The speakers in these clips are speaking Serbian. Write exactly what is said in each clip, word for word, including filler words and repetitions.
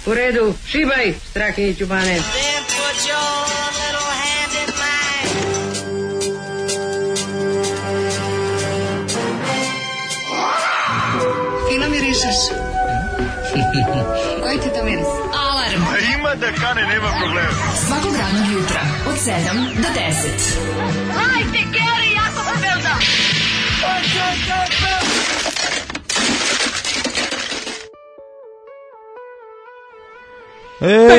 U redu, šibaj, Strahinjiću Bane. Fino mirišeš. Koji ti to miris? Alarm. Ima da kane, nema problema. Svakog radnog jutra, od sedam do deset. Hajde, Geri, jako se velda. E,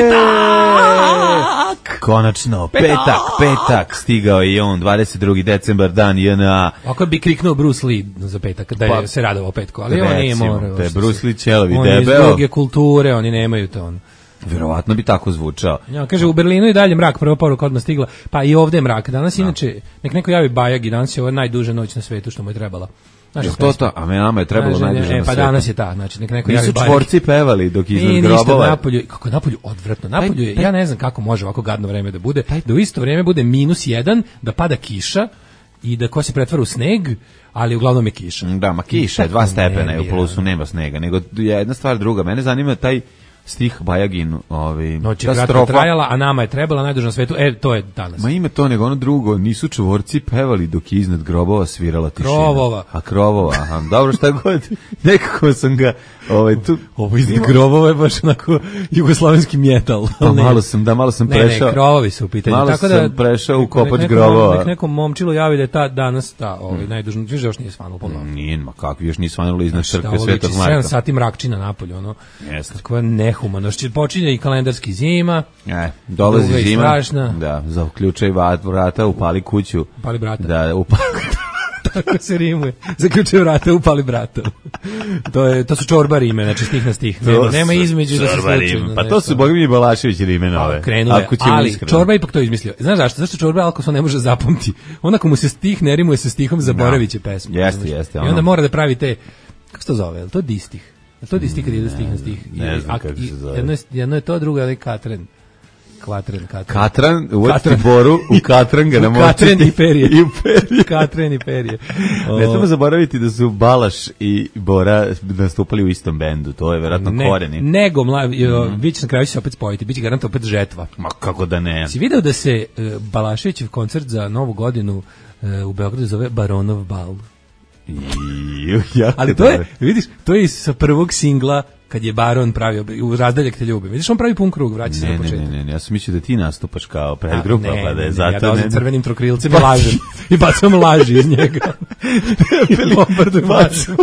petak! Konačno, petak, petak, petak, stigao je i on, dvadeset drugi decembar, dan J N A. Ako bi kriknuo Bruce Lee za petak, da je pa, se radovao petku, ali on nije morao. Da je Bruce Lee ćelovi debel. On je iz druge kulture, oni nemaju to. On. Verovatno bi tako zvučao. Ja, kaže, u Berlinu i dalje mrak, prva poruka odmah stigla, pa i ovde je mrak. Danas, no. Inače, nek neko javi Bajag i danas je ovo najduža noć na svetu što mu je trebala. Znaš, to to, a me nama je trebalo najduže na svetu. Pa danas je ta, znači nek neko javi Nisu čvorci pevali dok iznad grobova. Napolju, kako je napolju odvratno, napolju je, ja ne znam kako može ovako gadno vreme da bude, da u isto vreme bude minus jedan, da pada kiša i da ko se pretvara u sneg, ali uglavnom je kiša. Da, ma kiša je dva stepena i u plusu nema snega, nego je jedna stvar druga. Mene zanima taj stih Bajagin, ovaj noć je kratko trajala, a nama je trebala najduža na svetu. E, to je danas. Ma ime to nego ono drugo, nisu čvorci pevali dok je iznad grobova svirala tišina. Krovova. A krovova, aha. Dobro, šta god. Nekako sam ga ovaj tu ovo iznad grobova je baš onako jugoslovenski metal. Pa malo sam, da malo sam prešao. Ne, ne, krovovi su u pitanju. Malo tako da sam prešao u kopač grobova. Nek nekom momčilu javi da je ta danas ta, ovaj najduža, viš još nije svanulo po noći. Nije, ma kakvi još nije svanulo iznad crkve Svetog Marka. sedam sati mrakčina napolju, ono. Jeste. Kako je nehumano. Počinje i kalendarski zima. E, dolazi zima. Strašna. Da, zaključaj vrata, upali kuću. Upali brata. Da, upali. Tako se rimuje. Zaključaj vrata, upali brata. To je to su čorba rime, znači stih na stih. Nema, nema između da se slučajno. Pa to su Bogomir Balašević rime nove. Krenule, ali iskreno. Čorba ipak to izmislio. Znaš zašto? Zašto čorba alko se ne može zapamtiti. Onda ako mu se stih ne rimuje sa stihom, zaboraviće pesmu. Jeste, jeste. I onda mora da pravi te, kako se to zove, je to distih? To ti stik ide stih na stih. Ne znam kako se zove. Jedno je, jedno je to, drugo je Katren. Kvatren, Katren. Katran, uvoditi Boru, u Katran ga namočiti. Katren i perje. I u perje. Katren i perje. O... Ne treba zaboraviti da su Balaš i Bora nastupali u istom bendu, to je verovatno ne, koreni. Nego, mla, mm. vi će na kraju se opet spojiti, bit će garant opet žetva. Ma kako da ne. Si video da se uh, Balaševićev koncert za Novu godinu uh, u Beogradu zove Baronov bal? Ja, ali to je, vidiš, to je sa prvog singla kad je Baron pravio u Razdaljak te ljubim. Vidiš, on pravi pun krug, vraća se na početak. Ne, ne, ne, ja sam mislio da ti nastupaš kao predgrupa, pa da je zato... Ja dolazim crvenim trokrilcem i lažem. I bacam laži iz njega. I bombardujem lažima.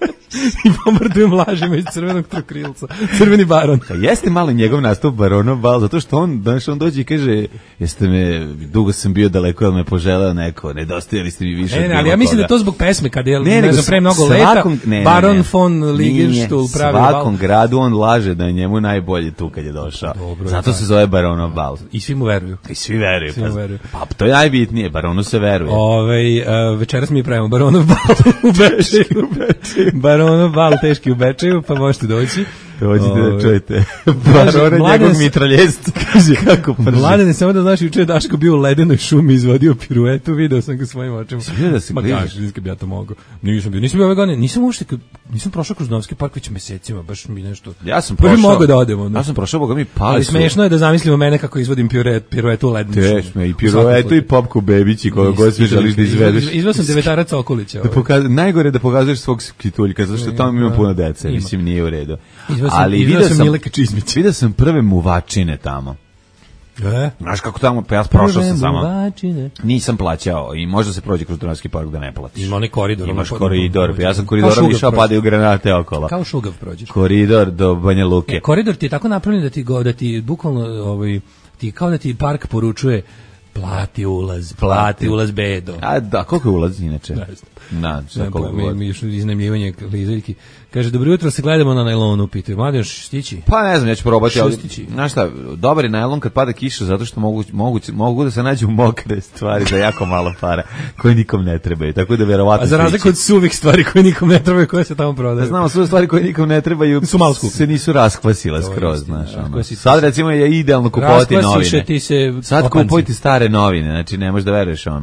I bombardujem lažima iz crvenog trokrilca. Crveni Baron. A jeste malo njegov nastup Baronov bal, zato što on, danas on dođe i kaže, jeste me, dugo sam bio daleko, ali me poželeo neko, nedostajali ste mi više. Ne, ne, ali ja mislim da je to zbog pesme, kad je, ne, ne znam, pre mnogo leta, ne, Baron ne, ne. von Ligenstuhl pravi bal. Svakom gradu on laže da je njemu najbolje tu kad je došao. Dobro, zato da. Se zove Baronov bal. I svi mu veruju. I svi veruju. Svi pa, veruju. Pa to je najbitnije, Baronu se veruje. Ove, uh, večeras mi pravimo Baronov bal u Bečeju. Baronov bal teški u Bečeju, pa možete doći. Dođite da čujete. Barone njegov mitraljest. Kaže, kako prži. Mladene, samo da znaš, juče je Daško bio u ledenoj šumi, izvodio piruetu, video sam ga svojim očima. Vidio da se kližeš? Ma kaži, nisam bi ja to mogao. Nisam bio, nisam bio ove godine, nisam uopšte, nisam prošao kroz Novski park već mesecima, baš mi nešto. Ja sam prošao. Mogu da odemo. Ja sam prošao, boga mi pali ali su. Ali smešno je da zamislimo mene kako izvodim piruet, piruetu u ledenoj šumi. I piruetu i popku bebići, koga god svi želiš da izvedeš. Izveo sam devetarac Okolića. Da pokaz, najgore da pokazuješ svog skituljka, zato što tamo ima puno dece, mislim nije u redu. Ali video sam Vidio sam prve muvačine tamo. E? Znaš kako tamo, pa ja prošao sam samo. Nisam plaćao i možda se prođe kroz Dunavski park da ne platiš. Ima onaj koridor. Imaš koridor, pa ja sam koridorom išao, padaju granate okolo. Kao šugav prođeš. Koridor do Banja Luke. E, koridor ti je tako napravljen da ti, go, da ti bukvalno, ovaj, ti kao da ti park poručuje plati ulaz, plati ulaz bedo. A da, koliko je ulaz inače? Ne znam. Na, ne, pa, mi, mi još iznajmljivanje klizaljki. Kaže, dobro jutro, se gledamo na najlonu, pitaju. Mladi, još stići? Pa ne znam, ja ću probati. Ali, znaš šta, dobar je najlon kad pada kiša, zato što mogu, mogu, mogu da se nađu mokre stvari za jako malo para, koje nikom ne trebaju. Tako da verovatno. A za razliku od suvih stvari koje nikom ne trebaju, koje se tamo prodaju. Da znamo, suve stvari koje nikom ne trebaju su malo skupe. Se nisu raskvasile skroz, znaš. Ono. Sad recimo je idealno kupovati novine. Ti se sad kupovati stare novine, znači ne možeš da veruješ ono.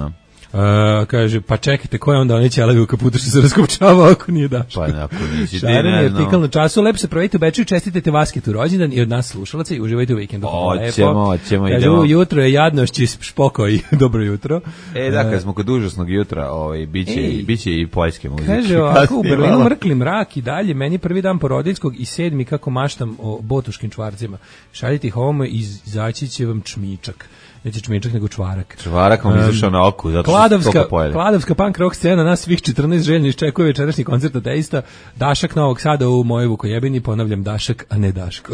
Uh, kaže, pa čekajte, ko je onda onaj ćelavi u kaputu što se raskopčava ako nije Daško? Pa ako nisi ti, Šareni ne artikl znam. na času, lepo se provejte u Bečiju, čestitajte Vasketu rođendan i od nas slušalaca i uživajte u vikendu. Hoćemo, hoćemo, kaže, idemo. jutro je jadnošći špoko i dobro jutro. E, da, kad smo kod užasnog jutra, ovaj, biće, Ej. biće i poljske muzike. Kaže ovako, u Kasnije Berlinu malo. mrkli mrak i dalje, meni prvi dan porodiljskog i sedmi kako maštam o botuškim čvarcima. Šaljite ih ovome i izaći će vam čmičak. Neće čmičak, nego čvarak. Čvarak vam izašao na oku, zato što Kladovska, toliko pojeli. Kladovska punk rock scena, nas svih četrnaest željni iščekuje večerašnji koncert ateista. Dašak Novog Sada u mojoj Vukojebini, ponavljam Dašak, a ne Daško.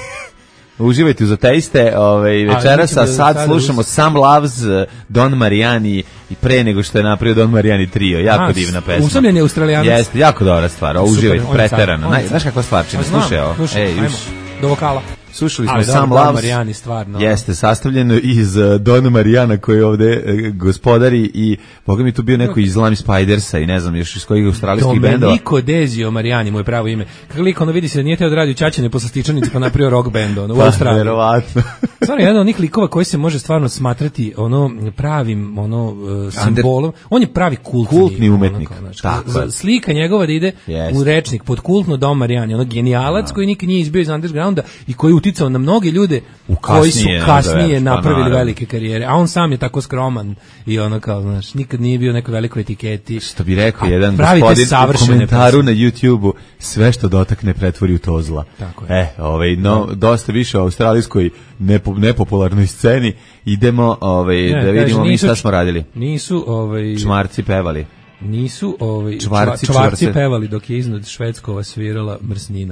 Uživajte uz ateiste, ovaj, večeras, a mislim da sad sada slušamo uz- Some Loves, Don Marijani i pre nego što je napravio Don Marijani trio. Jako A, divna pesma. usamljen je Australijanac. Jeste, jako dobra stvar. O, Super, uživajte, on je car, preterano. on je Naj, car. znaš kakva stvar čini? Pa znam, Slušaj ovo. slušaj, Ej, ajmo, još. do vokala. Slušali smo Ali Some dobro, Don Loves. Marijani, stvarno. Jeste, sastavljeno iz uh, Dona Marijana koji je ovde uh, gospodari i boga mi tu bio neko iz Lami Spidersa i ne znam još iz kojih australijskih bendova. Domenico Dezio Marijani, mu je pravo ime. Kako lik, ono vidi se da nije teo da radi u Ćaćine posle stičanice pa napravio rock band ono, u Pa, Australiji. verovatno. Stvarno jedan od onih likova koji se može stvarno smatrati ono pravim ono uh, simbolom. On je pravi kultni, Kultni umetnik. Ono, znači, Tako za- je. slika njegova da ide Jeste. u rečnik pod kultno Dom Marijani, ono genijalac koji nikad nije izbio iz undergrounda i koji je uticao na mnoge ljude U koji su kasnije, kasnije pa napravili naravno. velike karijere. A on sam je tako skroman i ono kao, znaš, nikad nije bio u nekoj velikoj etiketi. Što bi rekao A jedan pravite gospodin u savršene komentaru pesme. na YouTubeu, sve što dotakne pretvori u to zla. Tako je. E, ovaj, no, dosta više o australijskoj nepo, nepopularnoj sceni. Idemo ovaj, Ne, da kaže, vidimo mi nisu šta č- smo radili. Nisu ovaj Čmarci pevali. nisu ovaj Čvarci, čvarci, čvarci čvrce. pevali dok je iznad Švedskova svirala Mrsnina.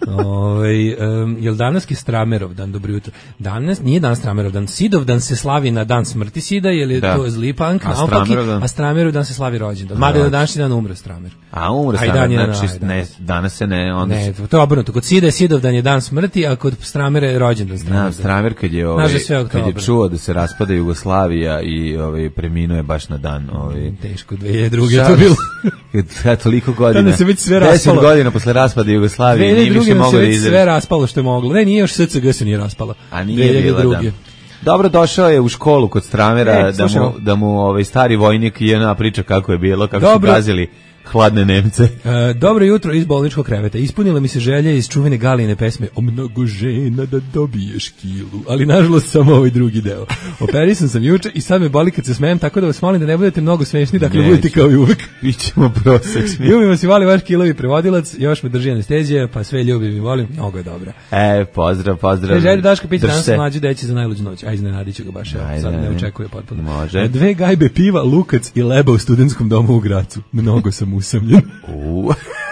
Ovaj um, jel danas je Stramerov dan, dobro jutro. Danas nije dan Stramerov dan, Sidov dan se slavi na dan smrti Sida, jer je Da. to zli punk, A naopaki, Stramerov dan? a Stramerov dan se slavi rođendan. Mada je na današnji dan umro Stramer. A umre A i sam, dan je, znači, da, ne, danas. danas se ne, onda Ne, se... to je obrnuto. Kod Sida je Sidov dan je dan smrti, a kod Stramera je rođendan Stramer. Na, Stramer kad je, ovaj, Znaš da sve kad je oktobar. čuo da se raspada Jugoslavija i ovaj, preminuo je baš na dan. Ovaj, Teško, dve hiljade druge je to Šalim bilo. Kad kad toliko godina. Tada se već sve Deset raspalo. godina posle raspada Jugoslavije nije više dve hiljade druge moglo se da već sve izađe. raspalo što je moglo. Ne, nije još S C G se nije raspala. A nije dve hiljade bila, da. druge. Dobro, došao je u školu kod Stramera E, da slušaj mu, ovo. da mu ovaj stari vojnik i ona priča kako je bilo, kako Dobro. su gazili hladne Nemce. E, dobro jutro iz bolničkog kreveta. Ispunila mi se želja iz čuvene Galine pesme O mnogo žena da dobiješ kilu, ali nažalost samo ovaj drugi deo. Operisan sam juče i sad me boli kad se smejem, tako da vas molim da ne budete mnogo smešni, dakle Neću. budete kao i uvek. Bićemo prosečni. Ljubim vas i vali vaš kilovi prevodilac, još me drži anestezija, pa sve ljubim i volim, mnogo je dobra. E, pozdrav, pozdrav. Kaže, ajde Daška piti Drž danas se. mlađi deći za najluđu noć. Ajde, iznenadit ću ga baš, evo, Ajde, sad ne ajde. očekuje potpuno. Može. Dve gajbe piva, lukac i leba u studentskom domu u Gracu. Mnogo sam usamljen. U.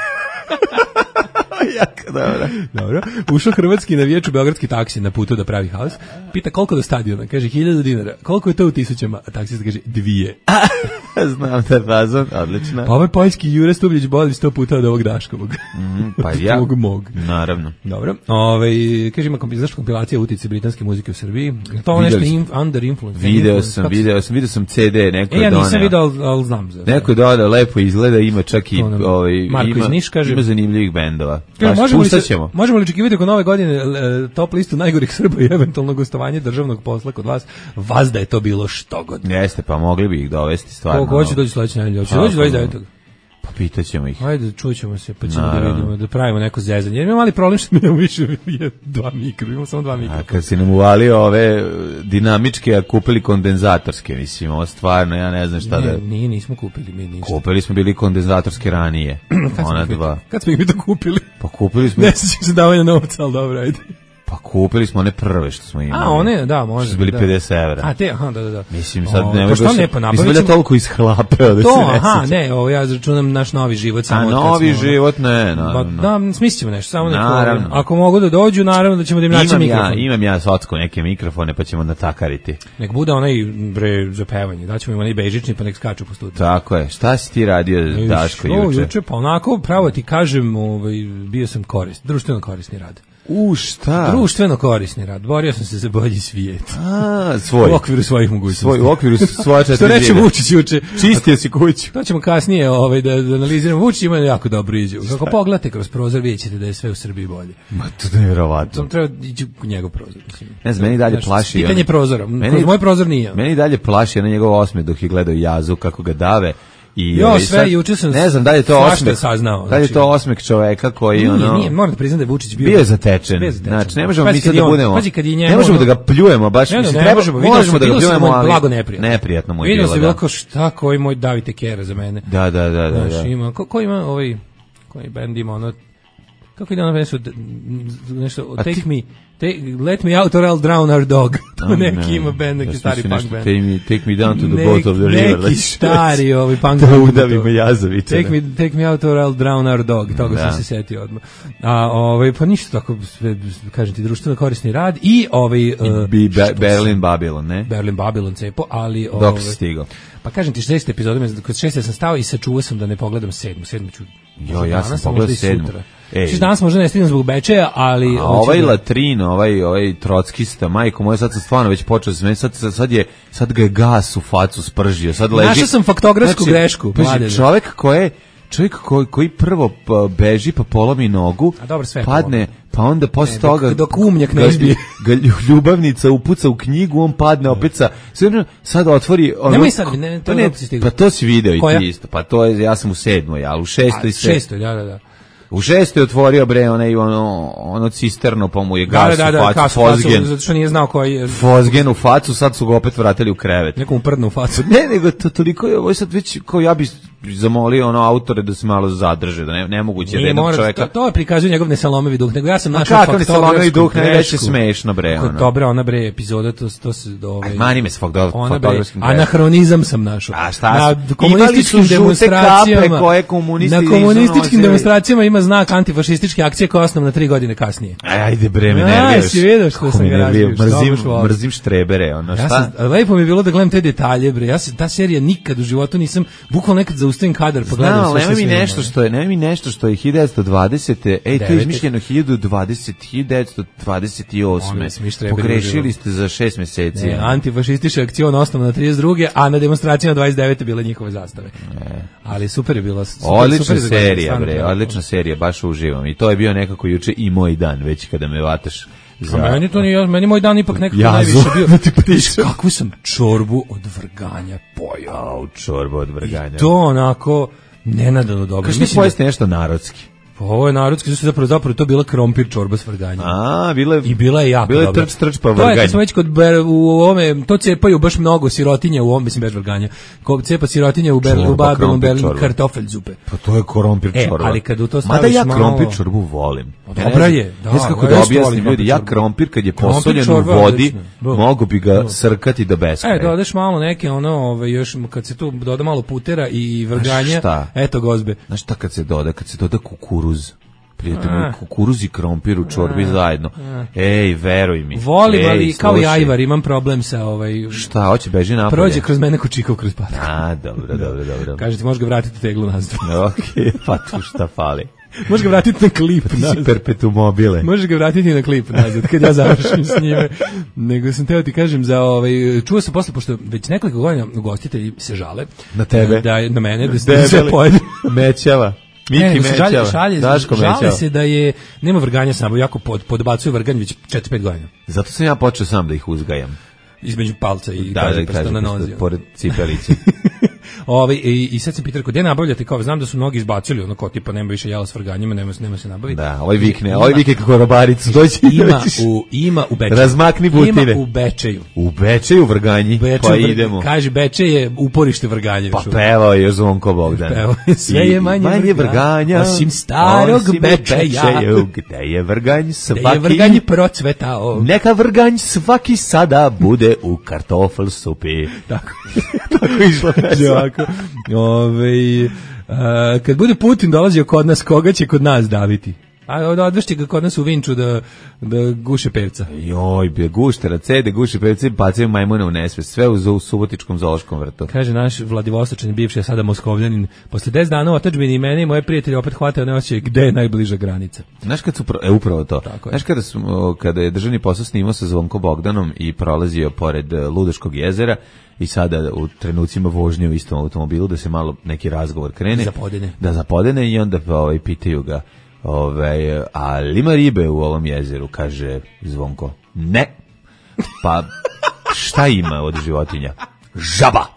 Jako dobro. Dobro. Ušao hrvatski navijač u beogradski taksi na putu da pravi haos. Pita koliko do stadiona. Kaže hiljadu dinara. Koliko je to u tisućama? A taksista kaže dvije. Znam da je fazon, odlično. Pa ovaj poljski Jure Stubljić boli sto puta od ovog Daškovog. Mm, pa ja. Tvog mog. Naravno. Dobro. Ove, kaže ima kompilacija, kompilacija utice britanske muzike u Srbiji. To ono nešto Videli in, under influence. Video influence, sam, kako se- video sam, video sam C D, neko E, je ja doneo. nisam vidio, ali, ali znam za. Neko je dodao, lepo izgleda, ima čak i To nam ovaj, Marko ima, iz Niš kaže- ima zanimljivih bendova. Kaže, Baš, možemo, li pustat se, ćemo. možemo li očekivati oko nove godine e, top listu najgorih Srba i eventualno gostovanje državnog posla kod vas? Vas da je to bilo što god. Jeste, pa mogli bi ih dovesti stvarno. Ko hoće doći sledeće nedelje? Hoće Tako, doći dvadeset devetog Pa pitaćemo ih. Ajde, čućemo se, pa ćemo da Naravno. vidimo, da pravimo neko zezanje. Jer ima mali problem što mi imamo više je dva mikro, imamo samo dva mikro. A kad si nam uvalio ove dinamičke, a kupili kondenzatorske, mislim, ovo stvarno, ja ne znam šta da... Ne, nije, nismo kupili mi ništa. Kupili smo bili kondenzatorske ranije, Kad smo ona ih mi- dva. Kad smo ih mi to kupili? Pa kupili smo, Ne sjećam se davanja novca, ali dobro, ajde. pa kupili smo one prve što smo imali. A, one, da, može. Što su bili da. pedeset evra. A, te, aha, da, da, da. Mislim, sad O, ne... pa što ne, pa nabavit Mislim da ćemo- toliko ishlapeo da To, se ne aha, sjećam. ne, ovo ja računam naš novi život. A Samo od kad novi smo- život, ne, Ba, naravno. da, smislit ćemo nešto, samo neko, Naravno. ako mogu da dođu, naravno da ćemo da im naći Imam ja, mikrofon. imam ja socko neke mikrofone, pa ćemo natakariti. Nek bude onaj, bre, za pevanje, daćemo im onaj bežični, pa nek skaču po studiju. Tako je. Šta si ti radio, Daško, O, juče? juče, pa onako, pravo ti kažem, ovaj, bio sam korist, društveno korisni rad. U, šta? Društveno korisni rad. Borio sam se za bolji svijet. A, svoj. U okviru svojih mogućnosti. Svoj, u okviru svoja četiri Što reče zida. Vučić juče. Čistio si kuću. To ćemo kasnije ovaj, da, da analiziramo. Vučić ima jako dobru izjavu. Kako pogledate kroz prozor, vidjet ćete da je sve u Srbiji bolje. Ma, to je nevjerovatno. To treba ići u njegov prozor. Mislim. Ne znam, meni dalje Znaš, plaši. Pitanje on- prozora. Meni- Kroz moj prozor nije. Meni dalje plaši na njegov osmeh dok je gledao Jazu kako ga dave. I Jo, ovaj, sve, sad- juče sam ne znam da li je to svašta osmeh saznao, da li je znači- to osmeh čoveka koji Nije, ono nije, moram da priznam da je Vučić bio bio je zatečen. Bio je zatečen. Znači ne možemo Pazi mi kad sad je da on- budemo. pazi kad je njemu Ne možemo ono- da ga pljujemo baš, Ne, ne, mislim ne treba možemo, vidio možemo sam- da ga vidio sam pljujemo, mu ali blago neprijatno. neprijatno mu je Vidio bilo. sam da. bilo kao šta koji moj David Tekera za mene. Da, da, da, da. Znaš, da. ima, ko, ko ima ovaj, koji band ima ono, kako ide ono nešto, nešto, A ti- take me, take, let me out or I'll drown our dog. To A, neki ne, ima band, neki ja stari mislim punk nešto, band. Take me, take me down to the Nek- boat of the river. Neki stari ovaj punk Da band. udavimo Jazovića. Take me, take me out or I'll drown our dog, toga Da. sam se setio odmah. A, ovaj, pa ništa tako, sve, kažem ti, društveno korisni rad i ovaj... Uh, Bi što Be- sam- Berlin Babylon, ne? Berlin Babylon cepo, ali... Dok ovaj, si stigao. Pa kažem ti šest epizoda, me- kod šeste sam stao i sačuvao sam da ne pogledam sedmu. Sedmu ću... Jo, ja sam danas, pogledao možda i sedmu. sutra. Ej. Znači, danas možda ne stignem zbog Bečeja, ali... A hoću ovaj da- latrin, ovaj ovaj trockista, majko moja, sad sam stvarno već počeo se sad, sad sad je sad ga je gas u facu spržio. Sad leži. Našao sam faktografsku grešku, pazi, mladene. čovjek koji je čovjek koji, koji prvo pa, beži pa polomi nogu, A dobro, sve je padne, pa onda posle Ne, dok- toga dok umnjak ne ga- izbije. ga ljubavnica upuca u knjigu, on padne opet sa sve sad otvori ono, Nemoj sad, ne, to pa, je ne, dobro si stigao. pa to si video i Koja? ti isto, pa to je, ja sam u sedmoj, ali u šestoj A, se šestoj, da, da, da. u šestoj otvorio bre onaj ono ono cisterno pa mu je Da, gas da, da, u facu, kasu, fozgen. kasu, zato što nije znao koji je... Fozgen u facu, sad su ga opet vratili u krevet. Nekom prdnu u facu. Ne, nego to toliko je, ovo je sad već, kao ja bi zamolio ono autore da se malo zadrže, da ne, nemoguće da Nije jednog mora, čoveka... to, to je prikazuje njegov nesalomevi duh, nego ja sam Ma našao kakav nesalomevi duh, faktografsku najveće grešku. smešno, bre, Kako ono. dobra ona bre epizoda, to, to se... Ovaj, Aj, mani me s fakto- ona bre, faktografskim greškom. anahronizam sam našao. A šta Na su? komunističkim Imali su žute demonstracijama, kape koje komunisti na nisu komunističkim nosili. demonstracijama ima znak antifašističke akcije koja je osnovna tri godine kasnije. Aj, ajde bre, me Aj, nerviraš. si vidio što Kako sam me ga nervira. razbio, što baš Mrzim, volim. mrzim štrebere, ono, Ja šta? sam, lepo mi je bilo da gledam te detalje, bre. Ja se ta serija nikad u životu nisam bukvalno nekad zaustavim kadar pa gledam Znam, sve nemoj što mi snimamo. nešto što je, nemoj mi nešto što je hiljadu devetsto dvadesete. Ej, to je Devete. izmišljeno hiljadu dvadeset, hiljadu devetsto dvadeset osme. Molim vas, mi štreberi Pogrešili uživamo. ste za šest meseci. Ne, antifašistička akcija osnovna na trideset druge, a na demonstracijama dvadeset devete bile njihove zastave. Ali super je bila. Super, Odlična super je za gledanje, serija, stvarno bre, treba. odlična serija, baš uživam. I to je bio nekako juče i moj dan, već kada me vataš za... A meni to nije, meni moj dan ipak nekako Jazu. najviše bio. Da ti prišao. Viš kakvu sam čorbu od vrganja pojao. Au, čorba od vrganja. To onako nenadano dobro. Kaš ti Mislim da- pojesti nešto narodski? Pa ovo je narodski, zato zapravo, zapravo to bila krompir čorba s vrganjem. A, bila je... I bila je jako Bila je dobra. trč, trč, pa To je, vrganje. kad smo već kod ber, u ovome, to cepaju baš mnogo sirotinja u ovom, mislim, bez vrganja. Ko cepa sirotinja u, ber, u Čorba, Babylon, krompir Berlin, čorba. kartofelzupe. Pa to je krompir E, čorba. ali kad u to Mada staviš ja malo- krompir čorbu volim. Pa Ja ne dobra znam- je, da, Ne znam kako ja da isto volim objasnim krompir ljudi, ja čorbu. krompir kad je Krompir posoljen u čorba je vodi, odlična. Da. mogu bi ga Da. srkati do beskraja. E, dodaš malo neke, ono, ove, još, kad se tu doda malo putera i vrganja, šta? eto gozbe. Znaš šta kad se doda? Kad se doda kukuruz. Prijatelj moj, A. kukuruz i krompir u čorbi zajedno. Ej, veruj mi. Volim, Ej, ali kao i slušaj. ajvar, imam problem sa, ovaj, Šta, hoće beži napolje? prođe kroz mene ko čikao kroz patku. A, dobro, dobro, dobro. Kaže ti, možeš ga vratiti teglu nazad. Okej, pa tu šta fali. Možeš ga vratiti na klip Ti si nazad. perpetuum mobile. Možeš ga vratiti na klip nazad, kad ja završim s njime. Nego sam teo ti kažem za ovaj, čuo sam posle, pošto već nekoliko godina ugostitelji se žale. Na tebe? Da, na mene, da se Debeli. sve pojede. Mećava. Miki Ne, nego se žalje, Mećava. šalje, Daško žale Mećava. se da je, nema vrganja samo, jako pod, podbacuju vrganj već četiri pet godina. Zato sam ja počeo sam da ih uzgajam. Između palca i Da, kaže da prsta kažem, na nozi. pored cipelice. Ovaj i, i sad sam pitao gde nabavljate, kao znam da su mnogi izbacili ono kao tipa nema više jela s vrganjima, nema nema se nabaviti. Da, ovaj vikne, ovaj vikne kako robaricu dođe. Ima u ima u Bečeju. Razmakni butine. Ima u Bečeju. U Bečeju vrganji, Bečej, pa vr- idemo. Kaže Bečej je uporište vrganja. Pa još uvek. pevao je Zvonko Bogdan. Pevao je, sve I je manje vrganja, vrganja, osim starog osim u Bečeja. Bečeju, gde je vrganj svaki... Da je vrganj procvetao. Neka vrganj svaki sada bude u kartofel supi. Tako. Tako išlo pesma. Jako. Ove, a, kad bude Putin dolazio kod nas, koga će kod nas daviti? A od odvešti ga kod nas u Vinču da, da guše pevca. Joj, be guštera, cede, guše pevca i bacaju majmune u nesvest. Sve u, u Subotičkom zoološkom vrtu. Kaže naš Vladivostočan bivši, a sada Moskovljanin, posle deset dana u otadžbini i mene i moje prijatelje opet hvataju neosjećaj gde je najbliža granica. Znaš kad su, e, upravo to. Tako je. Znaš kada, smo, kada je državni posao snimao sa Zvonko Bogdanom i prolazio pored Ludaškog jezera i sada u trenucima vožnje u istom automobilu da se malo neki razgovor krene. Zapodene. Da zapodene i onda ovaj, pitaju ga, ovaj, ali ima ribe u ovom jezeru, kaže Zvonko. Ne. Pa šta ima od životinja? Žaba.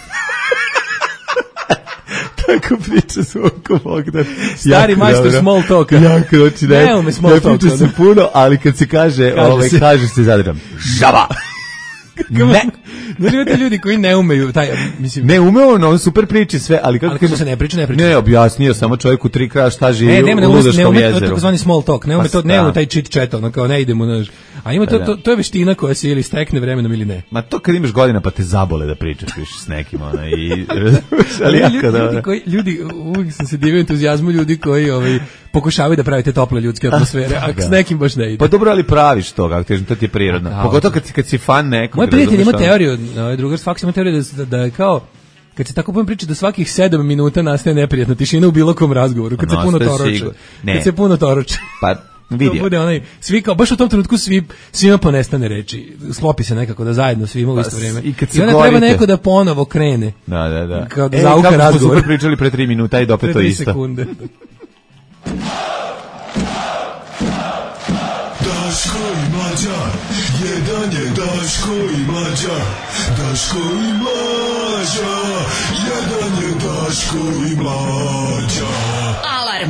Tako priča Zvonko Bogdan. Stari jako majstor dobro. small talka. Jako, znači, ne, ne ume small ne talka. priča se puno, ali kad se kaže, Kaže ovaj, se. kaže se zadram. Žaba. Ne. Znači imate ljudi koji ne umeju taj, mislim, Ne, umeo on, on super priči sve, ali kako... ali kako se ne priča, ne priča. Ne, objasnio samo čovjeku tri kraja šta živi Ne, nema, ne u ume, ne Ludaškom ume, to je jezeru. takozvani small talk, ne ume Pa to, ne sta. ume taj chit chat, ono kao ne idemo, znaš. A ima to, to, to je veština koja se ili stekne vremenom ili ne. Ma to kad imaš godina pa te zabole da pričaš više s nekim, ona, i... ali ljudi, jako ljudi, dobro. koji, ljudi, uvijek sam se divio entuzijazmu ljudi koji ovaj, pokušavaju da pravite tople ljudske atmosfere, a s nekim baš ne ide. Pa dobro, ali praviš to, kako ti kažem, to ti je prirodno. Da, Pogotovo kad, si- kad si fan nekog. Moj prijatelj ima razumeš, ono? teoriju, ovaj drugar s faksa ima teoriju da, da, da je kao kad se tako puno priča da svakih sedam minuta nastaje neprijatna tišina u bilo kom razgovoru, kad se puno Nastaje toroče. sigurno. Ne. Kad se puno toroče. Pa, To vidi. bude onaj, svi kao, baš u tom trenutku svi, svima ponestane reči, sklopi se nekako da zajedno svima u isto Pa, vrijeme. i kad se onda treba gorite. neko da ponovo krene. Da, da, da. Kao da E, zauka kako smo razgovor. super pričali pre tri minuta i opet Pre to tri isto. sekunde. Daško i Mlađa, jedan je Daško i Mlađa, Daško i Mlađa, jedan je Daško i Mlađa. Alarm.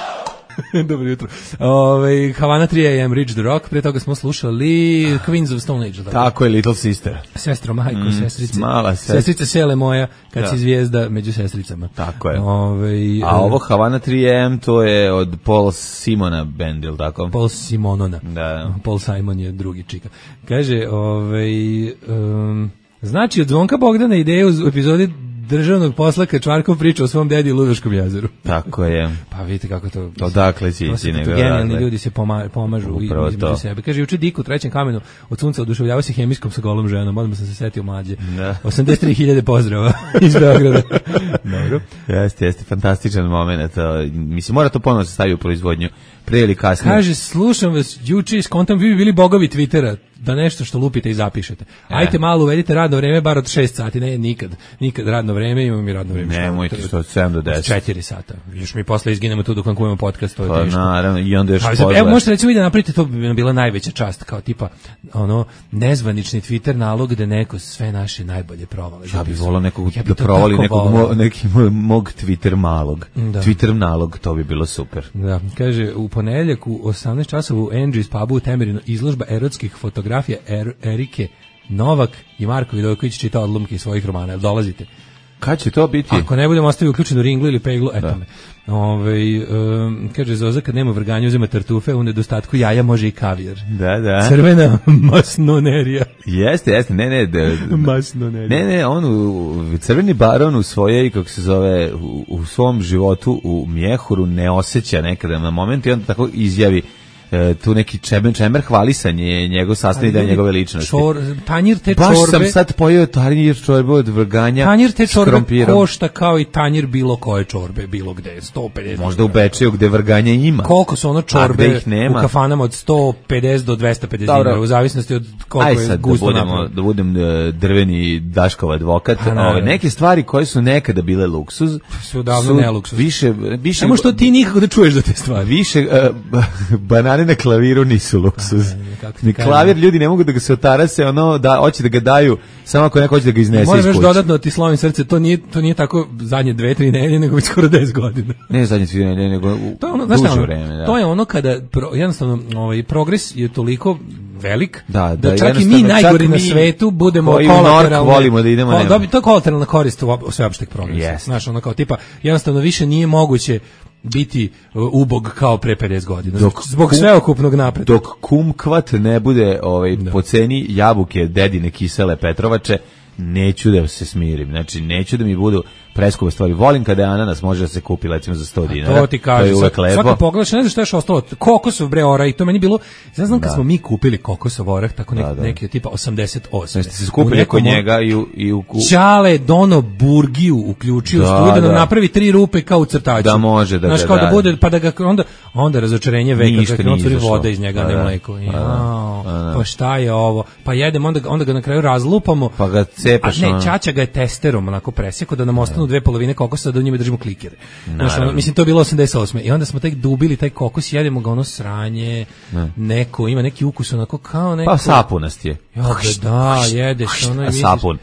Dobro jutro. Ove, Havana tri a m, Reach the Rock, pre toga smo slušali Queens of Stone Age. Tako, Tako je, Little Sister. Sestro, majko, Mm, sestrice. mala sest- Sestrice sele moja, kad Da. si zvijezda među sestricama. Tako je. Ove, A ovo Havana tri a m to je od Paul Simona band, ili tako? Paul Simonona. Da. Paul Simon je drugi čika. Kaže, ovaj, um, znači od Zvonka Bogdana ideju u epizodi državnog posla kad Čvarkov priča o svom dedi u Ludaškom jezeru. Tako je. Pa vidite kako to... Odakle si to ti, se nego to genijalni odakle. ljudi se poma, pomažu i- Upravo između to. sebe. Kaže, juče Diko u trećem kamenu od sunca oduševljava se hemijskom sa golom ženom. Odmah sam se setio mlađe. Da. osamdeset tri hiljade pozdrava iz Beograda. Dobro. Jeste, jeste, fantastičan moment. a, Mislim, mora to ponovno se stavi u proizvodnju, pre ili kasnije. Kaže, slušam vas juče i skontam, vi bi bili bogovi Twittera, da nešto što lupite i zapišete. Ajte malo uvedite radno vreme, bar od šest sati, ne, nikad. Nikad radno vreme, imamo mi radno vreme. Nemojte što- što od sedam do od deset. četiri sata. Još mi posle izginemo tu dok vam kujemo podcast, to je Pa teško. naravno, i onda još Ali za- pozna. evo možete recimo i da napravite, to bi nam bila najveća čast, kao tipa ono nezvanični Twitter nalog gde neko sve naše najbolje provale. Ja bih volao nekog Ja bi da to provali tako nekog volao. mo, neki moj- mog Twitter malog. Da. Twitter nalog, to bi bilo super. Da, kaže, u ponedeljak u osamnaest časova u Angie's pubu u Temerinu izložba erotskih fotografija er, Erike Novak i Marko Vidojković čita odlomke iz svojih romana. Jel dolazite? Kad će to biti? Ako ne budemo ostavili uključenu ringlu ili peglu, eto me. Ove, um, kaže Zoza, kad nema vrganja uzima tartufe, u nedostatku jaja može i kavijar. Da, da. Crvena masnonerija. Jeste, jeste, ne, ne, da, Masnonerija. ne, ne, on u, crveni baron u svojej, kako se zove, u, u svom životu u mjehuru ne osjeća nekada na moment i onda tako izjavi e, tu neki čemer, čemer hvalisanje je njegov sastavni deo njegove ličnosti. Čor, tanjir te Baš čorbe, sam sad pojeo tanjir čorbe od vrganja tanjir te s čorbe krompirom. košta kao i tanjir bilo koje čorbe, bilo gde, sto pedeset. Možda u Bečeju gde vrganja ima. Koliko su ono A čorbe gde ih nema? u kafanama od sto pedeset do dvesta pedeset Dobro. dinara, u zavisnosti od koliko Aj je sad da gusto budemo, napravljeno. da budem e, drveni Daškov advokat. A, naravno. Ove, neke stvari koje su nekada bile luksuz Su davno ne luksuz. Više, više, Samo što ti nikako da čuješ za te stvari. više e, banane na klaviru nisu luksuz. A, ne, kako ti Ni kažem. klavir ljudi ne mogu da ga se otarase, ono da hoće da ga daju samo ako neko hoće da ga iznese Moram iz još kuće. dodatno ti slovim srce, to nije, to nije tako zadnje dve, tri nedelje, nego već skoro deset godina. Ne zadnje sviranje, ne, nego u To je ono, znaš šta, duže ono, vreme. Da. to je ono kada pro, jednostavno ovaj progres je toliko velik Da, da, da, čak i mi jednostavno, najgori čak na mi svetu budemo koji u Nork kolateralni. volimo da idemo, Ko- nema. dobi- to je kolateralna korist u sveopšteg progresa. Jest. Znaš, ono kao tipa, jednostavno više nije moguće biti uh, ubog kao pre pedeset godina. Dok zbog kum- sveokupnog napretka. Dok kumkvat ne bude ovaj, po ceni jabuke dedine kisele Petrovače, neću da se smirim. Znači, neću da mi budu preskupe stvari. Volim kada je ananas može da se kupi, recimo, za sto dinara. To ti kaže, to je uvek lepo. svaka pogledaš, ne znaš šta je još ostalo, kokosov bre orah, i to meni bilo, ja znam kad Da. smo mi kupili kokosov orah, tako nek, Da, da. neki od tipa osamdeset osam. Znači, se skupili U nekom kod njega i u... I u, u Čale dono burgiju uključio Da, u studiju da nam da. napravi tri rupe kao u crtaču. Da može da Znaš, ga kao da da. bude, pa da ga onda, onda razočarenje veka, Ništa kad nije otvori izašlo. voda iz njega, Da, ne da. mleko. Da, da. Jao, Da, da. pa šta je ovo? Pa jedem, onda, ga- onda ga na kraju razlupamo. Pa ga cepaš, A ne, ono. ćaća ga je testerom onako presjeko da nam ostanu dve polovine kokosa da u njima držimo klikere. Znaš, ono, Naravno. mislim, to je bilo osamdeset osam. I onda smo tek dubili taj kokos, jedemo ga ono sranje, neko, ima neki ukus onako kao neko... Pa sapunast je. Ja, da, da, jedeš, ono i A vidiš. sapun.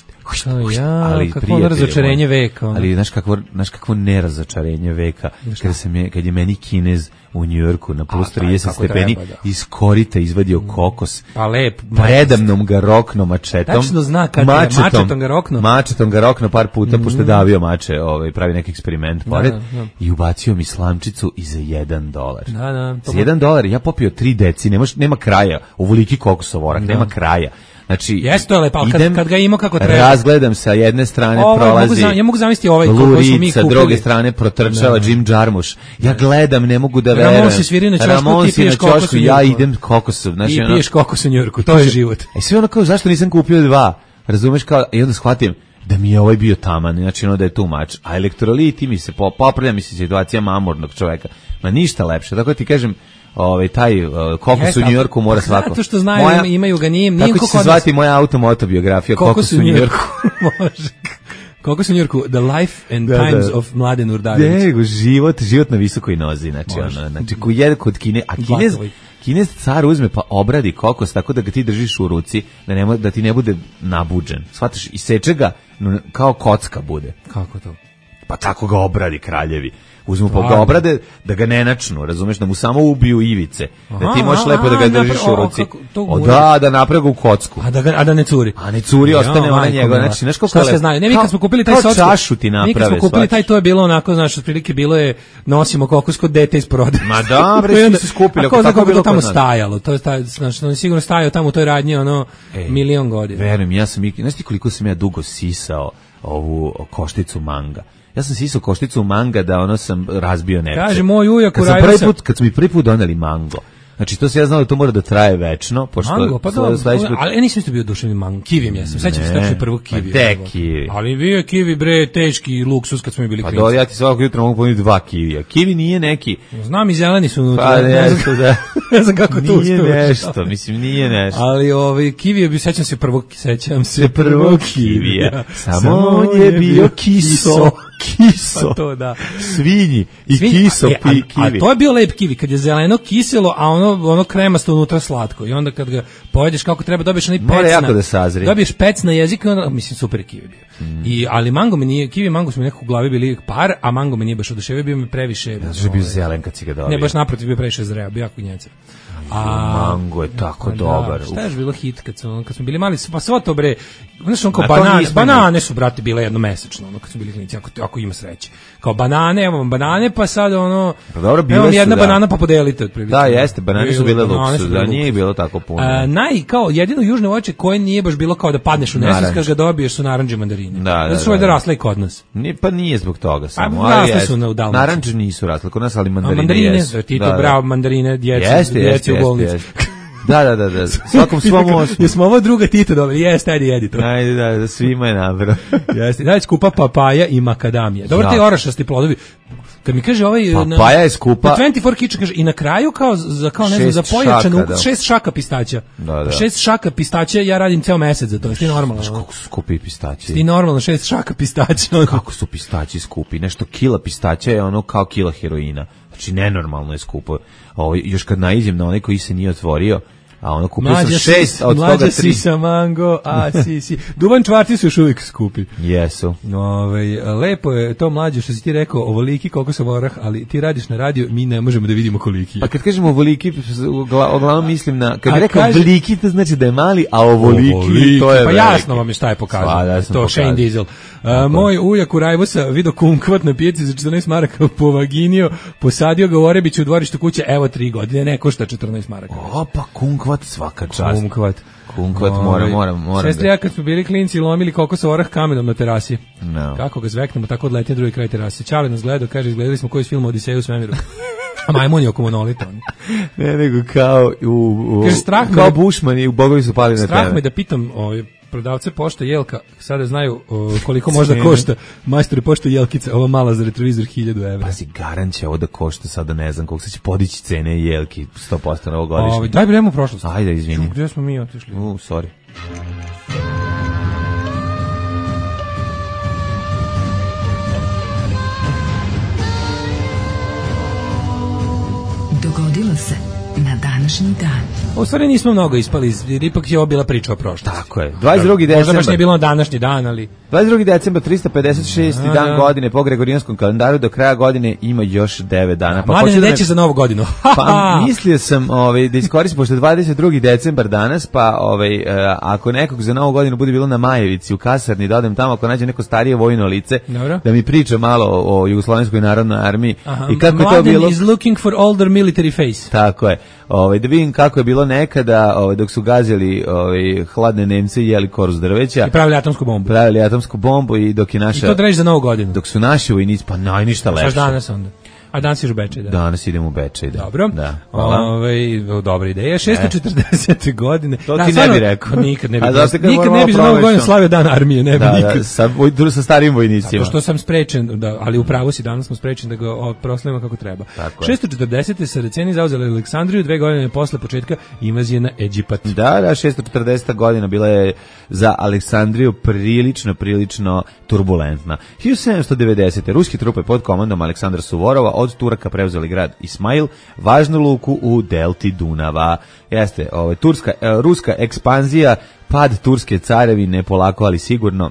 Kao, ja, Ali kakvo prijatelje razočarenje moji, veka, ono. Ali znaš kakvo, znaš kakvo nerazočarenje veka kada se me, kad je meni Kinez u Njujorku na plus A, taj, trideset kako stepeni treba, da. iz korita izvadio kokos. Pa lep. Predamnom ga rokno mačetom. Tačno zna kad je, mačetom ga rokno. Mačetom ga rokno par puta, pošto je davio mače, ovaj, pravi neki eksperiment pored. da, da. I ubacio mi slamčicu i za jedan dolar. Da, da. to Za jedan dolar ja popio tri deci, nema, nema kraja. Ovoliki kokosov orak, nema kraja. Znači, Jeste, to je lepo, ali kad- idem, kad ga ima kako treba. razgledam sa jedne strane Ovo, prolazi mogu za- ja mogu zamisliti ovaj koliko smo mi Lurica, kupili. druge strane protrčava Jim Jarmusch. Ja gledam, ne mogu da verujem. Ramonsi sviraju na ćošku, ti Ramonsi piješ na kokos ćošku, u ja Njujorku. idem kokosov. Znači, I ono- piješ kokos u Njujorku, to je život. E sve ono kao, zašto nisam kupio dva? Razumeš kao, i onda shvatim da mi je ovaj bio taman, znači ono da je tu mač. A elektroliti mi se, po- popravlja mi se situacija mamurnog čoveka. Ma ništa lepše, tako ti kažem, ovaj, taj uh, kokos Jeste, u Njujorku mora svako. zato što znaju, ima- imaju ga, nije- nije Tako ko će se kod nas. zvati moja automotobiografija, kokos u Njujorku. Može. Kokos u Njujorku, The Life and Da, da. Times of Mladen Urdarević. Nego, život, život na visokoj nozi, znači, ono, znači, ko jede kod Kine, a Kinez, Blatovoj. Kinez car uzme pa obradi kokos tako da ga ti držiš u ruci, da, nema, da ti ne bude nabuđen, shvataš, i seče ga no, kao kocka bude, Kako to? pa tako ga obradi kraljevi. Uzmu pa ga Stvarno? obrade da ga ne načnu, razumeš, da mu samo ubiju ivice, da ti Aha, možeš lepo da aha, ga držiš napra- u o, ruci. kako to O, gura. da, da napravi ga u kocku. A da, ga, a da ne curi. A ne curi, Ja, ostane ona majko njegova, mila. znači, znaš kako Šta je se lepo? znaju? Ne, mi Kao- kad smo kupili taj kao socko, čašu ti mi kad naprave, smo kupili shvataš. taj, to je bilo onako, znaš, otprilike bilo je, nosimo kokos kod dete iz prodaje. Ma da, bre, I svi onda- su skupili, A ako ko zna tako kako je bilo to tamo kod nas. stajalo, to je staj, znaš, on je sigurno stajao tamo u toj radnji, ono, Ej, milion godina. Verujem, ja sam, znaš ti koliko sam ja dugo sisao ovu košticu manga? Ja sam sisao košticu manga da ono sam razbio nepče. Kaže, moj ujak kad u sam prvi Rajvosa- put, kad su mi prvi put doneli mango, znači to se ja znao da to mora da traje večno, pošto Mango, pa dobro, sledeći put- ali ja nisam isto bio duševni mango, kivijem jesam, sećam se Ne, kako je prvog ma kivi. de kivi. Ali bio je kivi, bre, teški luksus kad smo mi bili Pa klinci. do, ja ti svakog jutra mogu ponuditi dva kivija. Kivi nije neki, Znam i zeleni su unutra. pa ne znam- nešto da, ne znam kako to nije uspeo. nešto, mislim nije nešto. Ali ovaj kivi je bio, sećam se prvog, sećam se Se prvog kivija, samo on je bio kiso, kiso, Pa to da. svinji i Svi- kiso e, pi a, kivi. a to je bio lep kivi, kad je zeleno kiselo, a ono, ono kremasto unutra slatko. I onda kad ga pojedeš kako treba, dobiješ onaj pec Mora na... jako da sazri. Dobiješ pec na jeziku, i onda, mislim, super je kivi bio. I, ali mango mi nije, kivi i mango su mi nekako u glavi bili par, a mango mi nije baš oduševio, bio mi previše... Zato što je bio zelen kad si ga dobio. Ne, baš naprotiv, bio previše zreo, bio jako njecer. A Mango je tako da, dobar. šta je još bilo hit kad, su, kad smo bili mali, pa svo to bre, znaš on kao A to banane, nismo banane su, brate, bile jednomesečno, ono kad su bili klinici, ako, ako ima sreće. Kao banane, evo vam banane, pa sad ono, Pa dobro, bile evo vam su, jedna da. banana pa podelite otprilike. Da, jeste, banane su bile Banane luksus, su da bile nije luksus. bilo tako puno. A, naj, kao jedino južno voće koje nije baš bilo kao da padneš u nesvest Naranč. kad ga dobiješ su naranđe mandarine. Da, da, Zato su da, valjda da. rasle i kod nas. Nije, pa nije zbog toga samo. A, ali rasle jeste. su na- u Dalmaciji. Naranče nisu rasle kod nas, ali A mandarine, mandarine, jesu. ti to Da, da. bravo, mandarine, djeci, Jeste, djeci jeste, u jeste, bolnici. jeste. Da, da, da, da. Svakom svom osnovu. Jesmo ovo druga Tito dobili? Jeste, ajde, jedi to. Ajde, da, da, svima je nabrao. Jeste. Daj skupa papaja i makadamija. Dobro, Ja. ti orašasti plodovi. Kad mi kaže ovaj Papaja je skupa. Na dvadeset četiri Kitchen kaže i na kraju kao za kao ne znam Šest za pojačan šaka, ukus, da. šest šaka pistaća. Da, da. Šest šaka pistaća ja radim ceo mesec za to. Ti normalno. ono? Kako su skupi pistaći? Ti normalno šest šaka pistaća. ono. Kako su pistaći skupi? Nešto kila pistaća je ono kao kila heroina. Znači, nenormalno je skupo. Ovo, još kad naiđem na onaj koji se nije otvorio, a ono kupio sam Mlađa šest, si, a od mlađa toga si tri. sa mango, a si si. Duvan čvarci su još uvijek skupi. Jesu. Ovaj lepo je to mlađe što si ti rekao, ovoliki kokosov orah, ali ti radiš na radio, mi ne možemo da vidimo koliki je. Pa kad kažemo ovoliki, ugla- uglavnom mislim na, kad A bi rekao kaže- veliki, to znači da je mali, a ovoliki, Ovoliki, to je pa veliki. jasno vam je šta je pokazao. Pa, da sam to pokazao. Shane Diesel. A, moj ujak u Rajvosa video kumkvat na pijaci za četrnaest maraka povaginio, posadio ga u Orebiću u dvorištu kuće, evo tri godine, ne košta četrnaest maraka. O, pa kumkvat svaka čast. Kumkvat. Kumkvat, moram, moram, moram. Sestre, ja kad smo bili klinci lomili kokosov orah kamenom na terasi. No. Kako ga zveknemo, tako odletio drugi kraj terase. Čale nas gledao, kaže, izgledali smo koji iz filma Odiseju u svemiru. A majmun je oko monolita. Ne, nego kao u, u kaže, strah kao me, Bušman i bogovi su pali na tebe. Strah me da pitam ovaj prodavce pošte Jelka, sada znaju o, koliko možda košta majstori pošte Jelkica, ova mala za retrovizor hiljadu evra. Pazi, garant će ovo da košta sada, ne znam koliko se će podići cene Jelki sto posto novogodišnje. Ovaj daj bremo prošlost. Ajde, izvini. Gde smo mi otišli? U, uh, sorry. Dogodilo se na današnji dan. U stvari nismo mnogo ispali, jer ipak je ovo bila priča o prošlosti. Tako je. dvadeset drugi decembar. Možda baš nije bilo na današnji dan, ali... dvadeset drugi decembar, trista pedeset šesti dan godine po Gregorijanskom kalendaru, do kraja godine ima još devet dana. Pa Mladine, neće da me... za novu godinu. Pa mislio sam ovaj, da iskoristim, pošto je dvadeset drugi decembar danas, pa ovaj, uh, ako nekog za novu godinu bude bilo na Majevici, u kasarni, da odem tamo, ako nađe neko starije vojno lice, dobro, da mi priča malo o, o Jugoslovenskoj narodnoj armiji. Aha. I kako je to bilo... is looking for older military face. Tako je. Ovaj, da vidim kako je bilo nekada, ovaj, dok su gazili ovaj, hladne Nemce i jeli koruz drveća. I pravili atomsku bombu. Pravili atomsku bombu i dok je naša... I to da reći za novu godinu. Dok su naši vojnici, pa naj ništa lepše. Šta danas onda? A danas ideš u Bečej, da. Danas idem u Bečej, da. Dobro. Da. Ove, dobra ideja. šesnaeste četrdesete godine. To da, ti stvarno, ne bi rekao. Nikad ne bi. Nikad ne bi za novu godinu slavio dan armije, ne bi da, nikad. Da, sa, sa starim vojnicima. Zato što sam sprečen, da, ali upravo si, danas smo sprečeni da ga proslavimo kako treba. šesnaeste četrdesete Saraceni zauzeli Aleksandriju, dve godine posle početka invazije na Egipat. Da, da, šesnaesta četrdeseta godina bila je za Aleksandriju prilično, prilično turbulentna. hiljadu sedamsto devedesete ruski trupe pod komandom Aleksandra Suvorova od Turaka preuzeli grad Ismail, važnu luku u delti Dunava. Jeste, ovaj, turska, e, ruska ekspanzija, pad turske carevine, polako ali sigurno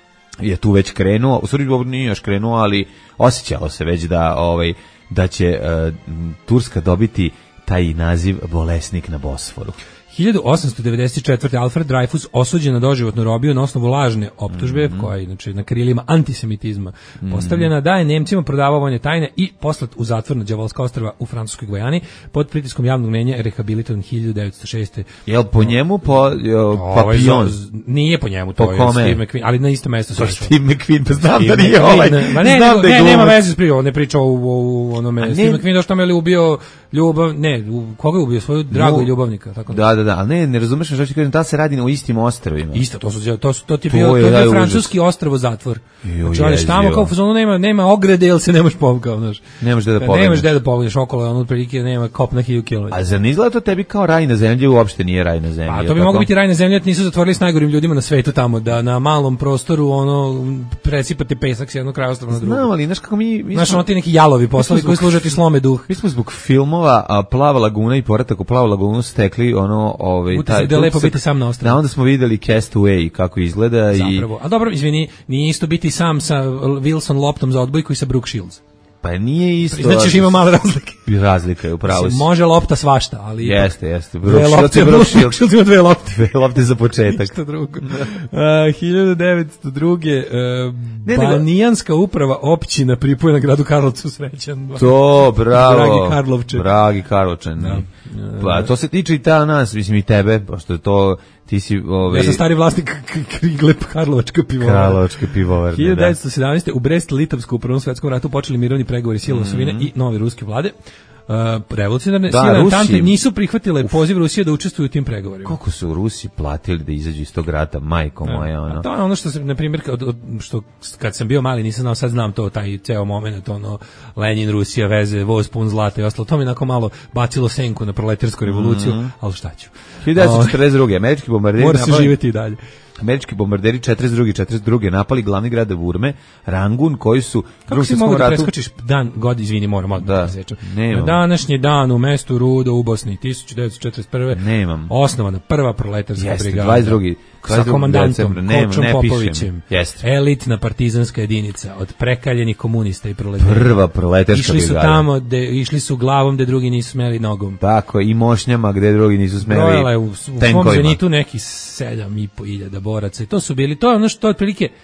je tu već krenuo. U stvari nije još krenuo, ali osjećalo se već da, ovaj, da će e, Turska dobiti taj naziv bolesnik na Bosforu. hiljadu osamsto devedeset četvrte Alfred Dreyfus osuđen na doživotnu robiju na osnovu lažne optužbe, mm-hmm. koja je inače na krilima antisemitizma mm-hmm. postavljena, da je Nemcima prodavao vojne tajne i poslat u zatvor na Đavolska ostrva u Francuskoj Gvajani, pod pritiskom javnog mnenja rehabilitovan hiljadu devetsto šeste. Jel po njemu po jo, Papion? Nije po njemu, to po je kome? Steve McQueen, ali na isto mesto se. Steve McQueen, pa znam Steve da nije ovaj. Ma ne, znam ne, da ne, nema veze s pričom, ne priča o, o onome. Steve McQueen došto me li ubio ljubav, ne, koga je ubio svoju dragu no, ljubavnika, tako da. Da, da, ali ne, ne razumeš što ću kažem, da se radi o istim ostrvima. Isto, to su to su to ti bio to je, to je francuski ostrvo zatvor. Znači ali tamo kao fazonu nema nema ograde, jel se nemaš pomkao, znaš. Nemaš da poglediš. Nemaš da poglediš okolo, ono otprilike nema kop na hiljadu kilometara. A zar ne izgleda to tebi kao raj na zemlji, uopšte nije raj na zemlji. Pa to bi moglo biti raj na zemlji, da nisu zatvorili s najgorim ljudima na svetu tamo, da na malom prostoru ono presipate pesak s jednog kraja ostrva na drugo. Znam, ali znaš kako mi, mi znaš, ono ti neki jalovi poslali koji služe ti slome duh. Mi smo zbog filmova a, Plava laguna i Povratak u Plavu lagunu stekli ono ovaj taj da lepo biti sam na ostrvu. Da, onda smo videli Castaway kako izgleda. Zapravo. I a dobro, izvini, nije isto biti sam sa Wilson loptom za odbojku i sa Brooke Shields. Pa nije isto. Znači ima male razlike. Razlika je, upravo si. Može lopta svašta, ali jeste, jeste. Brooke Shields ima dve lopte. Dve lopte za početak. Ništa drugo. Uh, hiljadu devetsto druge uh, ne, Banijanska uprava općina pripojena gradu Karlovcu, srećan. To, bravo. Dragi Karlovčan. Dragi Karlovčan. Da. Pa to se tiče i ta nas, mislim i tebe, pošto je to ti si ovaj ja sam stari vlasnik Kriglep Karlovačka pivovara. Karlovačka pivovara. hiljadu devetsto sedamnaeste u Brest-Litovsku u Prvom svetskom ratu počeli mirovni pregovori sile osovine mm-hmm. i nove ruske vlade. Uh, revolucionarne da, sile Antante nisu prihvatile poziv Rusije da učestvuju u tim pregovorima. Koliko su Rusi platili da izađu iz tog rata, majko ja. moja, ono. A to je ono što se, na primjer, što kad sam bio mali nisam znao, sad znam to, taj ceo moment, ono, Lenin, Rusija, veze, voz pun zlata i ostalo, to mi onako malo bacilo senku na proletarsku revoluciju, mm-hmm. ali šta ću. hiljadu devetsto četrdeset druge američki bombarderi mora se napali, živjeti i dalje. Američki bombarderi četrdeset druge četrdeset druge napali glavni grad Burme, Rangun, koji su kako si mogu da preskočiš dan, god, izvini, moram odmah da presečem. Na današnji dan u mestu Rudo u Bosni, hiljadu devetsto četrdeset prve. Nemam. Osnovana prva proletarska Jeste, brigada. dvadeset drugi sa komandantom Kočom Popovićem. Jeste. Elitna partizanska jedinica od prekaljenih komunista i proletara. Prva proletarska brigada. Išli su tamo, de, išli su glavom gde drugi nisu smeli nogom. Tako, i mošnjama gde drugi nisu smeli tenkovima. Brojala je u, u svom zenitu neki sedam i po hiljada boraca i to su bili, to je ono što otprilike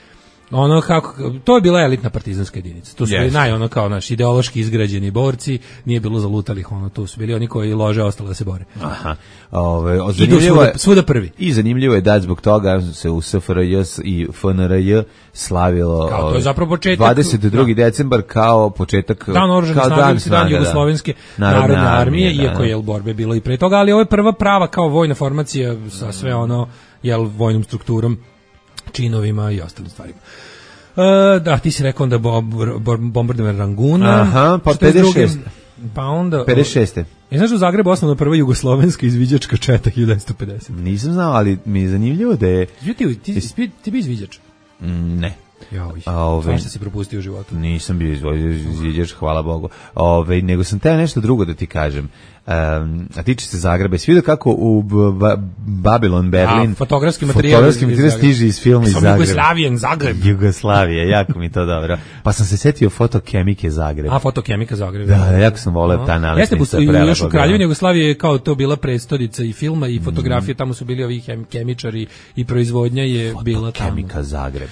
ono kako, to je bila elitna partizanska jedinica. To su Yes. bili naj ono kao naš ideološki izgrađeni borci, nije bilo zalutalih, ono tu su bili oni koji lože ostalo da se bore. Aha. Ove, Idu zanimljivo svuda, je, svuda prvi. i zanimljivo je da zbog toga se u S F R J i F N R J slavilo Kao, to je ove, zapravo početak- dvadeset drugi decembar kao početak Dan oružanih kao snaga, dan dan, snaga, da. Jugoslovenske Narodne narodne armije, armije, da, iako da. je borbe bilo i pre toga, ali ovo je prva prava kao vojna formacija sa sve ono, jel, vojnom strukturom, činovima i ostalim stvarima. E, da, ti si rekao onda bo, bo, bombardovanje Ranguna. Aha, pa šezdeset druge pedeset šeste. Pa onda... pedeset šeste. Je znaš da u Zagrebu osnovna prva jugoslovenska izviđačka četa hiljadu devetsto pedeset? Nisam znao, ali mi je zanimljivo da je... Ti, ti, ti, ti bi izviđač? Mm, ne. Joj, A, ove- svašta si propustio u životu. Nisam bio izviđač, hvala Bogu. Ove, nego sam teo nešto drugo da ti kažem. Um, a tiče se Zagreba. Svi vidio kako u B- Ba- Babylon, Berlin, A, fotografski materijal fotografski iz- iz materijal Zagreba. stiže iz filma iz Sam Zagreba. Jugoslavijan Zagreb. Jugoslavija, jako mi to dobro. Pa sam se setio fotokemike Zagreba. A, fotokemika Zagreb. Da, da, jako sam voleo ta nalepnica. Jeste, prelepa još u bila. Kraljevini Jugoslavije je kao to bila prestolnica i filma i fotografije, tamo su bili ovi hem- kemičari i proizvodnja je bila tamo. Kemika Zagreb.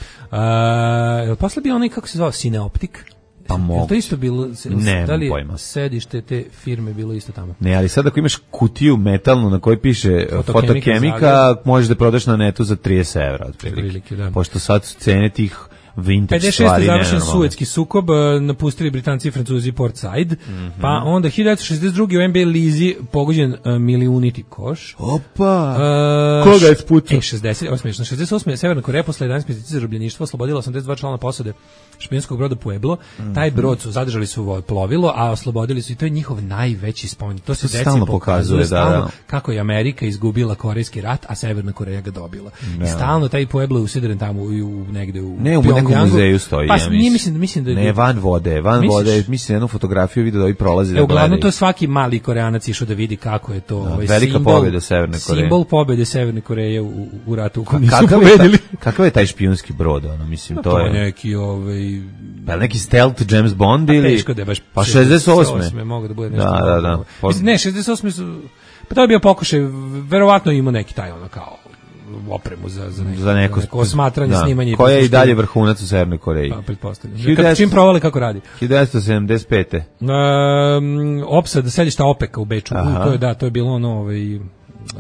A, jel posle bio onaj, kako se zvao, Cineoptik? Pa Jel mogu. to isto bilo, Nemam da li je pojma. sedište te firme bilo isto tamo? Ne, ali sad ako imaš kutiju metalnu na kojoj piše Fotokemika fotokemika, Zagreb. možeš da prodaš na netu za trideset evra otprilike. Otprilike, da. Pošto sad su cene tih vintage pedeset šeste. stvari završen nenormalne. Suetski sukob, e, napustili Britanci i Francuzi Port Said, Mhm. pa onda hiljadu devetsto šezdeset druge u N B A lizi pogođen uh, milijuniti koš. Opa! Uh, Koga je spucao? E, šezdeset, ovo smiješno, šezdeset osme. Severna Koreja posle jedanaest meseci zarobljeništva oslobodila osamdeset dva člana posade špijunskog broda Pueblo. Mhm. Taj brod su zadržali su vo- plovilo, a oslobodili su i to je njihov najveći spomenik. To se To se deci stalno pokazuje, pokazuje, da, stalno da. kako je Amerika izgubila Korejski rat, a Severna Koreja ga dobila. Da. I stalno taj Pueblo je usidren tamo u, u negde u Ne, u nekom Pyongyangu. muzeju stoji. Pa ja nije mislim, mislim da je Ne, van vode, van Misliš? vode, mislim jednu fotografiju vidio da ovi prolaze da E, uglavnom gledaju. to svaki mali Koreanac išao da vidi kako je to ovaj velika simbol, pobjeda Severne Koreje. Simbol pobjede Severne Koreje u, u ratu u kojem nisu Kakav je, pobedili. ta, kakav je taj špijunski brod, ono, mislim, to, To je... je neki ovaj Pa je neki stealth James Bond ili... teško da je baš Pa šezdeset osme. mogu da bude nešto. Da, da, da. Pa, mislim, ne, šezdeset osme su pa to je bio pokušaj, verovatno ima neki taj ono kao opremu za za neko, Za neko, osmatranje, da, snimanje i koja je i prisluškivanje. dalje vrhunac u Severnoj Koreji. Pa pretpostavljam. hiljadu Kad devetsto čim provali kako radi. hiljadu devetsto sedamdeset pete. Um, opsada sedišta OPEC-a u Beču. Aha. U, to je da, to je bilo ono ovaj uh,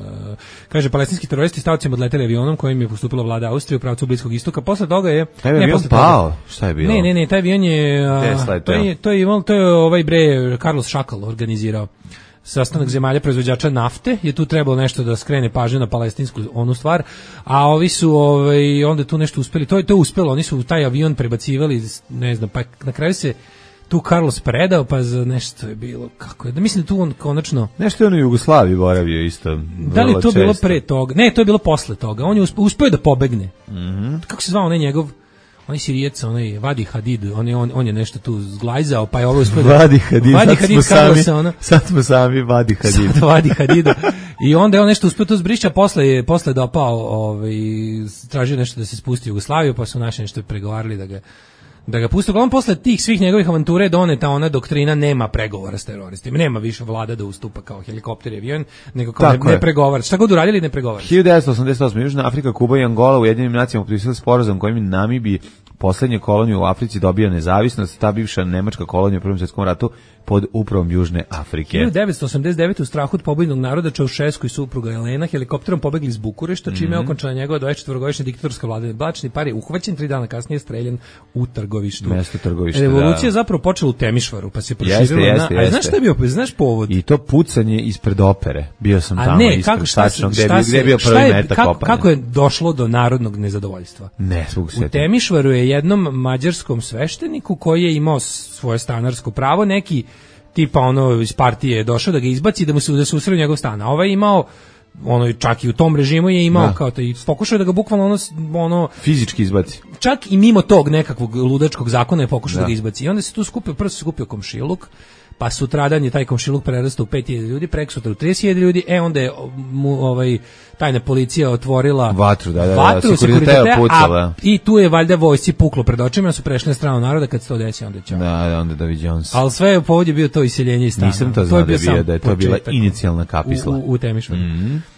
kaže palestinski teroristi stavcima odleteli avionom kojim je postupila vlada Austrije u pravcu Bliskog istoka. Posle toga je Taj je avion posle toga- pao. Šta je bilo? Ne, ne, ne, taj avion je a, Gde je sleteo? to je to je imao- to je ovaj bre Carlos Šakal organizirao sastanak zemalja proizvođača nafte, je tu trebalo nešto da skrene pažnju na palestinsku onu stvar, a ovi su ovaj onda tu nešto uspeli, to je to je uspelo, oni su taj avion prebacivali, ne znam, pa na kraju se tu Carlos predao, pa za nešto je bilo, kako je, da mislim da tu on konačno, Nešto je on u Jugoslaviji boravio isto. da li je vrlo to bilo često. pre toga, ne, to je bilo posle toga, on je uspe- uspeo da pobegne, Mhm. kako se zvao onaj njegov, onaj Sirijac, onaj Vadi Hadid, on je, on, on je nešto tu zglajzao, pa je ovo uspeo da... Vadi Hadid, Vadi sad Hadid smo sami, Carlosa, ono. sad smo sami Vadi Hadid. Sad Vadi Hadida. I onda je on nešto uspeo to zbrišća, posle je posle dopao, ovaj tražio nešto da se spusti u Jugoslaviju, pa su naši nešto pregovarali da ga da ga puste. Uglavnom posle tih svih njegovih avantura je doneta ona doktrina nema pregovora s teroristima. Nema više vlada da ustupa kao helikopter i avion, nego kao Tako ne, je. ne pregovara. Šta god uradili, ne pregovara. hiljadu devetsto osamdeset osme. Južna Afrika, Kuba i Angola u Ujedinjenim nacijama potpisali sporazum kojim je Namibiji poslednje kolonije u Africi dobija nezavisnost. Ta bivša nemačka kolonija u Prvom svjetskom ratu pod upravom Južne Afrike. hiljadu devetsto osamdeset devete. u strahu od pobjednog naroda Čaušesku i supruga Elena helikopterom pobegli iz Bukurešta, čime je okončana njegova dvadesetčetvorogodišnja diktatorska vlada. Blačni par je uhvaćen, tri dana kasnije streljan u Trgovištu. Mesto Trgovište, Revolucija da. je zapravo počela u Temišvaru, pa se Jeste, proširila jeste, na... A jeste. znaš šta je bio, znaš povod? I to pucanje ispred opere. Bio sam A tamo ne, ispred kako, šta, tačno, se- gde, je šta bio- gde je bio se, prvi šta je, metak kako, kopanja. kako je došlo do narodnog nezadovoljstva? Ne, svog U sveta. Temišvaru je jednom mađarskom svešteniku koji je imao svoje stanarsko pravo, neki tipa ono iz partije je došao da ga izbaci da mu se da se usre u njegov stan. A ovaj je imao ono čak i u tom režimu je imao Da. kao to i pokušao je da ga bukvalno ono, ono Fizički izbaci. čak i mimo tog nekakvog ludačkog zakona je pokušao da, Da. ga izbaci. I onda se tu skupio, prvo se skupio komšiluk, pa sutradan je taj komšiluk prerastao u pet hiljada ljudi, preksutra u trideset hiljada ljudi, e onda je mu ovaj tajna policija otvorila Vatru, da, da, da, vatru, Sekuriteteo Sekuriteteo, pucala. a i tu je valjda vojsci puklo pred očima, su prešli na stranu naroda, kad se to desi onda će. Da, da, onda David Jones. Ali sve je povod je bio to iseljenje iz stana. Nisam to znao da je bio, sam da je to bila početak inicijalna kapisla. U, u, u Temišvaru. Mhm.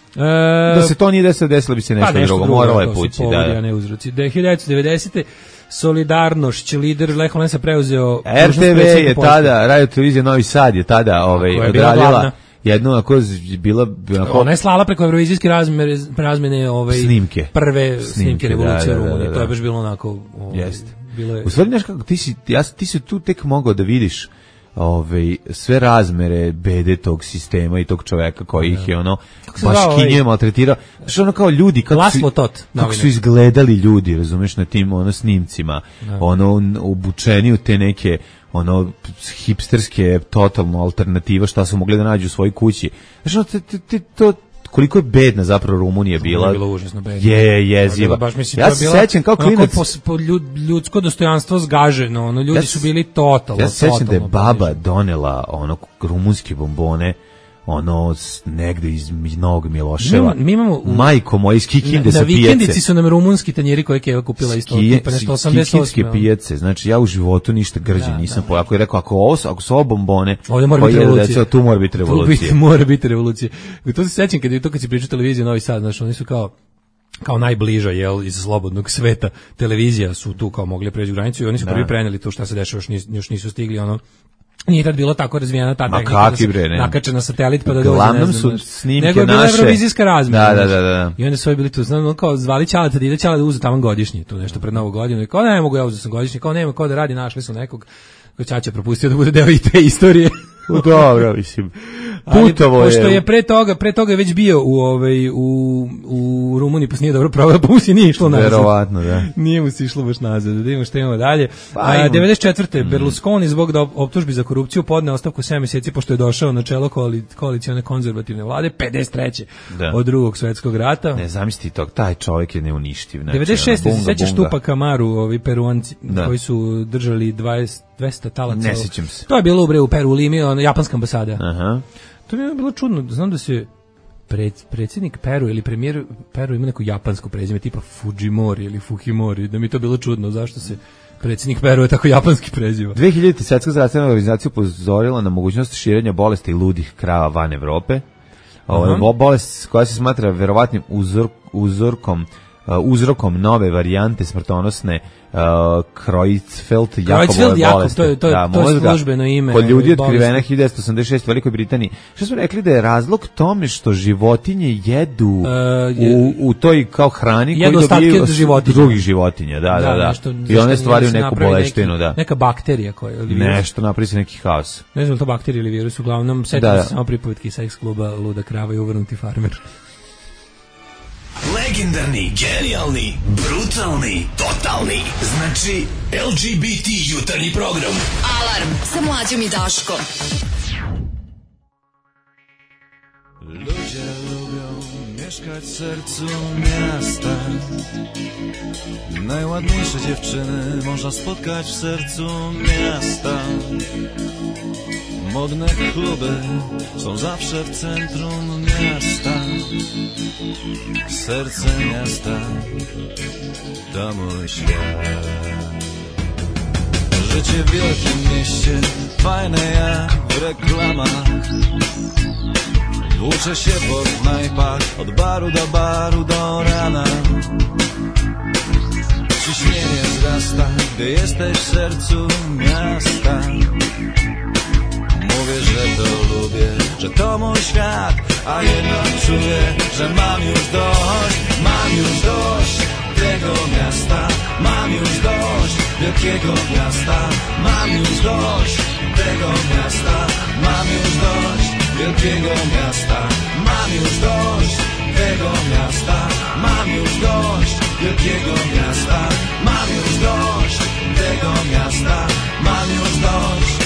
E, Da se to nije desilo, desilo bi se nešto, pa nešto drugo, drugo, moralo je to su pući. povodi, Da, da. a ne uzroci. Da je hiljadu devetsto devedesete. Solidarnošć, lider Lech Valensa preuzeo R T V je tada, Radio televizija Novi Sad je tada ovaj, Koja je bila odradila glavna. jednu, ako je bila... Onako, Ona je slala preko evrovizijske razmene, razmene ovaj, Snimke. prve snimke, Snimke, revolucije da, da, Rumunije. da, da. To je baš bilo onako... Ovaj, Jeste. bilo je... U stvari, znaš kako, ti si, ja, ti si tu tek mogao da vidiš ovaj, sve razmere bede tog sistema i tog čoveka koji ih je ono se baš zvao, kinjuje ovaj? maltretirao. Znaš, ono kao ljudi, kako Laslo su, Tot, kako novinar. su izgledali ljudi, razumeš, na tim ono snimcima, ono obučeni u te neke ono hipsterske totalno alternativa šta su mogli da nađu u svojoj kući. Znaš, ono, te, te, te, to koliko je bedna zapravo Rumunija bila. Je bilo užasno bedno. Je, jeziva. Baš, mislim, ja to je se bila, sećam kao onako klinac. Po, po ljud, ljudsko dostojanstvo zgaženo, ono, ljudi Ja su se- bili totalno, Ja se sećam da je totalno baba poniženi. donela ono rumunske bombone ono s- negde iz Novog Miloševa. Mi, mi imamo u- Majko moja iz Kikinde na, sa na pijace. vikendici su nam rumunski tanjiri koje je Keva kupila isto, Skije- tipa nešto s- osamdeset osam. Kikinske pijace. Znači ja u životu ništa grđe Da, nisam da. pojao. Ako je rekao ako ovo su- ako su ovo bombone, Ovdje mora koji biti jedu revolucija. deca, tu mora biti Tu biti, revolucija. mora biti revolucija. I to se sećam kad je to kad se priča televizija Novi Sad, znači oni su kao kao najbliža jel iz slobodnog sveta televizija su tu kao mogli preći granicu i oni su prvi preneli to šta se dešava, još, nis, još nisu stigli ono. Nije tad bilo tako razvijena ta Ma tehnika kakvi da se bre, ne. nakače na satelit pa da dođe. Uglavnom ne znam, su znaš. snimke Nego je bila naše- evrovizijska razmena. Da, da, znaš. da, da. I onda su ovi bili tu, znam, ono kao zvali Ćaleta da ide Ćale da uze tamo godišnji, tu nešto pred Novu godinu. I kao ne mogu ja uzeti sam godišnji, kao nema ko da radi, našli su nekog. Ko Ćaća propustio da bude deo i te istorije. Dobro, mislim. Ali Putovo pošto je. je pre toga, pre toga je već bio u ovaj u u Rumuniji, pa se nije dobro proveo, pa mu se nije išlo nazad. Verovatno, da. Nije mu se išlo baš nazad. Da vidimo šta imamo dalje. Pa, A, imamo. devedeset četvrte Berlusconi zbog da optužbi za korupciju podneo ostavku sedam mjeseci pošto je došao na čelo koali- koalicione konzervativne vlade pedeset treće Da. od drugog svjetskog rata. Ne, zamisli tog, taj čovjek je neuništiv. Znači, devedeset šeste ono, se bunga, sećaš bunga. Tupa Kamaru, ovi Peruanci Da. koji su držali dvadeset dvesta talaca. Ne sjećam se. To je bilo u bre u Peru, u Limi, ono, japanska ambasada. Aha. To mi je bilo čudno, znam da se pred, predsjednik Peru ili premijer Peru ima neko japansko prezime tipa Fujimori ili Fukimori, da mi je to bilo čudno, zašto se predsjednik Peru je tako japanski preziva. dve hiljadite. Svetska zdravstvena organizacija upozorila na mogućnost širenja bolesti ludih krava van Evrope. Ovo je Aha. bo- bolest koja se smatra verovatnim uzor, uzorkom uh, uzrokom nove varijante smrtonosne uh, Creutzfeldt Jakobove Creutzfeldt Jakob, bolesti. to je- to je- Da, to je mozga. službeno ime Kod ljudi ove otkrivena bolesti. hiljadu devetsto osamdeset šeste u Velikoj Britaniji. Što smo rekli da je razlog tome što životinje jedu E, je- u, u toj kao hrani Jedu koju ostatke dobijaju od od životinja. drugih životinja. Da, da, da. nešto- I nešto one stvaraju se neku napravi boleštinu, neki- da. Neka bakterija koja ili virus. Nešto napravi se neki haos. Ne znam, to bakterija ili virus, uglavnom setim Da, da. se samo pripovetki seks kluba Luda krava i uvrnuti farmer. Legendarni, genijalni, brutalni, totalni. Znači, L G B T jutarnji program. Alarm sa mlađom i Daškom. Ludzie lubią mieszkać w sercu miasta. Najładniejsze dziewczyny można spotkać w sercu miasta. Modne kluby są zawsze w centrum miasta. Serce miasta to mój świat. Życie w wielkim mieście, fajne jak w reklamach. Włóczę się po knajpach, od baru do baru do rana. Ciśnienie wzrasta, gdy jesteś w sercu miasta. Mówię, że to lubię, że to mój świat, a jednak czuję, że mam już dość. Mam już dość tego miasta, mam już dość wielkiego miasta. Mam już dość tego miasta, mam już dość wielkiego miasta. Mam już dość tego miasta, mam już dość wielkiego miasta. Mam już dość tego miasta, mam już dość.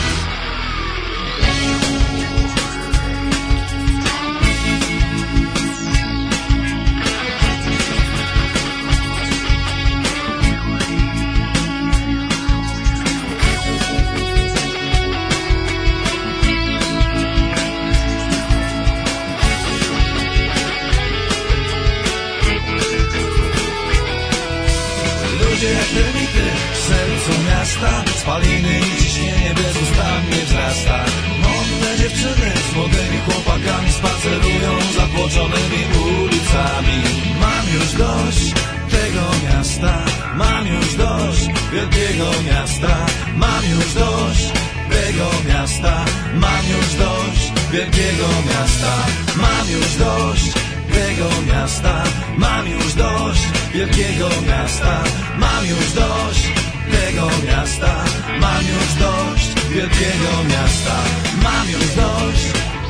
Ludzie jak termity w sercu miasta, spaliny i ciśnienie bezustannie wzrasta. Modne dziewczyny z młodymi chłopakami spacerują za poczonymi ulicami. Mam już dość tego miasta, mam już dość wielkiego miasta. Mam już dość tego miasta, mam już dość wielkiego miasta. Mam już dość tego miasta, mam już dość wielkiego miasta. Mam już dość tego miasta, mam już dość wielkiego miasta. Mam już dość,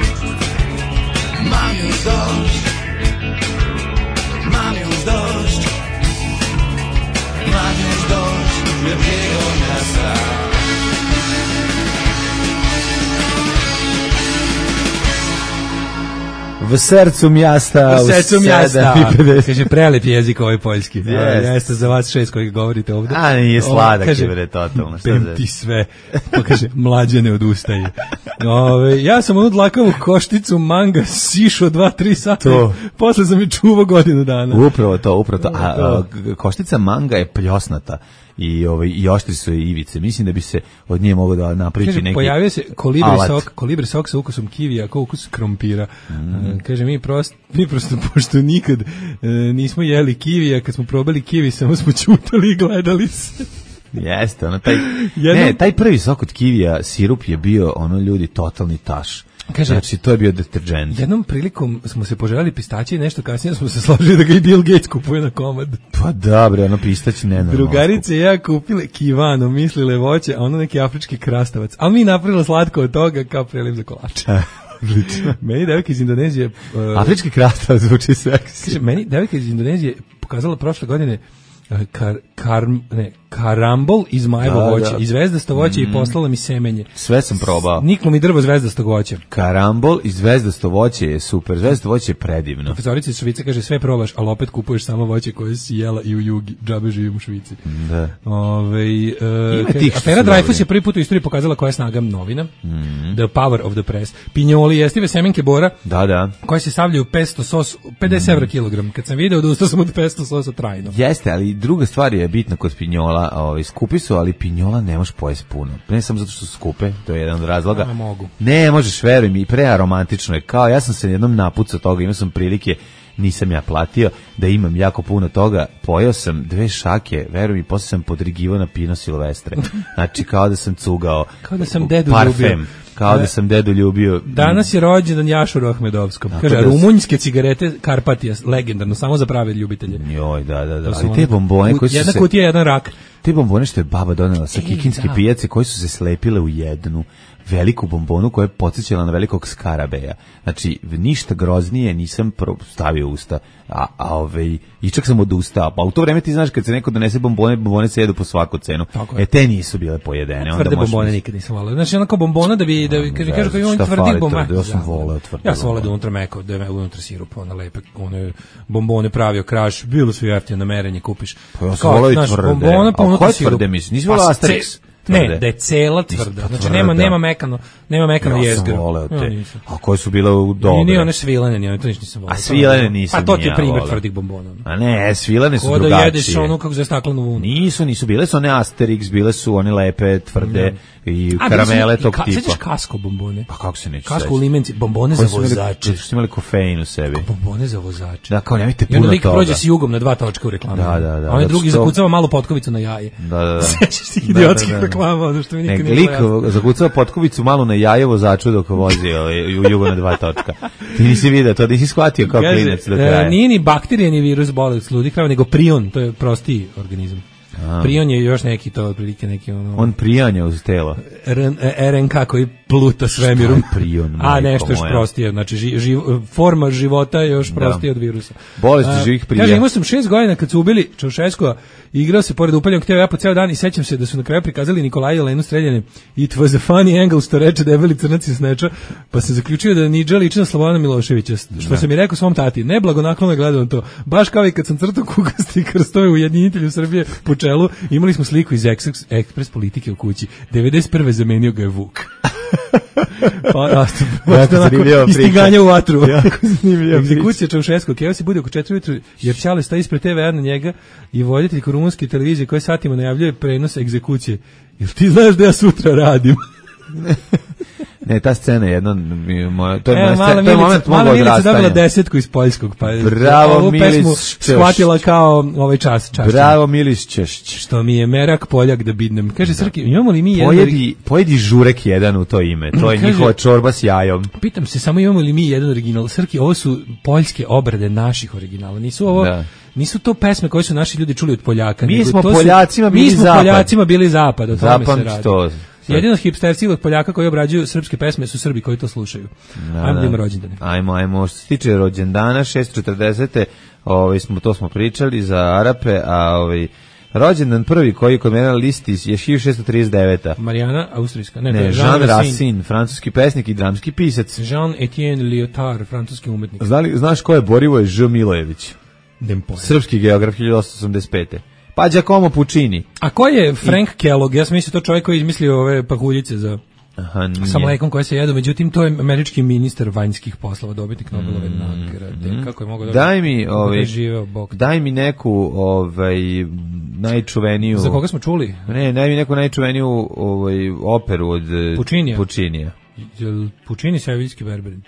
mam już dość, mam już dość, mam już dość wielkiego miasta. W sercu miasta. U sercu miasta. Kaže, prelep jezik ovaj poljski. Yes. Jeste za vas šest koji govorite ovde. A nije sladak, kaže, je bre, totalno. Pem ti sve. Pa kaže, mlađe ne odustaje. Ove, ja sam onu dlakavu košticu manga sišao dva, tri sata. To. Posle sam je čuvao godinu dana. Upravo to, upravo to. A, a, koštica manga je pljosnata. I ovaj i oštri su i ivice. Mislim da bi se od nje moglo da napravi neki. Pojavio se kolibri sok, kolibri sok sa ukusom kivija, kao ukus krompira. Mm. Kaže mi prosto, mi prosto pošto nikad e, nismo jeli kivija, kad smo probali kivi, samo smo ćutali i gledali se. Jeste, ono taj Jednom, ne, taj prvi sok od kivija, sirup je bio ono ljudi totalni taš. Kaže, znači, to je bio deterdžent. Jednom prilikom smo se poželjeli pistaće i nešto kasnije smo se složili da ga i Bill Gates kupuje na komad. Pa da, bre, ono pistaći ne. Drugarice i ja kupile kivano, mislile voće, a ono neki afrički krastavac. Ali mi napravila slatko od toga kao preliv za kolače. Meni devojka iz Indonezije... Uh, afrički krastavac zvuči seksi. Kaže, meni devojka iz Indonezije pokazala prošle godine Kar, kar, ne, karambol iz majevo da, voće, da. iz zvezdasto voće mm. i poslala mi semenje. Sve sam probao. Niklo mi drvo zvezdastog voća. Karambol iz zvezdasto voće je super. Zvezdasto voće je predivno. Profesorica iz Švice kaže sve probaš, ali opet kupuješ samo voće koje si jela i u Jugi. Džabe živim u Švici. Da. Ove, uh, afera Dreyfus je prvi put u istoriji pokazala koja je snaga novina. Mm. The power of the press. Pinjoli, jestive semenke bora. Da, da. Koje se stavljaju pesto sos, pedeset evra kilogram. Kad sam video da ustao sam od pesto sosa trajno. Jeste, ali druga stvar je bitna kod pinjola, ovaj skupi su, ali pinjola ne možeš pojesti puno. Ne samo zato što su skupe, to je jedan od razloga. Ne mogu. Ne možeš, veruj mi, prearomatično je. Kao ja sam se jednom napucao toga, imao sam prilike, nisam ja platio, da imam jako puno toga. Pojeo sam dve šake, veruj mi, posle sam podrigivao na Pino Silvestre. Znači kao da sam cugao. Kao da sam dedu parfem. ljubio. Kao da sam dedu ljubio. Danas je rođendan Jašuru Ahmedovskom. Kaže, da rumunjske cigarete Karpatija, legendarno, samo za prave ljubitelje. Joj, da, da, da. Ali te bombone koji su se... Jedna kutija, jedan rak. Te bombone što je baba donela sa kikinske pijace, koji su se slepile u jednu veliku bombonu koja je podsjećala na velikog skarabeja. Znači, ništa groznije nisam stavio u usta, a, a ovaj, i čak sam odustao. Pa u to vreme ti znaš kad se neko donese bombone, bombone se jedu po svaku cenu. E, te nisu bile pojedene. Tvrde onda bombone nikad nisam volao. Znači, onako bombona da bi, da bi, kaže, kaže, kaže, on tvrdi bombone. Ja sam voleo tvrdi. Ja sam voleo da unutra meko, da je unutra sirup, ona lepe, one bombone pravio kraš, bilo su jeftine na merenje, kupiš. Pa ja sam voleo i tvrde. Bombona, a koje tvrde misliš? Nisi voleo Asterix? Ne, da je cela tvrda. Znači nema nema mekano, nema mekano jezgro. Ja sam voleo te. A koje su bile u dobre? I nije one svilene, nije, to ništa nisam voleo. A svilene nisam. Pa to ti je primjer tvrdih bombona. A ne, svilene su drugačije. Ko da jedeš ono kako za staklenu vunu. Nisu, nisu bile su one Asterix, bile su one lepe, tvrde i karamele tog tipa. Sećaš Kasko bombone? Pa kako se neće? Kasko u limenci, bombone za vozače. Koji su imali kofein u sebi. Bombone za vozače. Da, kao nemojte puno toga. I onda lik prođe s jugom na dva točka u reklamu. Da, da, da. A onaj drugi zakucava malu potkovicu na jaje. Da, da, da. Sećaš se idiotskih reklama, ono što mi nikad lik zakucava potkovicu malo na jaje vozaču dok vozi ovaj, u jugo na dva točka. Ti nisi vidio to, nisi shvatio kao klinac do kraja. Nije ni bakterijani virus bolest ludih krava, nego prion, to je prostiji organizam. A. Prion je još neki to otprilike neki ono. On prijanja uz telo. R N K koji pluta svemirom. Prion, a nešto još prostije, znači ži, živ, forma života je još prostije od virusa. Bolesti živih prija. Kaže, imao sam šest godina kad su ubili Čaušeskova, igrao se pored upaljenog tela ja po ceo dan i sećam se da su na kraju prikazali Nikolaja Lenu streljane. It was a funny angle, što reče debeli crnac iz Sneča, pa sam zaključio da Nidža liči na Slobodana Miloševića, što da. sam i rekao svom tati, neblagonaklono gledao to. Baš kao i kad sam crtao kugasti krstove u Ujedinitelju Srbije po čelu, imali smo sliku iz Ekspres politike u kući. devedeset prve zamenio ga je Vuk. Pa, nastup, istiganje u vatru. Egzekucija Čaušeskog. Keo se bude oko četiri ujutru, jer Čale stoji ispred te ve na njega i voditelj rumunske televizije koje satima najavljuje prenos egzekucije. Jel ti znaš da ja sutra radim? Ne, ta scena je jedna, moja, to je, E, moja mala scena, to je moment Milica, mog mala Milica odrastanja. dobila desetku iz poljskog, pa je Bravo, ovu pesmu Milić, shvatila kao ovaj čas. čas Bravo, Milić Češć. Što mi je merak poljak da bidnem. Kaže, Srki, imamo li mi jedan... Pojedi, pojedi žurek jedan u to ime, to je Kaže- njihova čorba s jajom. Pitam se, samo imamo li mi jedan original? Srki, ovo su poljske obrade naših originala. Nisu ovo... Da. Nisu to pesme koje su naši ljudi čuli od Poljaka. Mi nego smo to su- Poljacima bili Mi smo zapad. Poljacima bili zapad, o tome se Zapamti radi. to. Jedino hipsterci od Poljaka koji obrađuju srpske pesme su Srbi koji to slušaju. Da, Ajmo da da. imamo rođendane. Ajmo, ajmo. Što se tiče rođendana, šesnaeste četrdesete Ovaj smo to smo pričali za Arape, a ovaj rođendan prvi koji je kod mene na listi je hiljadu šessto trideset deveta. Marijana, austrijska. Ne, to Ne, je Jean Racine. Racine, francuski pesnik i dramski pisac. Jean-Étienne Lyotard, francuski umetnik. Znali, znaš ko je Borivoje Ž. Milojević? Nem pojma. Srpski geograf hiljadu osamsto osamdeset pete. Pa Giacomo Puccini. A ko je Frank Kellogg? Ja sam mislio to čovjek koji je izmislio ove pahuljice za Aha, nije. sa mlekom koje se jedu, međutim to je američki ministar vanjskih poslova, dobitnik Nobelove nagrade. Kako je mogao da Daj mi, ovaj, živeo Bog. daj mi neku ovaj najčuveniju. Za koga smo čuli? Ne, daj mi neku najčuveniju ovaj operu od eh, Puccinija? Puccinija. Jel Puccini Sevijski Berberin?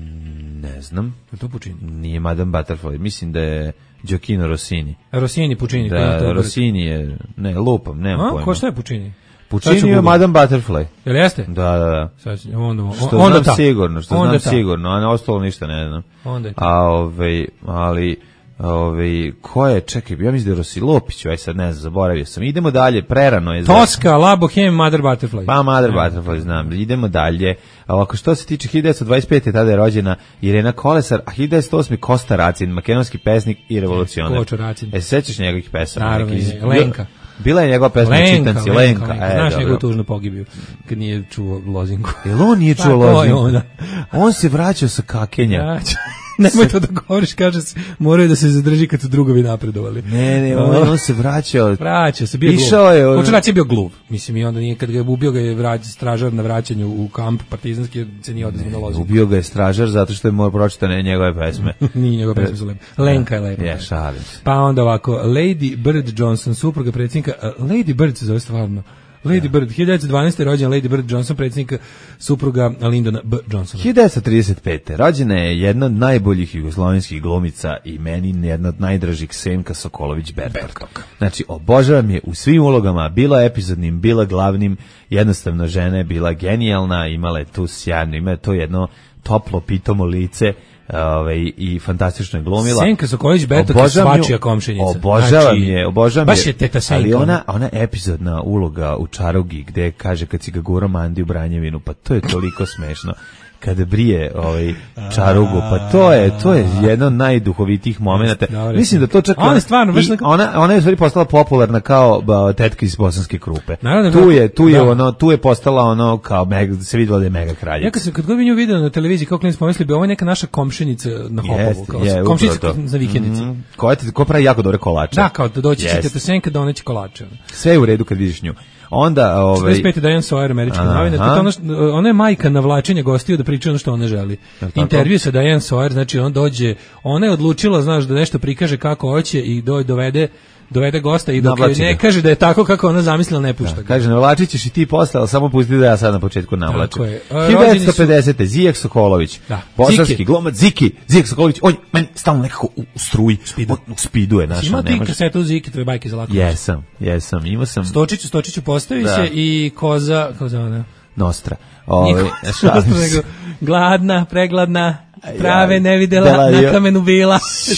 Ne znam. Je to Puccini? Nije Madame Butterfly, mislim da je Gioacchino Rossini. Rossini, Puccini. ko je Da, to? Rossini je, ne, lupam, nemam A, pojma. ko šta je Puccini? Sad Puccini ću je Google. Madame Butterfly. Jel jeste? Da, da, da. Sad ću, onda, Što onda znam ta. sigurno, što Onda znam ta. sigurno, a ne ostalo ništa ne znam. Onda je ta. A ovaj, ali ovaj ko je, čekaj, ja mislim da je Rosilopić, aj sad ne znam, zaboravio sam. Idemo dalje, prerano je. za- Tosca, La Boheme, Mother Butterfly. Pa Mother Butterfly, znam. Idemo dalje. A ovako, što se tiče hiljadu devetsto dvadeset pete tada je rođena Irena Kolesar, a hiljadu devetsto osme Kosta Racin, makedonski pesnik i revolucionar. Kočo Racin. E, se sećaš njegovih pesama? Naravno, Neki iz- je, Lenka. Bila je njegova pesma Lenka, Čitanci, Lenka, Lenka. Lenka. E, Znaš dobro. njegovu tužnu pogibiju kad nije čuo lozinku. Jel on nije Pa, čuo to je lozinku? ona. On se vraćao sa kakenja. Ja ću- Nemoj to da govoriš, kaže se, moraju da se zadrži kad su drugovi napredovali. Ne, ne, on, on se vraćao. Vraća se, bio je Išao gluv. je, on- Kočo Racin je bio gluv. Mislim, i onda nije, kad ga je ubio ga je vrać, stražar na vraćanju u kamp partizanski, jer se nije odazvao na lozinku. Ubio ga je stražar zato što je morao pročitati njegove pesme. Nije njegove pesme su lepe. Lenka je lepa. Je, šalim se. Pa onda ovako, Lady Bird Johnson, supruga predsjednika, uh, Lady Bird se zove stvarno. Lady Bird, hiljadu devetsto dvanaeste. rođena Lady Bird Johnson, predsjednika supruga Lyndona B. Johnsona. hiljadu devetsto trideset pete. rođena je jedna od najboljih jugoslovenskih glumica i meni jedna od najdražih, Senka Sokolović-Bertok. Znači, obožavam je u svim ulogama, bila epizodnim, bila glavnim, jednostavno žena je bila genijalna, imala je tu sjajno, ima je to jedno toplo, pitomo lice, ovaj, i fantastično je glumila. Senka Sokolović-Bertok je Obožavam nju, svačija komšenica. Obožavam Znači, je, obožavam baš je. je teta Senka. Ali ona, ona epizodna uloga u Čarugi gde kaže kad si ga gurao Mandi u Branjevinu, pa to je toliko smešno. Kada brije ovaj Čarugu, pa to je to je jedan od najduhovitijih momenata. Dobro, Mislim da to čak ona je stvarno baš i neka- ona ona je u stvari postala popularna kao ba, tetka iz Bosanske Krupe. Naravno, tu je tu je da. ono tu je postala ono kao mega, se videlo da je mega kraljica. Ja kad, sam, kad god bi nju vidio na televiziji, kao klinac pomislio bi ovo je neka naša komšinica na Hopovu. Jeste, Kao, je, komšinica upravo to. za vikendice. Mm, koja ti ko pravi jako dobre kolače. Da, kao da doći će Jeste. teta Senka da doneće kolače. Sve je u redu kad vidiš nju. Onda ovaj četrdeset pete. Diane Sawyer, američka Aha. novinarka. Ona, što- ona je majka navlačenja gostiju da priča ono što ona želi. tako? Intervju sa Diane Sawyer, znači on dođe, ona je odlučila, znaš, da nešto prikaže kako hoće i do, dovede dovede gosta i dok Navlači joj ne ga. kaže da je tako kako ona zamislila, ne pušta ga. Kaže, navlačit ćeš i ti posle, ali samo pusti da ja sad na početku navlačim. Tako je. A, hiljadu devetsto rođeni pedesete. Zijek Sokolović. Da. Bosanski Ziki. glumac Ziki. Zijek Sokolović, on je meni stalno nekako u, u struji. Spidu. On, u spidu je naša. Ima ne ti može- kasetu Ziki, tvoje bajke za lako. Jesam, jesam. Imao sam Stočiću, Stočiću postavi Da. se i koza, kako zove ona? Nostra. Ove, Niko- šalim se. nego gladna, pregladna, trave Aj, ne videla, dela na je- kamenu bila,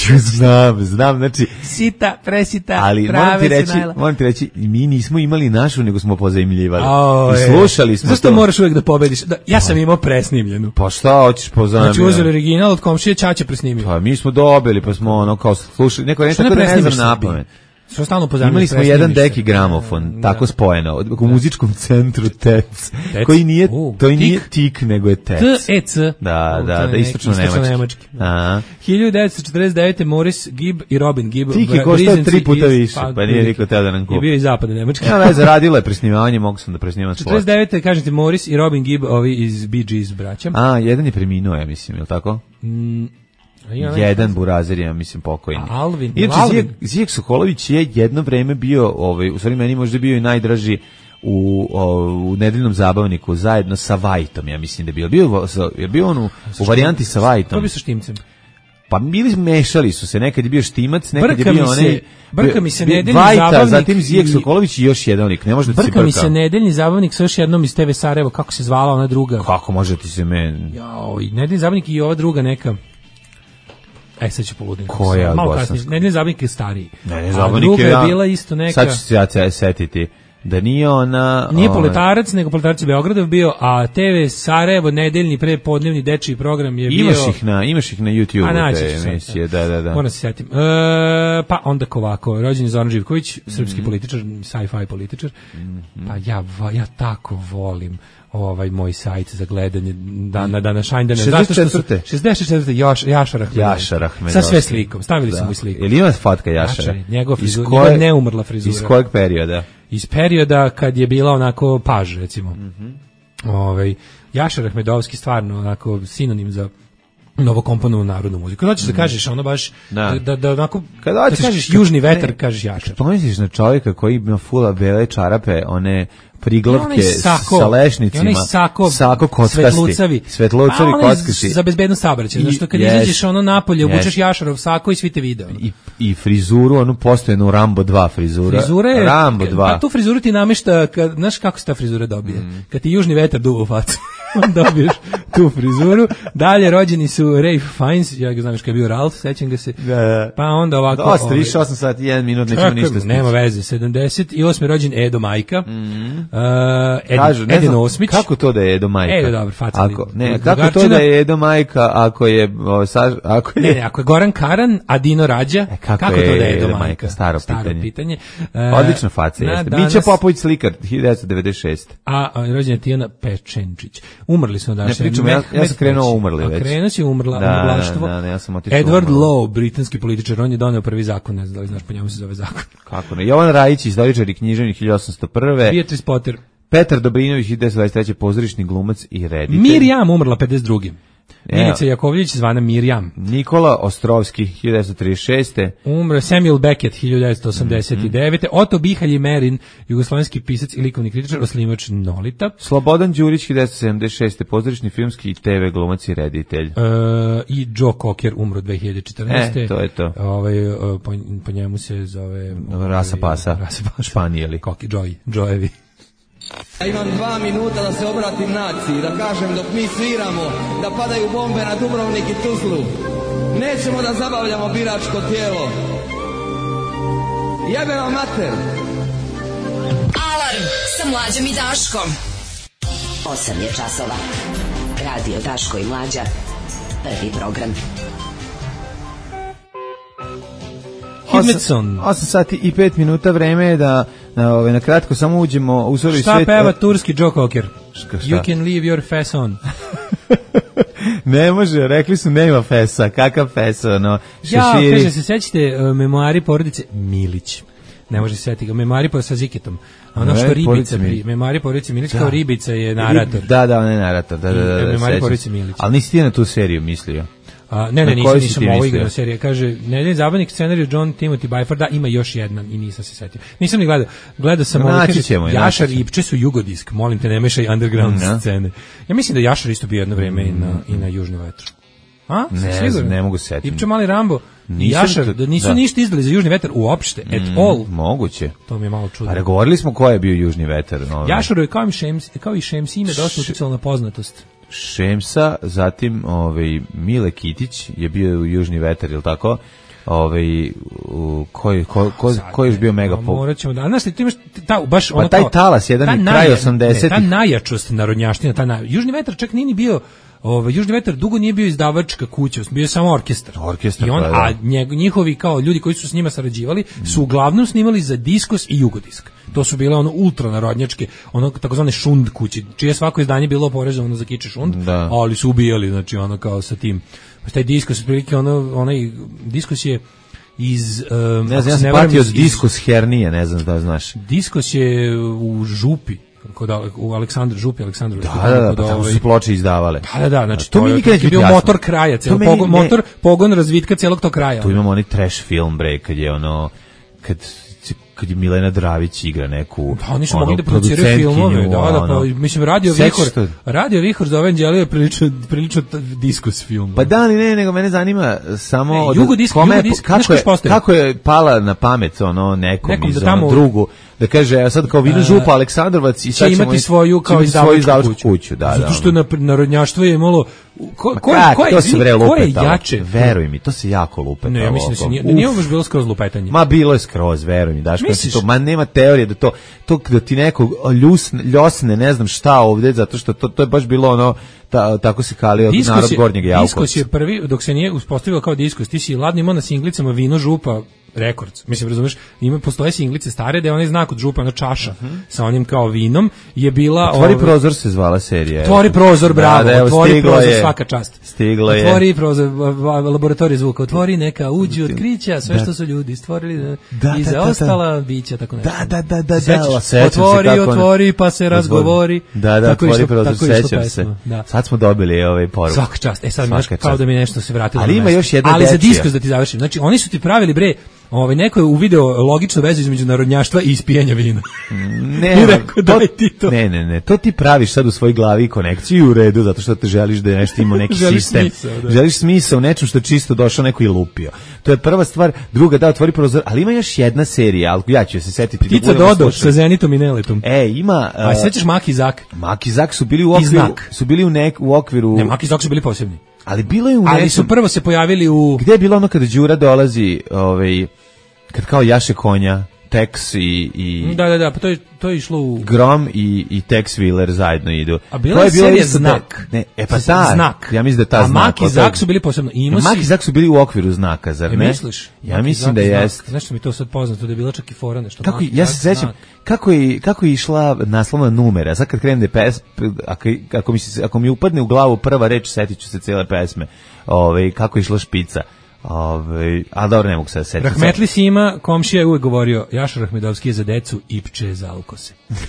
znam, znam, znači, sita, presita, ali moram trave ti se reći, najela. moram ti reći, mi nismo imali našu, nego smo pozajmljivali. Ao, I je. slušali smo Zašto to. moraš uvek da pobediš? Da, ja sam imao presnimljenu. Pa šta hoćeš pozajmljivati? Znači uzeli original od komšije, Ćaća presnimio. Pa mi smo dobili, pa smo ono kao slušali, neko ne Što ne tako da ne presnimiš znam Srbiji? napamet. Što stalno pozajmljuješ, Imali smo presnimiš jedan se. deki gramofon, Da. tako spojeno, od- u muzičkom centru Tec, Tec? koji nije, U, to i nije tik? tik, nego je Tec. T E C. Da, U, da, to je da, neki istočno nemački. istočno-nemački. A, hiljadu devetsto četrdeset devete. Morris Gibb i Robin Gibb. Tik je Bra- koštao Brizenci tri puta iz- više, pa nije niko teo da nam Je kupi. bio iz zapadne Nemačke. Ja veze, radilo je presnimavanje, mogu sam da presnimam svoj. četrdeset devete. kažete Morris i Robin Gibb, ovi iz Bee Gees braća. A, jedan je preminuo, ja mislim, je li tako? A i onaj- Jedan burazer je, ja mislim, pokojni. A Alvin? Inače, Alvin? Zijek, Zijek Sokolović je jedno vreme bio, ovaj, u stvari meni možda bio i najdraži u, o, u nedeljnom zabavniku zajedno sa Vajtom, ja mislim da je bio. Bio, je bio on u, u varijanti sa Vajtom. To bi sa Štimcem. Pa bili mešali su se, nekad je bio Štimac, nekad brka je bio onaj... Brka mi se nedeljni Vajta, zabavnik... zatim Zijek Sokolović i još jedan lik, ne može da se brka. Brka mi se nedeljni zabavnik sa još jednom iz te ve Sarajevo, kako se zvala ona druga? Kako može ti se men... Jao, i nedeljni zabavnik i ova druga neka... E, sad ću poludim. Koja od malo bosanska? kasnije. Nedeljni zabavnik je stariji. Nedeljni A zabavnik druga je... je bila isto neka... Sad ću se ja se setiti. Da nije ona... Nije ovaj, Poletarac, nego Poletarac je Beogradov bio, a te ve Sarajevo, nedeljni prepodnevni dečiji program je imaš bio... Ih na, imaš ih na YouTube, A, naći te ću sad, emisije, da, da, da. Moram se setim. E, pa onda ovako, rođen je Zoran Živković, srpski Mhm. političar, sci-fi političar. Pa ja, va- ja tako volim ovaj moj sajt za gledanje dana dana Šajndana. šezdeset četvrte šezdeset četvrte Još, Jašar Ahmedovski. Jašar Sa Ahmedovski. sve slikom, stavili su Da. mu i sliku. Jel ima fatka Jašara? Jašar je, njegov Iz frizura, koje- njegova neumrla frizura. Iz kojeg perioda? Iz perioda kad je bila onako paž, recimo. Mhm. Ovaj Jašar Ahmedovski stvarno onako sinonim za novokomponovanu narodnu muziku. Znači da kažeš ono baš Da. da da, da onako Kad da hoćeš- kažeš kad- južni vetar, ne, kažeš Jašar. Pomisliš na čovjeka koji ima fula bele čarape, one priglavke Onaj sako, sa lešnicima, i onaj sako, sako kockasti, svetlucavi, svetlucavi a onaj kockasti. za bezbednost saobraćaja, I- znači što kad yes, izađeš ono napolje, obučeš yes. Jašarov sako i svi te vide. ono. I, i frizuru, onu postojenu Rambo dva frizura. Frizura je, Rambo dva. pa tu frizuru ti namešta, kad, znaš kako se ta frizura dobije? Kad ti južni vetar duva u facu, onda dobiješ tu frizuru. Dalje rođeni su Ralph Fiennes, ja ga znam još kad je bio Ralph, sećam ga se. Da, da. Pa onda ovako... Dosta, ovaj, više osam sati, jedan minut, nećemo čekaj, ništa stići. nema veze, sedamdeset osmi rođen Edo Majka. Mm. Uh, Ed, Kažu, ne Edin znam, Osmić. kako to da je Edo Majka? Edo, dobro, faca. Ako, ne, Drug- kako to drugarčina. da je Edo Majka ako je, o, saž, ako je... Ne, ne, ako je Goran Karan, a Dino Rađa, E, kako kako je to da je Edo Edo Majka? Majka? Staro pitanje. pitanje. Uh, Odlična faca na jeste. danas- Mića Popović slikar, hiljadu devetsto devedeset šeste. A, a rođena je Tijana Pečenčić. Umrli smo danas. Ne pričamo, ja- ja sam krenuo umrli već. A krenuo si umrla, Da, umrlaštvo. da, da, ja sam otišao Edward umrlo. Lowe, britanski političar, on je doneo prvi zakon, ne znam da li znaš, po njemu se zove zakon. Kako ne? Jovan Rajić, istoričar i književnik hiljadu osamsto prve. Beatrice Potter. Petar Dobrinović, hiljadu devetsto dvadeset treće. pozorišni glumac i reditelj. Mirjam umrla pedeset druge. Evo. Milica Jakovljević zvana Mirjam. Nikola Ostrovski, hiljadu devetsto trideset šeste. Umre Samuel Beckett, hiljadu devetsto osamdeset devete. Mhm. Otto Bihalj Merin, jugoslovenski pisac i likovni kritičar, osnivač Nolita. Slobodan Đurić, hiljadu devetsto sedamdeset šeste. pozorišni, filmski i te ve glumac i reditelj. E, I Joe Cocker umro dve hiljade četrnaeste. E, to je to. Ovaj, e, po, po njemu se zove... Rasa pasa. Rasa pasa. Španijeli. Koki, Joy, Joyevi. Ja imam dva minuta da se obratim naciji, da kažem dok mi sviramo, da padaju bombe na Dubrovnik i Tuzlu. Nećemo da zabavljamo biračko tijelo. Jebe vam mater! Alarm sa Mlađom i Daškom. osam je časova. Radio Daško i Mlađa. Prvi program. Hidmetson. osam sati i pet minuta, vreme je da na, ove, na kratko samo uđemo u svoj Šta svet. peva turski Joe Cocker? Šta? You can leave your face on. Ne može, rekli su nema fesa, kakav fesa, ono, Ja, šeširi. kaže, se sećate uh, memoari porodice Milić. Ne može se setiti ga, memoari po sa Zikitom. Ono što Memoari ribica, porodice pri, Milić. memoari porodice Milić, Da. kao ribica je narator. Da, da, on je narator, da, da, da, I, da, Memoari sećam porodice se. Milić. Ali nisi ti na tu seriju mislio? A, ne, Na ne, koju nisam, si nisam ti ovo mislio? igrao serija. Kaže, nedeljni zabavnik, scenariju John Timothy Byford, da, ima još jedna i nisam se setio. Nisam ni gledao. Gledao sam No, ovo, naći kaže, ćemo je, Jašar naći i Ipče su jugodisk, molim te, ne mešaj underground Mm, da. scene. Ja mislim da Jašar isto bio jedno vreme i na, i na Južnom vetru. A? Ne Si znam, siguran? ne mogu se setiti. Ipče Mali Rambo i Nisam Jašar, to- da nisu da. ništa izdali za Južni vetar uopšte, at all. Moguće. To mi je malo čudno. A govorili smo ko je bio južni vetar. No, Jašaru je kao i Šems, kao i Šems ime dosta uticalo na poznatost. Šemsa, zatim ovaj, Mile Kitić je bio u južni vetar, ili tako? Ovaj, u, koji, ko, ko, ko je još bio mega Pa pop? morat ćemo da, znaš ti, ti imaš ta, baš Pa ono taj kao- talas, jedan ta je naja- kraj ne, osamdesetih. Ta najjačost narodnjaština, ta naj... Južni vetar čak nije ni bio, ovaj Južni vetar dugo nije bio izdavačka kuća, bio je samo orkestar. Orkestar, I on, pa da. a njeg, njihovi kao ljudi koji su s njima sarađivali su uglavnom snimali za Diskos i Jugodisk. To su bile ono ultranarodnjačke, ono takozvane šund kuće, čije svako izdanje bilo oporezovano za kiče šund, Da. ali su ubijali, znači ono kao sa tim. Pa taj Diskos otprilike ono onaj Diskos je iz um, Ne ako znam, ja se sam varam, patio iz- od diskus hernije, ne znam da znaš. Diskos je u Župi, kod Ale- u Aleksandru Župi, Aleksandru. Da, da, da, pa tamo su se ploče izdavale. Da, da, da, znači to to, mi je nikad neće bio biti jasno. motor kraja, To celo, meni pogon, ne- motor, pogon razvitka celog tog kraja. Tu imamo onaj trash film, bre, kad je ono, kad kad je Milena Dravić igra neku da, oni su ono, mogli da produciraju filmove, da, da, ono, pa, mislim, Radio Vihor, što... Radio Vihor za Evanđelio je prilično, prilično diskus film. Pa da, ali ne, nego mene zanima samo... Ne, od, Jugo disk, kome, Jugo disk, kako, je, kako je pala na pamet ono, nekom, nekom iz da tamo, ono, drugu, da kaže, ja sad kao Vino Župa, Aleksandrovac i sad će imati svoju kao izdavačku kuću. kuću da, zato što da, na, narodnjaštvo je imalo... Ko, ko, kak, ko, je, to se bre ko je lupetalo. jače? Veruj mi, to se jako lupetalo. Ne, ja mislim da se nije, nije baš bilo skroz lupetanje. Ma bilo je skroz, veruj mi, daš, to, ma nema teorije da to, to da ti neko ljusne, ljosne, ne znam šta ovde, zato što to, to je baš bilo ono, ta, tako se kalio narod Gornjeg Javkovca. Diskos je prvi, dok se nije uspostavilo kao diskos, ti si ladno imao na singlicama Vino Župa, Records. Mislim, razumeš, ima postoje singlice stare da je onaj znak od Župa na čaša uh -huh. sa onim kao vinom je bila Otvori ove, prozor se zvala serija. Otvori prozor, bravo. Da, da, evo, otvori prozor, je, svaka čast. Stiglo je. Otvori prozor, laboratorij zvuka, otvori neka uđi otkrića, sve da. Što su ljudi stvorili da, da, i za ostala bića tako nešto. Da, da, da, da, da. Otvori, se otvori, pa se razgovori. Da, da, tako otvori išlo, prozor, sećam se. Da. Sad smo dobili ovaj poruku. Svaka čast. E sad mi kao da mi nešto se vratilo. Ali ima još jedna ali za diskos da ti završim. Znači oni su ti pravili bre ovaj neko je uvideo logičnu vezu između narodnjaštva i ispijanja vina. Ne, I rekao, daj ti to. Ne, ne, ne, to ti praviš sad u svojoj glavi konekciju u redu zato što te želiš da nešto ima neki želiš sistem. Smisao, da. Želiš smisao u nečem što čisto došao neko i lupio. To je prva stvar, druga da otvori prozor, ali ima još jedna serija, ali ja ću se setiti. Ptica da Dodo sa Zenitom i Neletom. E, ima. A uh, sećaš Maki Zak? Maki Zak su bili u okviru, su bili u nek u okviru. Ne, Maki Zak su bili posebni. Ali bilo je u Ali su prvo se pojavili u... Gde je bilo ono kada Đura dolazi, ovaj, kad kao jaše konja, Tex i... i da, da, da, pa to je, to je išlo u... Grom i, i Tex Wheeler zajedno idu. A bila je serija Znak. Ne, e pa ta, Znak. Ja mislim da ta a Znak. A Maki i Zak su bili posebno. I ja, Maki i Zak su bili u okviru Znaka, zar ne? E, misliš? Ja Maki mislim da jest. Znaš što mi to sad poznato, da je bila čak i fora nešto. Kako, Maki, ja se sećam, kako je, kako je išla naslovna numera, sad kad krenem da pes, ako, ako, mi se, ako mi upadne u glavu prva reč, setit ću se cijele pesme, ove, kako je išla špica. Ove, a dobro, ne mogu se setiti. Rahmetli Sima, komšija je uvek govorio, Jaša Rahmedovski je za decu, Ipče je za alkose.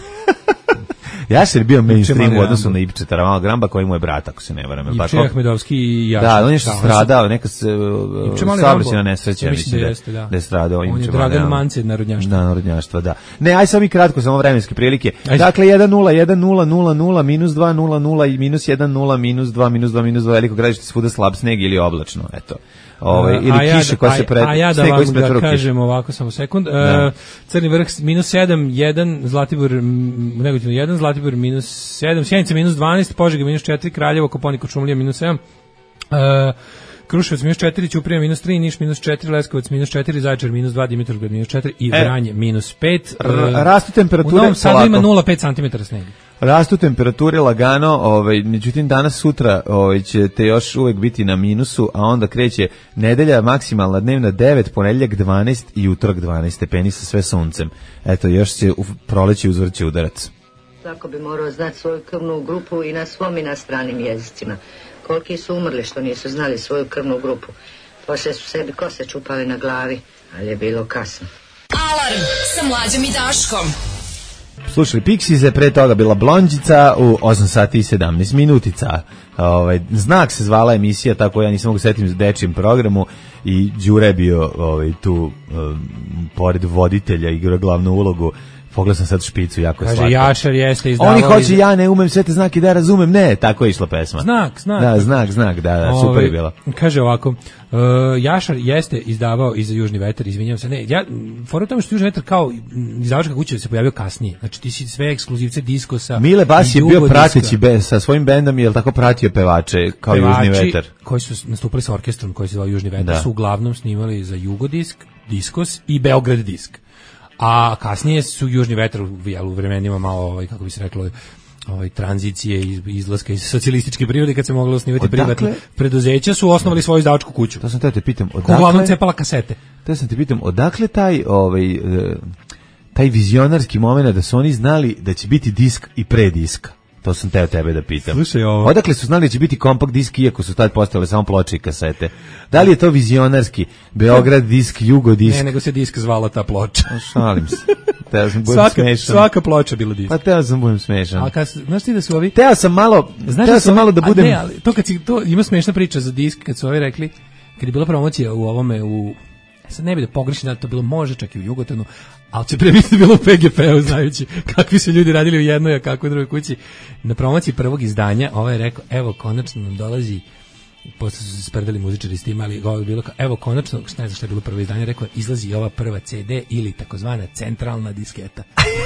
Jaša je bio mainstream u odnosu na Ipče Taravana Gramba koji mu je brat, ako se ne varam. Ipče Rahmedovski i Jaša. Da, on je što stradao, neka se saobraćajna nesreća, mislim da, jeste, da. da je stradao. On je Dragan Mance, narodnjaštva. Da, narodnjaštva, da. Ne, aj samo i kratko, samo vremenske prilike. Aj. Dakle, jedan nula, jedan nula, nula nula, minus dva, nula nula i minus jedan nula, minus dva, minus dva, minus dva, veliko gradište, svuda slab sneg ili oblačno, eto. Ovaj ili ja, kiša koja se pred a ja da vam ga kažem ovako samo sekund. Da. Uh, Crni vrh minus sedam, jedan, Zlatibor negativno jedan, Zlatibor minus sedam, Sjenica minus dvanaest, Požega minus četiri, Kraljevo, Koponik, Kočumlija minus sedam. Uh, Kruševac minus četiri, Ćuprija minus tri, Niš minus četiri, Leskovac minus četiri, Zaječar minus dva, Dimitrovgrad minus četiri i Vranje e, minus pet. Uh, rastu temperature. U Novom Sadu ima nula zarez pet centimetara snega. Rastu temperature lagano, ovaj, međutim danas sutra ovaj, ćete još uvek biti na minusu, a onda kreće nedelja maksimalna dnevna devet, ponedeljak dvanaest i utorak dvanaest stepeni sa sve suncem. Eto, još će u proleće uzvrće udarac. Svako bi morao znati svoju krvnu grupu i na svom i na stranim jezicima. Koliki su umrli što nisu znali svoju krvnu grupu. Poslije su sebi kose čupali na glavi, ali je bilo kasno. Alarm sa Mlađom i Daškom. Slušali Pixies, pre toga bila Blondžica u osam sati i sedamnaest minutica. Ovaj, Znak se zvala emisija, tako ja nisam mogu setiti u dečijem programu i Đure je bio ovaj, tu um, pored voditelja igra glavnu ulogu. Pogledao sam sad špicu, jako je slatko. Kaže, Jašar jeste izdavao... Oni hoće, iz... ja ne umem sve te znake da razumem. Ne, tako je išla pesma. Znak, znak. Da, znak, znak, da, da, super je bila. Kaže ovako, uh, Jašar jeste izdavao i za Južni vetar, izvinjavam se. Ne, ja, fora u tome što Južni vetar kao izdavačka kuća se pojavio kasnije. Znači ti si sve ekskluzivce diskosa. Mile Bas je bio prateći be, sa svojim bendom, je li tako pratio pevače kao Pevači Južni vetar? Koji su nastupali sa orkestrom koji se zvao Južni vetar, da. Su uglavnom snimali za Jugodisk, Diskos i Beograd disk. A kasnije su Južni vetar u vremenima malo, ovaj, kako bi se reklo, ovaj, tranzicije iz, izlaska iz socijalističke prirode kad se moglo osnivati privatne preduzeća su osnovali svoju izdavačku kuću. To sam te, te pitam, odakle... Uglavnom cepala kasete. To sam te pitam, odakle taj, ovaj, taj vizionarski moment da su oni znali da će biti disk i prediska? To sam teo tebe da pitam. Slušaj ovo. Odakle su znali da će biti kompakt disk iako su tad postale samo ploče i kasete? Da li je to vizionarski Beograd disk, Jugo disk? Ne, nego se disk zvala ta ploča. Šalim se. Teo sam budem svaka, smešan. Svaka ploča bila disk. Pa teo sam budem smešan. A kad, znaš ti da su ovi... Teo sam malo, znaš teo da sam malo da budem... Ne, ali to kad si, to ima smešna priča za disk, kad su ovi rekli, kad je bila promocija u ovome, u sad ne bi da pogrešim da to bilo može čak i u Jugotonu, ali će pre biti bilo u P G P-u, znajući kakvi su ljudi radili u jednoj, a kako u drugoj kući. Na promociji prvog izdanja ovaj je rekao, evo konačno nam dolazi, posle su se sprdali muzičari s tim, ali ovo je bilo kao, evo konačno, ne znam šta je bilo prvo izdanje, rekao, izlazi ova prva C D ili takozvana centralna disketa.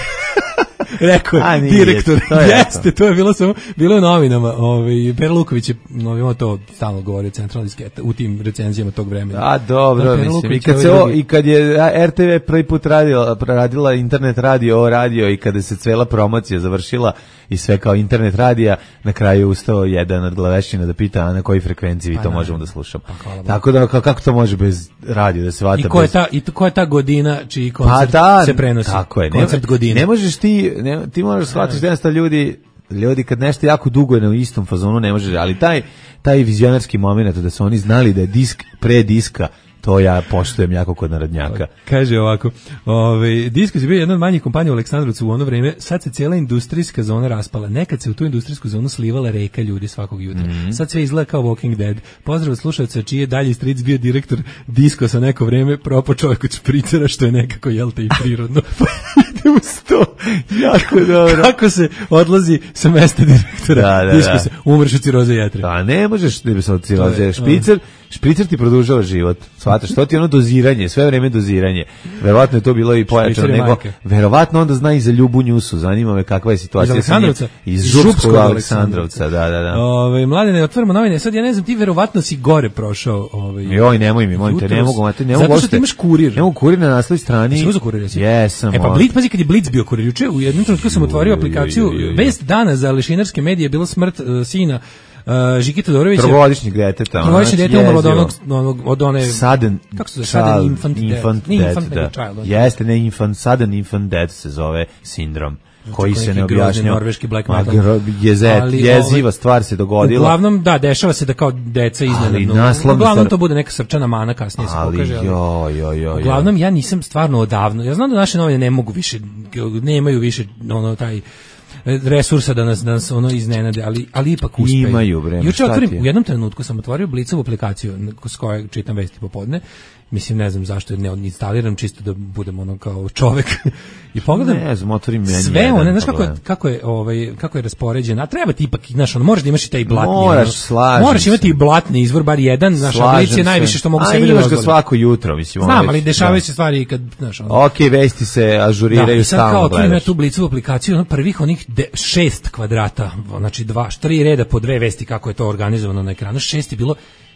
Rekao je, A, nije, direktor, to je jeste, to je bilo samo, bilo je u novinama, ovaj, Per Luković je ovaj, to stalno govorio, centralna disketa, u tim recenzijama tog vremena. A dobro, Da, Per mislim, Luković i kad, je se ovaj o, drugi- i kad je R T V prvi put radila, radila internet radio, o radio i kada se cela promocija završila i sve kao internet radija, na kraju ustao jedan od glavešćina da pita a na kojoj frekvenciji vi Pa, to naravno. možemo da slušamo. Pa, hvala Bogu. Tako da, ka- kako to može bez radija da se vata I ko je bez... ta, i to, ko je ta godina čiji Pa koncert da, se prenosi? tako je. Koncert ne, godine. Ne možeš ti, ne, ti možeš shvatiti da jednostavno ljudi, ljudi kad nešto jako dugo je na istom fazonu ne možeš, ali taj, taj vizionarski moment da su oni znali da je disk pre diska, to ja poštujem jako kod narodnjaka. Kaže ovako, ovaj Diskos je bio jedna od manjih kompanija u Aleksandrovcu u ono vreme, sad se cijela industrijska zona raspala. Nekad se u tu industrijsku zonu slivala reka ljudi svakog jutra. Mhm. Sad sve izgleda kao Walking Dead. Pozdrav od slušalca čiji je dalji stric bio direktor Diskosa neko vreme, propao čovjek od špricera, što je nekako, jel te, i prirodno. Idemo s to. Jako dobro. Kako se odlazi sa mesta direktora Da, da, Diskosa? Umreš od ciroze jetre. A ne možeš da bi se To odciroze. je, Špricer, špricer ti produžava život. Shvataš, to ti je ono doziranje, sve vreme doziranje. Verovatno je to bilo i pojačano, Špricer je nego majka. verovatno onda zna i za Ljubu Njusu. Zanima me kakva je situacija. Iz Aleksandrovca? sa njim. Iz Iz Župskog Župskog Aleksandrovca, da, da, da. Ovaj mladene, otvaramo novine. Sad ja ne znam, ti verovatno si gore prošao, ovaj. Joj, nemoj mi, molim te, ne jutros. mogu, mate, ne mogu Zato što uopšte. ti imaš kurir. Ne mogu kurir na naslovnoj strani. Jesi uzeo kurir, jesi? Jesam. E pa ono. Blitz, pazi kad je Blitz bio kurir. Juče u jednom trenutku sam otvorio Ju, ju, aplikaciju. ju, ju, ju. Vest dana za lešinarske medije je bila smrt uh, sina uh, Žike Todorovića. Trogodišnjeg deteta. Trogodišnje znači, dete umrlo od jezivo. onog, onog, od one... Sudden, Kako se zove? Sudden child- infant death. infant Nije death, infant, nego da. child, on- Jeste, ne infant, sudden infant death se zove sindrom, koji Tako se neki ne grozni objašnjava. norveški black Ma, metal. gro- jezet, Ali, jeziva ovaj, stvar se dogodila. Uglavnom, da, dešava se da kao deca iznenadno. naslovna Uglavnom stvar- to bude neka srčana mana, kasnije se Ali pokaže. ali- joj, joj, joj. Uglavnom, ja nisam stvarno odavno. Ja znam da naše novine ne mogu više, nemaju više ono taj resursa da nas, da nas ono iznenade, ali, ali ipak uspeju. Imaju, bre, Juče šta otvorim, ti je? u jednom trenutku sam otvorio Blicovu aplikaciju s kojoj čitam vesti popodne. Mislim, ne znam zašto je ne odinstaliram, čisto da budem ono kao čovek. I pogledam, Ne znam, otvorim meni sve jedan, one, znaš kako je, pogledam. kako je, ovaj, kako je raspoređena, a treba ti ipak, znaš, ono, možeš da imaš i taj blatni. Moraš, ono, slažem Moraš imati se. i blatni izvor, bar jedan, znaš, Slažem Blic je se. najviše što mogu A sebi da imaš ga dozvolim. svako jutro, mislim. ono Znam, već, ali dešavaju da. se stvari kad, znaš, ono, Ok, vesti se ažuriraju, i sad stalno kao otvorim ja gledaš. tu Blicovu aplikaciju, ono prvih onih de, šest kvadrata, znači dva, tri reda po dve vesti kako je to organizovano na ekranu, šest je bilo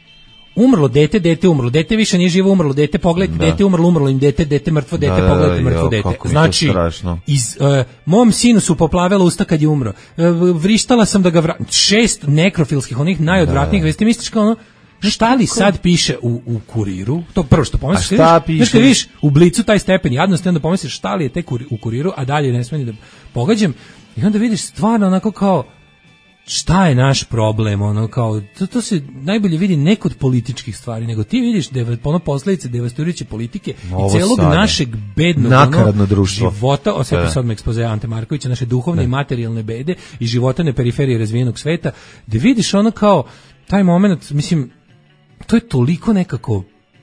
umrlo dete, dete umrlo, dete više nije živo, umrlo dete, pogledajte, Da. dete umrlo, umrlo im dete, dete mrtvo dete, Da, da, pogledajte da, mrtvo jo, dete. kako mi je to Znači, strašno. iz, uh, mom sinu su poplavila usta kad je umro. Uh, vrištala sam da ga vra... šest nekrofilskih, onih najodvratnijih vesti, misliš kao ono, šta li sad piše u, u kuriru? To prvo što pomisliš. A šta kad vidiš- znaš kad piše? vidiš u Blicu taj stepen jadnosti, onda pomisliš šta li je tek u, u kuriru, a dalje ne smijem ni da pogađam. I onda vidiš stvarno onako kao šta je naš problem, ono kao to, to se najbolje vidi ne kod političkih stvari, nego ti vidiš da je ono posledice devastujuće politike Ovo i celog sada. našeg bednog Nakaradno ono, društvo. života, osjetio Da. se odmah ekspoze Ante Markovića, naše duhovne i materijalne bede i života na periferiji razvijenog sveta, da vidiš ono kao taj moment, mislim, to je toliko nekako,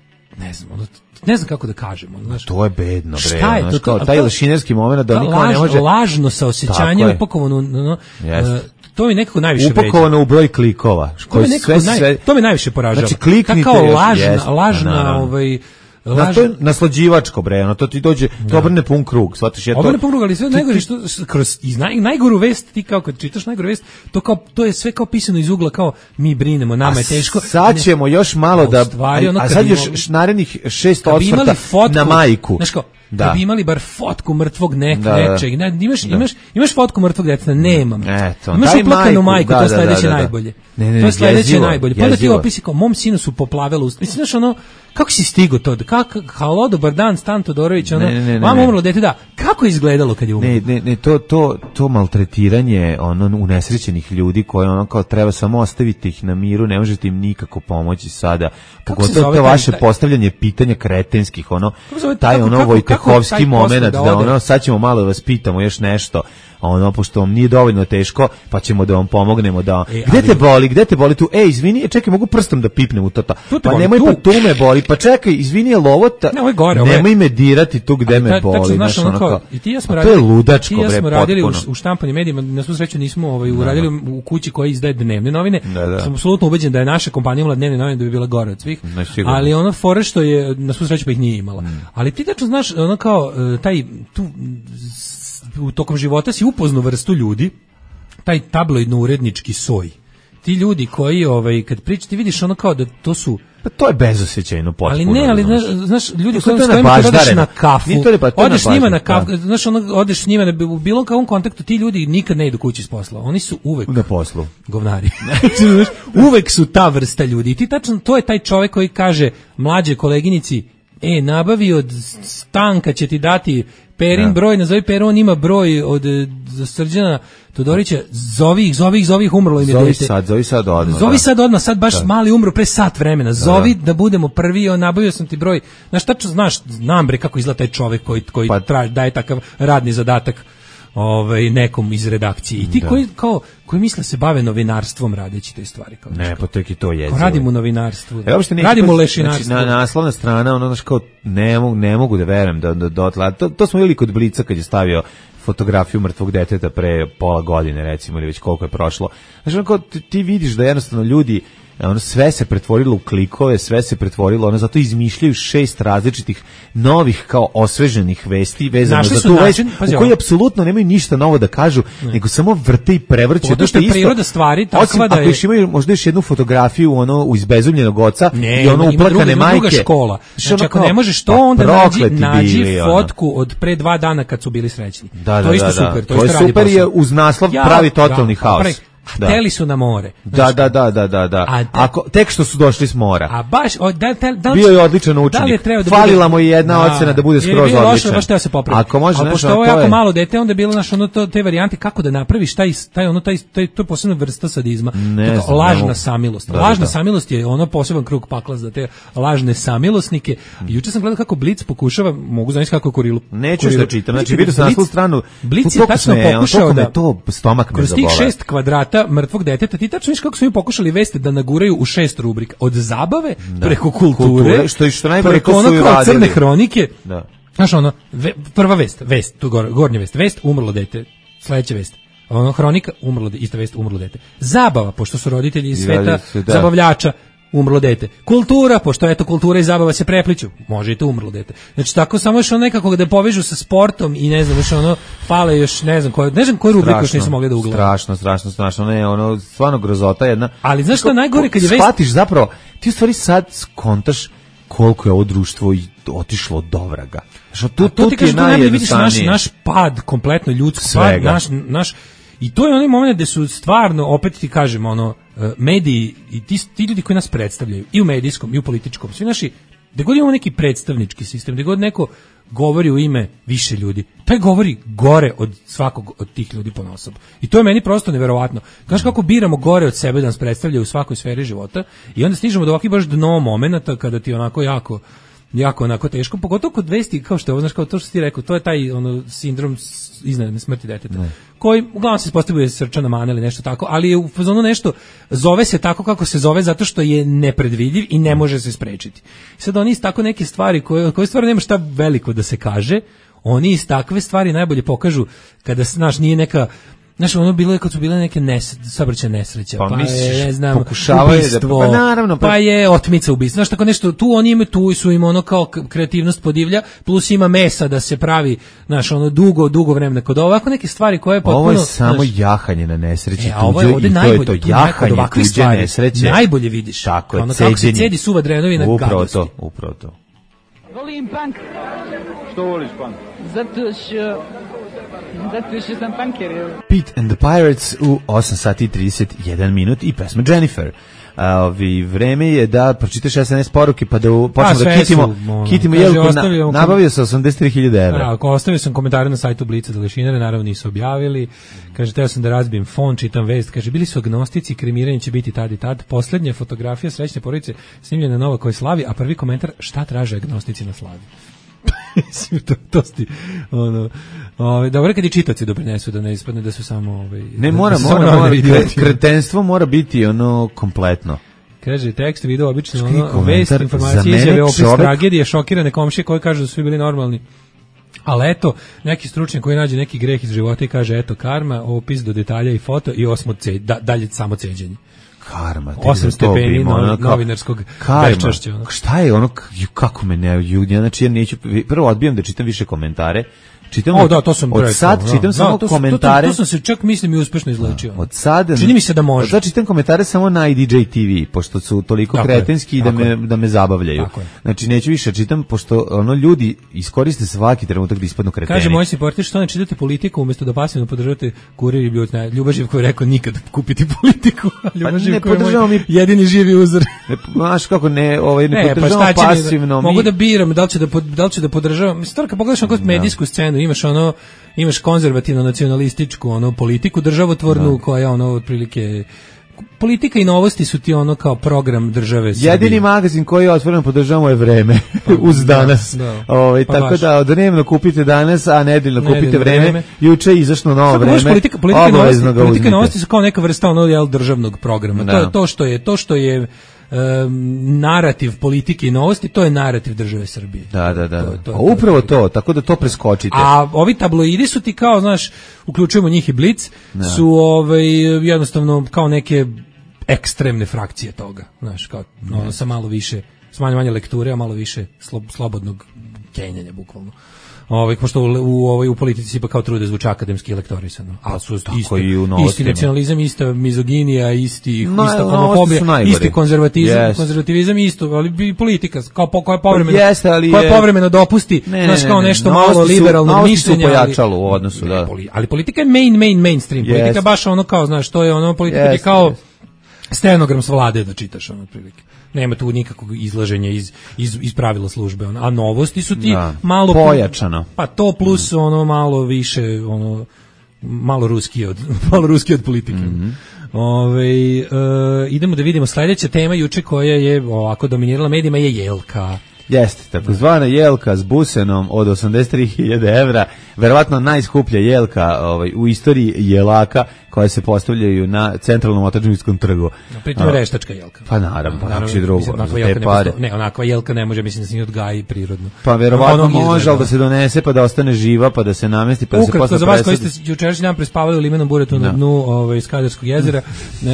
ne znam, ono, ne znam kako da kažemo, znaš. To je bedno, bre. Šta je znaš, to? kao To- taj to- lešinerski moment da Ta niko ne laž- može... lažno saosećanje Tako je. upakovano, no, Jeste. to mi nekako najviše vređa. Upakovano u broj klikova. To me koji nekako sve- naj, sve- to me najviše poražava. Znači, kliknite Ta kao još, lažna, jeste, lažna, naravno. ovaj, Na laž- to je naslađivačko, bre, ono, to ti dođe, to obrne pun krug, shvataš, je to... Ovo ne pogruga, ali sve ti- najgore ti- što s- kroz iz naj, najgoru vest, ti kao kad čitaš najgoru vest, to kao to je sve kao pisano iz ugla, kao mi brinemo, nama je teško. Sad Ne- ćemo još malo A u da... stvari, ono, a kad sad bi još mogli- š- narednih šest Kad bi imali osvrta fotku na majku. Znaš kao, Da. kad bi imali bar fotku mrtvog nek, Da, da. nečeg, ne, imaš, Da. imaš, imaš fotku mrtvog djeteta, nemam. Eto, imaš daj uplakanu majku, majku, da, to je da, sledeće da, da. najbolje. Ne, ne, to je sledeće jezivo, najbolje. Pa da ti jezivo. opisi kao, mom sinu su poplavila usta. Mislim, znaš, ono, kako si stigo to? Kako, halo, dobar dan, Stan Todorović, ono, Ne, ne, ne, vama ne. umrlo dete, da. Kako je izgledalo kad je umrlo? Ne, ne, ne, to, to, to maltretiranje ono unesrećenih ljudi koje ono kao treba samo ostaviti ih na miru, ne možete im nikako pomoći sada. se Pogotovo zove to taj- vaše taj- postavljanje pitanja kretenskih, ono, Kako se zove- taj kako- ono kako- Vojtehovski kako taj moment posle da, da ode? ono sad ćemo malo da vas pitamo još nešto, ono, pošto vam nije dovoljno teško, pa ćemo da vam pomognemo da... E, gde ali- te boli, gde te boli tu? E, izvini, čekaj, mogu prstom da pipnem u to. to. Tu te Pa boli, nemoj, tu. pa tu me boli, pa čekaj, izvini, je lovota. Ne, ovo je gore, ovo je- Nemoj me dirati tu gde Ali me ta- boli. tačno, znaš, znaš, ono ono kao, kao- i ti ja smo a to je radili, ludačko, ti ja bre, smo radili u, potpuno. u štampanim medijima, na svu sreću nismo ovaj, uradili u, u kući koja izdaje dnevne novine. Da, da. Sam apsolutno ubeđen da je naša kompanija imala dnevne novine da bi bila gore od svih. Ne, sigurno. Ali ono fore što je, na svu sreću pa ih nije imala. Ali ti tačno znaš, ono kao, e, taj, tu, s- u tokom života si upoznu vrstu ljudi, taj tabloidno-urednički soj. Ti ljudi koji, ovaj, kad priča, ti vidiš ono kao da to su... Pa to je bezosećajno potpuno. Ali ne, ali znaš. znaš, znaš ljudi To su koji to s kojima kad odeš nabaždareno. na kafu, Nije to, pa to je odeš s njima na nabaždareno, kafu, znaš, ono, odeš s njima na, u bilo kakvom kontaktu, ti ljudi nikad ne idu kući s posla. Oni su uvek Na poslu. govnari. Znaš, uvek su ta vrsta ljudi. I ti tačno, to je taj čovjek koji kaže mlađe koleginici, e, nabavi od Stanka će ti dati Perin Da. broj, nazovi Peru, on ima broj od e, Srđana Todorića, zovi ih, zovi ih, zovi ih, umrlo im je Zovi dete. sad, zovi sad odmah. Zovi da. sad odmah, sad baš Da. mali umro pre sat vremena. Zovi da. da budemo prvi, on nabavio sam ti broj. Znaš, tačno znaš, znam bre kako izgleda taj čovjek koji, koji Pa- tra, daje takav radni zadatak ovaj, nekom iz redakcije. I ti Da. koji, kao, koji misle se bave novinarstvom radeći te stvari. Kao, Ne, znaš, pa tek i to je. kao, radimo u novinarstvu. E, uopšte nije radimo u tako- lešinarstvu. Znači, na, naslovna strana, ono, znaš, kao, ne mogu, ne mogu da verujem da, da, da, to, to smo vidjeli kod Blica kad je stavio fotografiju mrtvog deteta pre pola godine, recimo, ili već koliko je prošlo. Znači, ono, kao, ti, ti vidiš da jednostavno ljudi, ono, sve se pretvorilo u klikove, sve se pretvorilo, ono, zato izmišljaju šest različitih novih, kao osveženih vesti vezano Našli za su tu način- vest, pazi u koji ovo. apsolutno nemaju ništa novo da kažu, nego samo vrte i prevrće. Pogotovo što je isto- priroda stvari takva osim da ako je- još imaju možda još jednu fotografiju ono u izbezumljenog oca Ne, i ono ima- ima uplakane druga, ima majke. druga škola. Znaš, Znači, ono ako kao, ne možeš to, pa onda nađi, prokleti nađi bili, ono. fotku od pre dva dana kad su bili srećni. Da, da, to je isto da, da. super. To, To je isto radi super posao. je uz naslov pravi totalni da, haos. pravi- Da. Hteli su na more. Da, Znaš, da, da, da, da, da. A da- Ako tek što su došli s mora. A baš, o, da, da, da li- Bio je odličan da li je učenik. trebao da Falila bude- mu je jedna ocena da bude jer je skroz bilo loše, odličan. baš teo se popravi. Ako može, ali znaš, pošto ono, ovo je to jako je- malo dete, onda je bilo naš ono to, te varijante kako da napraviš taj taj ono taj taj to je posebna vrsta sadizma. Ne To kao znam, ne lažna mogu. samilost. Da, da, lažna da. samilost je ono poseban krug pakla za te lažne samilosnike. Juče sam gledao kako Blic pokušava, mogu zamisliti kako je Kurilu. Neću Kurilu. da čitam. Znači, Blic- vidio sam naslovnu stranu. Blic je toliko tačno me, ono, pokušao toliko me da to stomak me kroz tih zabole. šest kvadrata mrtvog deteta, ti tačno viš kako su mi pokušali veste da naguraju u šest rubrika. Od zabave, preko kulture, Kulture, što je- što najbolje, preko to su ono i kao radili. crne hronike. Da. Znaš ono, ve, prva vest, vest, tu gor, gornja vest, vest, umrlo dete, sledeća vest. Ono, hronika, umrlo dete, ista vest, umrlo dete. Zabava, pošto su roditelji iz I sveta radi se, da. zabavljača, umrlo dete. Kultura, pošto eto kultura i zabava se prepliću, može i to umrlo dete. Znači tako samo još ono nekako da povežu sa sportom i ne znam, još ono, fale još, ne znam, koje, ne znam koju rubriku još Strašno, nisu mogli da ugledaju. Strašno, strašno, strašno. Ne, ono, stvarno grozota jedna. Ali znaš šta je najgore kad je vest- Shvatiš zapravo, ti u stvari sad skontaš koliko je ovo društvo i otišlo od dovraga. Znaš, tu, A to tu ti ti je kažem, to najbolje vidiš naš, najjednostavnije. naš pad, kompletno ljudski pad, Svega. naš, naš, i to je onaj moment gde su stvarno, opet ti kažem, ono, e, mediji i ti, ti ljudi koji nas predstavljaju, i u medijskom, i u političkom, svi naši, gde god imamo neki predstavnički sistem, gde god neko govori u ime više ljudi, taj govori gore od svakog od tih ljudi ponaosob. I to je meni prosto neverovatno. Znaš kako biramo gore od sebe da nas predstavljaju u svakoj sferi života i onda stižemo do ovakvih baš dno momenata kada ti onako jako jako onako teško, pogotovo kod vesti kao što je ovo, znaš, kao to što si ti rekao, to je taj ono sindrom s- iznenadne smrti deteta, Ne. koji uglavnom se ispostavljuje srčana mana ili nešto tako, ali je u fazonu nešto, zove se tako kako se zove zato što je nepredvidljiv i ne može se sprečiti. Sad oni iz tako neke stvari koje, koje stvarno nema šta veliko da se kaže, oni iz takve stvari najbolje pokažu kada, znaš, nije neka. Znaš, ono bilo je kad su bile neke nes, saobraćajne nesreće, Pa pa, misliš, je, ne znam, pokušavaju da- ubistvo, pa naravno, pa- pa je otmica ubistva, znaš, tako nešto, tu oni imaju, tu su im ono kao k- kreativnost podivlja, plus ima mesa da se pravi, znaš, ono dugo, dugo vremena, kod ovako neke stvari koje je potpuno, Ovo je samo znaš, jahanje na nesreći E, a ovo je tuđoj ovde i to najbolje, je to tu najbolje, kod jahanje ovakvih tuđe stvari nesreće. najbolje vidiš. Tako je, Ono kako se ceđenje. cedi suva drenovina Upravo gadosti. to, upravo to. Volim punk, Što voliš, pan? zato što... Zato što sam punker. Pete and the Pirates u osam sati i trideset jedan minut i pesma Jennifer. A, ovi, vreme je da pročitaš es em es poruke pa da u- počnemo da sve kitimo, su, ono, kitimo kaže, jelku. Na, ostavljamo kom- nabavio sam osamdeset tri hiljade evra. Da, ako ostavio sam komentare na sajtu Blica za lešinare, naravno nisu objavili. Kaže, teo sam da razbijem fon, čitam vest. Kaže, bili su agnostici, kremiranje će biti tad i tad. Poslednja fotografija srećne porodice snimljena na Novakoj slavi, a prvi komentar, šta traže agnostici na slavi? Mislim, to, to sti, ono, ove, dobro kad i čitaoci doprinesu da ne ispadne da su samo... Ove, ne, da, mora, da mora, mora, kretenstvo mora biti ono kompletno. Kaže, tekst, video, obično, Čekaj, ono, komentar, vest, informacije, izjave, opis čovek... tragedije, šokirane komšije koji kažu da su svi bili normalni. Ali eto, neki stručnjak koji nađe neki greh iz života i kaže, eto, karma, opis do detalja i foto i osmo ce, da, dalje samo ceđenje. Karma, osam stepeni no, ono, novinarskog beščašća. Ono. Šta je ono, kako me ne, znači ja neću, prvo odbijam da čitam više komentare, čitam o, da, to sam od sad da, čitam da, samo to, komentare. To, to, to sam se čak mislim i uspešno izlečio. Od sad čini mi se da može. Od sad čitam komentare samo na I D J T V, pošto su toliko tako kretenski i da me, da me zabavljaju. Znači neću više čitam, pošto ono ljudi iskoriste svaki trenutak da ispadnu kreteni. Kaže moj supporter što ne čitate politiku umjesto da pasivno podržavate Kurir i Bljut. Ljuba Živko je rekao nikad kupiti politiku. Ljuba Živko je moj mi... jedini živi uzor. Ne, znaš kako ne, ovaj, ne, ne podržavam pa pasivno. Mi... Mogu da biram da li ću da, pod, da, li ću da podržavam. Mislim, kad pogledaš na medijsku scenu, imaš ono imaš konzervativno nacionalističku ono politiku državotvornu da. koja ono otprilike politika i novosti su ti ono kao program države Srbije. Jedini magazin koji je otvoren podržavamo je Vreme pa, uz danas. Da, da. Ovaj pa tako baš. Da dnevno kupite danas, a nedeljno kupite Vreme. vreme. Juče je izašlo novo Vreme. Politika, politika, novosti, politika novosti su kao neka vrsta ono jel državnog programa. Da. To je to što je to što je Um, narativ politike i novosti, to je narativ države Srbije. Da, da, da. To, to, a upravo to, tako da to preskočite. A ovi tabloidi su ti kao, znaš, uključujemo njih i Blic, da. su ovaj, jednostavno kao neke ekstremne frakcije toga. Znaš, kao ono, sa malo više, s manje manje lekture, a malo više slo, slobodnog kenjanja, bukvalno. Ovaj pošto u u ovaj u politici pa kao trude zvuči akademski lektorisano. A su isti, isti nacionalizam, ista mizoginija, isti no, ista homofobija, isti konzervatizam, yes. konzervativizam isto, ali i politika kao po koja povremeno yes, ali koja povremeno dopusti, ne, znaš kao ne, nešto ne, malo liberalno mišljenje, pojačalo u odnosu, da. Ali, ali politika je main main mainstream, yes. politika baš ono kao, znaš, to je ono politika yes, je kao yes. stenogram s vlade da čitaš ono otprilike. Nema tu nikakvog izlaženja iz, iz, iz pravila službe. A novosti su ti da, malo... pojačano. Pa to plus ono malo više, ono, malo ruski od, malo ruski od politike. Mm-hmm. Ove, e, idemo da vidimo sljedeća tema juče koja je ovako dominirala medijima je jelka. Jeste, takozvana jelka s busenom od osamdeset tri hiljade evra, verovatno najskuplja jelka ovaj, u istoriji jelaka koje se postavljaju na centralnom otadžbinskog trgu. Pritom je veštačka jelka. Pa naravno, pa naravno, drugo, mislim, onakva jelka ne, pare. ne, onakva jelka ne može, mislim da se nije odgaji prirodno. Pa verovatno može, ali da se donese, pa da ostane živa, pa da se namesti, pa da Ukratko, se posle za vas koji ste jučerašnji dan prespavali u limenom buretu no. na dnu ovaj, Skadarskog jezera, e,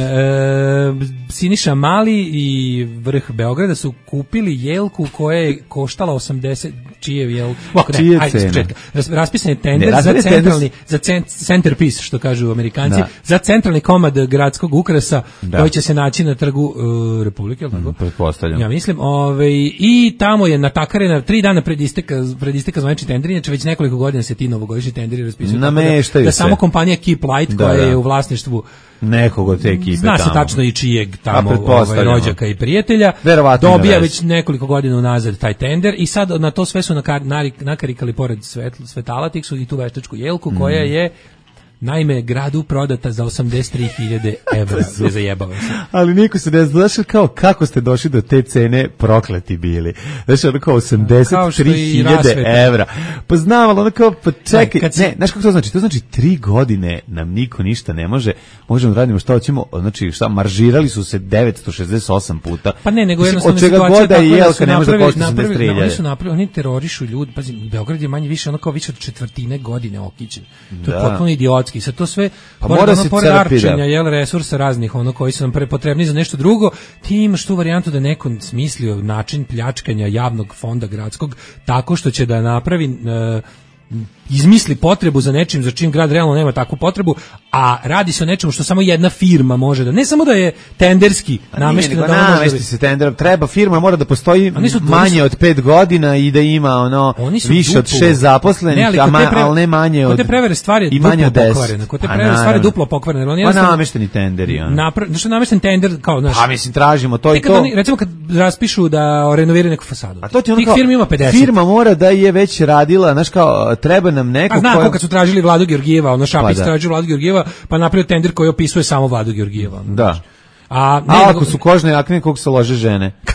Siniša Mali i vrh Beograda su kupili jelku koja je koštala osamdeset, čije jel? Ovako, ne, čije ajde, četka. Raspisan je tender ne, za centralni, za centerpiece, što kažu Amerikanci, da. za centralni komad gradskog ukrasa da. koji će se naći na trgu uh, Republike, je li tako? Mm, pretpostavljam. Ja mislim, ovaj, i tamo je natakarena tri dana pred isteka, pred isteka zvanični tender, inače već nekoliko godina se ti novogodišnji tenderi raspisuju. Nameštaju da, da se. samo kompanija Keep Light, koja da, da. je u vlasništvu nekog od te ekipe zna tamo. se tačno i čijeg tamo ovaj, rođaka i prijatelja. Verovatno dobija već nekoliko godina unazad taj tender i sad na to sve su nakarikali pored svetl, svetala tih su i tu veštačku jelku mm. koja je naime gradu prodata za osamdeset tri hiljade evra. Ne zajebava se. Ali niko se ne zna, znaš kao kako ste došli do te cene, prokleti bili. Znaš, ono kao osamdeset tri hiljade evra. Pa znam, ali ono kao, pa čekaj, ne, si... ne, znaš kako to znači? To znači tri godine nam niko ništa ne može, možemo da radimo šta hoćemo, znači šta, maržirali su se devetsto šezdeset osam puta. Pa ne, nego jednostavno situacija tako da su napravili, napravili, oni su napravili, oni terorišu ljudi, pazi, Beograd je manje više, ono kao više od četvrtine godine okićen. To je potpuno idiot. I sad to sve pa pored, mora ono, se pored arčenja, jel, resursa raznih, ono koji su nam prepotrebni za nešto drugo, ti imaš tu varijantu da neko smislio način pljačkanja javnog fonda gradskog tako što će da napravi uh, izmisli potrebu za nečim za čim grad realno nema takvu potrebu, a radi se o nečemu što samo jedna firma može da, ne samo da je tenderski namešteno, da ono namešti se tender, treba firma mora da postoji manje od pet godina i da ima ono više od šest zaposlenih, ne, ali, a pre, ali ne manje od, kod te prevere stvari i manje od deset. Kod te prevere stvari duplo pokvarene. On pa namešteni tenderi. Što namešten tender, kao, znaš. Pa mislim, tražimo to i to. Oni, recimo kad raspišu da renoviraju neku fasadu. A to ti ono tih kao, firmi ima pedeset. Firma mora da je već radila, znaš kao, treba nam neko a zna, koja... kad su tražili Vladu Georgijeva, ono Šapić pa tražio Vladu Georgijeva, pa napravio tender koji opisuje samo Vladu Georgijeva. Da. A, ne, a ako su kožne jakne, koliko se lože žene?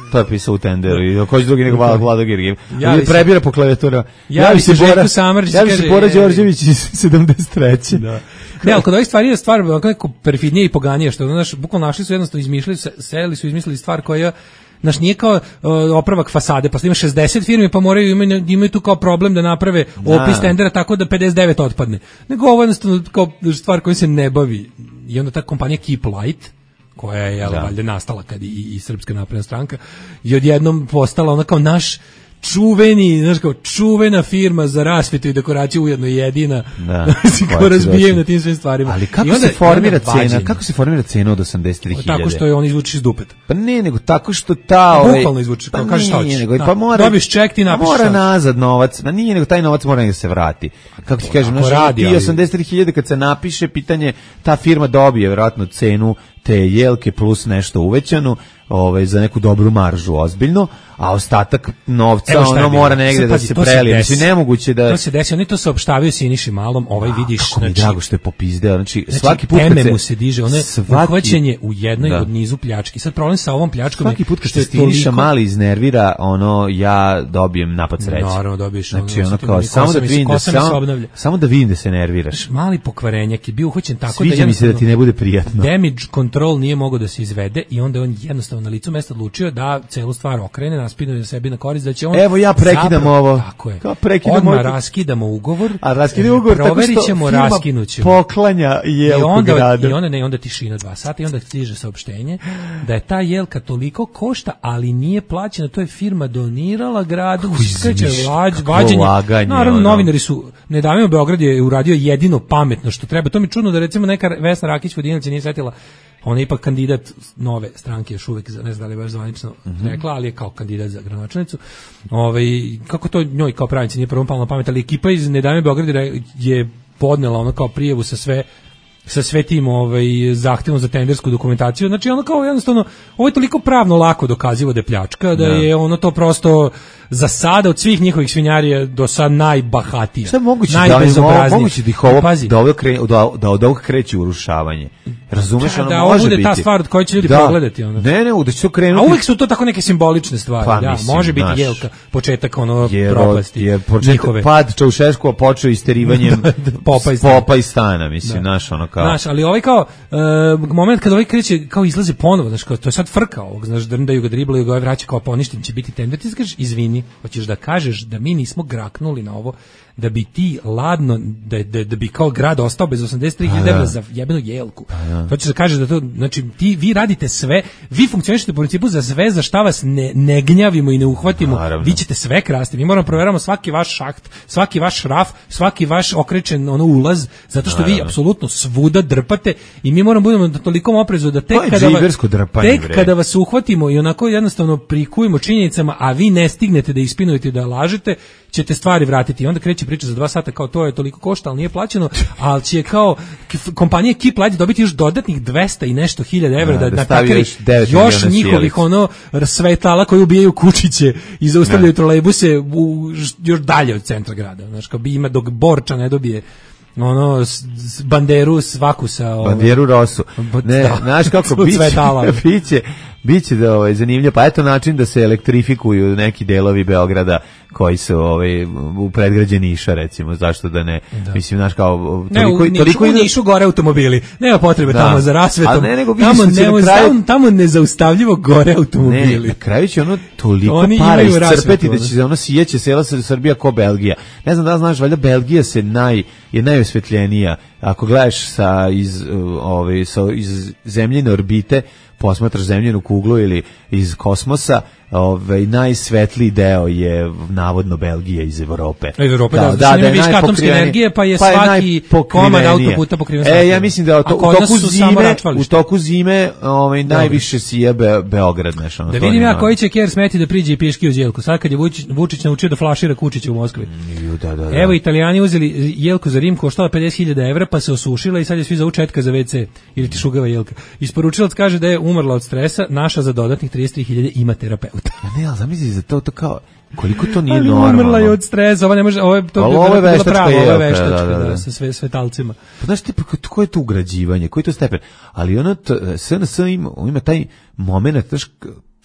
To je pisao u tenderu i ko će drugi nego Vlado Vlado Gergijev. Javi se- Prebira po klavijatura. Javi se Željko Samardžić, Javi se kaže, Bora e, Đorđević iz sedamdeset treće. Da. Ne, ali kod ovih stvari je stvar onako neko perfidnije i poganije, što znaš, bukvalno našli su jednostavno izmišljali, se- seli su izmislili stvar koja znaš, nije kao uh, opravak fasade, pa ima šezdeset firmi, pa moraju imaju, imaju tu kao problem da naprave opis Da. tendera tako da pedeset devet otpadne. Nego ovo je jednostavno kao stvar koja se ne bavi. I onda ta kompanija Keep Light, koja je jel, Da. valjda nastala kad i, i Srpska napredna stranka, i odjednom postala ona kao naš čuveni, znaš kao čuvena firma za rasvetu i dekoraciju, ujedno jedina. Da. se koja kao će razbijem doći. na tim svim stvarima. Ali kako I onda- se formira i onda cena? vađenje. Kako se formira cena od osamdeset tri hiljade? Tako što je on izvuče iz dupeta. Pa ne, nego tako što ta... ovaj, Bukvalno izvuče, kao pa kažeš šta nije, hoćeš. nego, Da. pa mora, Dobiš ček, ti pa napišeš mora šta hoćeš. nazad novac, ma nije, nego taj novac mora da se vrati. Kako ti kažem, ako znaš, radi, ti ali- osamdeset tri hiljade kad se napiše, pitanje, ta firma dobije vjerojatno cenu te jelke plus nešto uvećanu, ovaj, za neku dobru maržu ozbiljno, a ostatak novca Evo šta je ono bilo. mora negde Sad, da pazi, se to se prelije. desi. Mislim, nemoguće da... To se desi, oni to saopštavaju Siniši Malom, ovaj vidiš, Kako mi je znači, drago što je popizdeo. Znači, znači, svaki put kad teme se... mu se diže, ono je svaki- uhvaćenje u jednoj Da. od nizu pljački. Sad problem sa ovom pljačkom Svaki je put kad što se je Siniša toliko- Mali iznervira, ono, ja dobijem napad sreće. Naravno, dobiješ, ono, Znači, ono osjetim kao, mi samo kosa da mi se- vidim da, kosa mi se samo, obnavlja. samo da vidim da se nerviraš. Mali pokvarenjak je bio uhvaćen tako Sviđa da mi se da ti ne bude prijatno. damage control nije mogao da se izvede i onda je on jednostavno na licu mesta odlučio da celu stvar okrene, naspinuje sebi na korist, da će on... Evo, ja prekidam zapravo- ovo. Tako je. Kao prekidam Odmah ovo. raskidamo ugovor. A raskidi ugovor tako proverit što ćemo, firma raskinućemo. poklanja I jelku onda, gradu. I onda ne, onda tišina dva sata i onda stiže saopštenje da je ta jelka toliko košta, ali nije plaćena, to je firma donirala gradu. Skreće izmišlja, vađ, kako vađenje. laganje, Naravno, ono. novinari su, ne davimo Beograd je uradio jedino pametno što treba. To mi je čudno da recimo neka Vesna Rakić-Vodinelić nije setila. Ona je ipak kandidat nove stranke, još uvek, ne znam da li je baš zvanično Mhm. rekla, ali je kao kandidat za gradonačelnicu. Ovaj, kako to njoj kao pravici nije prvom palo na pamet, ali ekipa iz Ne davimo Beograd je podnela ono kao prijavu sa sve sa sve tim ovaj, zahtevom za tendersku dokumentaciju. Znači ono kao jednostavno, ovo je toliko pravno lako dokazivo da je pljačka, da, Da. je ono to prosto za sada od svih njihovih svinjarija do sad najbahatija. Šta je moguće da, li, najbezobraznija. moguće da ih ovo, Pazi, da, ovo kre, da, da od ovog kreće urušavanje. Razumeš, Da, ono da ovo može bude biti. ta stvar od koje će ljudi Da. progledati, ono. Ne, ne, da će to a krenuti. uvijek su to tako neke simbolične stvari. Pa, da, mislim, može biti znaš, jelka, početak ono Jer, propasti. jer početak, njihove. pad Čaušeskova počeo isterivanjem Da, da, popa iz stana. popa iz stana, mislim, Da. znaš, ono kao... Znaš, ali ovaj kao uh, moment kada ovaj kreće kao izlazi ponovo, znači kao to je sad frka ovog, znaš, drndaju ga, driblaju ga, ovaj vraća kao poništen će biti tender, ti kažeš izvini, hoćeš da kažeš da mi nismo graknuli na ovo, da bi ti ladno, da, da, da bi kao grad ostao bez osamdeset tri hiljade evra za jebenu jelku. To ćeš da kažeš da to, znači ti, vi radite sve, vi funkcionišete po principu za sve za šta vas ne, ne gnjavimo i ne uhvatimo, Naravno. vi ćete sve krasti, mi moramo proveramo svaki vaš šaht, svaki vaš raf, svaki vaš okrečen ono ulaz, zato što vi Naravno. apsolutno svuda drpate i mi moramo budemo na tolikom oprezu da tek To je kada, va- džibersko drpanje, tek bre. kada vas uhvatimo i onako jednostavno prikujemo činjenicama, a vi ne stignete da ispinujete i da lažete, ćete stvari vratiti. I onda kreće priča za dva sata kao to je toliko košta, ali nije plaćeno, ali će kao k- kompanija Keep Light dobiti još dodatnih dvesta i nešto hiljada evra Da, da, da stavi natakari još devet još miliona njihovih sjelica. ono svetala koji ubijaju kučiće i zaustavljaju trolejbuse u, još dalje od centra grada. Znaš, kao bi ima dok Borča ne dobije ono s, s banderu svaku sa ovaj, Bandijeru Rosu. Ne, Da. znaš kako Od biće, cvetala. biće, biće da ovaj zanimljivo. Pa eto način da se elektrifikuju neki delovi Beograda koji su ovaj u predgrađe Niša recimo, zašto da ne? Da. Mislim znaš kao Ne, u toliko Nišu, toliko u ide- Nišu gore automobili. Nema potrebe Da. tamo za rasvetom. Ali ne, nego vidiš tamo, da će na nemo- kraju- tamo, tamo nezaustavljivo gore automobili. Ne, na kraju će ono toliko Oni para imaju rasvetu, iscrpeti da ono. će se ono sijeće sela Sr- Srbija ko Belgija. Ne znam da li znaš, valjda Belgija se naj je najosvetljenija. Ako gledaš sa iz uh, ovaj sa iz zemljine orbite, posmatraš zemljinu kuglu ili iz kosmosa, ovaj najsvetliji deo je navodno Belgija iz Evrope. Iz Evrope, da, da, da, je viška atomske najpokrivenija- energije, pa je pa svaki najpokrivenija. komad autoputa pokriven E, svaki. ja mislim da to, A u kod nas toku su samo zime, u račvališta. toku zime, ovaj najviše sije Be, Beograd, znači ono. Da to vidim je ja ono- koji će ker smeti da priđe i piški uz jelku. Sad kad je Vučić, Vučić naučio da flašira kučiće u Moskvi. Ju, da, da, da. Evo Italijani uzeli jelku za Rim, koštala pedeset hiljada evra, pa se osušila i sad je svi zovu četka za ve ce ili ti šugava jelka. Isporučilac kaže da je umrla od stresa, naša za dodatnih trideset tri hiljade ima terapeuta. Ja ne, ali zamisli za to, to kao, koliko to nije Ali normalno. umrla je od stresa, ova ne može, ovo je to Ali bi ovo je bila veštačka prava, ovo je jelka, veštačka, da, da, da. da, sa sve svetalcima. Pa znaš ti, pa ko je to ugrađivanje, koji je to stepen? Ali ono, t- S N S ima, ima taj moment, znaš, k-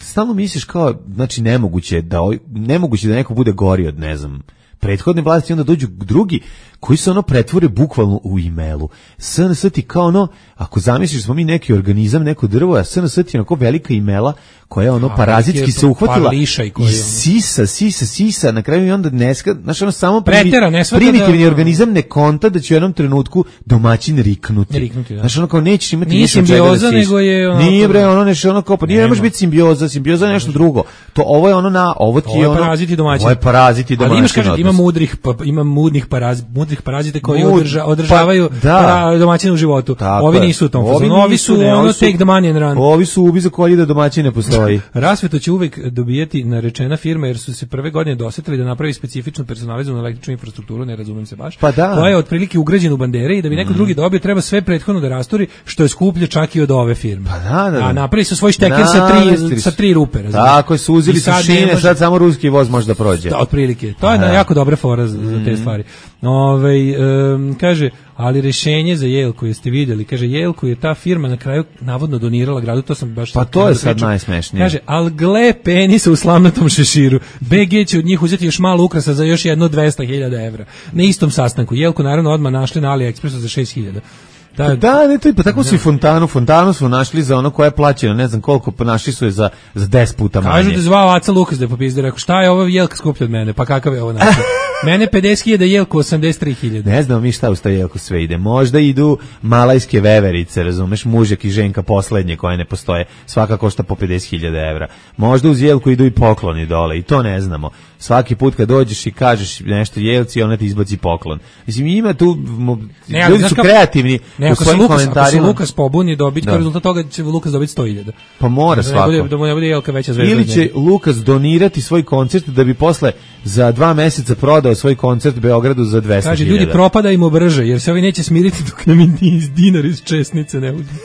stalno misliš kao, znači nemoguće da, nemoguće da neko bude gori od, ne znam, prethodne vlasti, onda dođu drugi koji se ono pretvore bukvalno u imelu. S N S ti kao ono, ako zamisliš da smo mi neki organizam, neko drvo, a S N S ti je onako velika imela koja je ono a, parazitski se uhvatila i, i sisa, sisa, sisa, na kraju i onda neska, znaš ono samo Pretera, ne primitivni da, organizam ne konta da će u jednom trenutku domaćin riknuti. riknuti da. Znaš ono kao nećeš imati nije više od čega da simbioza, nego je ono... Nije bre, ono nešto ono kao, pa nije, ne može biti simbioza, simbioza je nešto drugo. To, ovo je ono na, ovo ti je ono... paraziti domaćin. Ovo je paraziti domaćin. Ali imaš, kažete, ima mudrih, pa, ima mudnih parazita, mudrih parazita koji Mud, održa, održavaju pa, da. para, domaćine u životu. Tako ovi nisu u tom fazonu. Ovi su ne, ono take the money and run. Ovi su ubi za kolje da domaćine postoji. Rasvetu će uvek dobijeti narečena firma jer su se prve godine dosetili da napravi specifičnu personalizovanu električnu infrastrukturu, ne razumem se baš. Pa da. To je otprilike ugrađeno u bandere i da bi neko mm. drugi dobio treba sve prethodno da rasturi, što je skuplje čak i od ove firme. Pa da, da, da. A napravi su svoj šteker sa tri sa tri rupe, razumiješ. Tako je, su uzeli su šine, može... sad samo ruski voz može da prođe. Da, otprilike. To je da. jako dobra fora za, za te stvari. Ovaj um, kaže, ali rješenje za Jelku jeste vidjeli, kaže Jelku je ta firma na kraju navodno donirala gradu, to sam baš pa to je sad najsmešnije. Kaže, al gle penisa u slamnatom šeširu. B G će od njih uzeti još malo ukrasa za još jedno dvesta hiljada evra. Na istom sastanku. Jelku naravno odmah našli na AliExpressu za šest hiljada. Da, da, ne, to je, pa tako su i Fontanu, Fontanu su našli za ono koje je plaćeno, ne znam koliko, pa našli su je za, za deset puta manje. Kažu da je zvao Aca Lukas da je popizde, rekao, šta je ovo Jelka skuplja od mene, pa kakav je ovo način? Mene pedeset hiljada, Jelku osamdeset tri hiljade. Ne znam mi šta u sto Jelku sve ide. Možda idu malajske veverice, razumeš, mužjak i ženka poslednje koje ne postoje, svaka košta po pedeset hiljada evra. Možda uz Jelku idu i pokloni dole i to ne znamo. Svaki put kad dođeš i kažeš nešto Jelci, ona ti izbaci poklon. Mislim, ima tu, ne, ljudi su kreativni ne, u svojim Lukas, komentarima. Ako se Lukas pobuni dobiti, kao rezultat toga će Lukas dobiti sto hiljada. Pa mora svako. Da ne bude, da ne bude Jelka veća zvezda. Ili će Lukas donirati svoj koncert da bi posle za dva meseca prodao svoj koncert Beogradu za dvesta hiljada. Kaže, ljudi, propadajmo brže, jer se ovi neće smiriti dok nam iz dinar iz česnice ne uđe.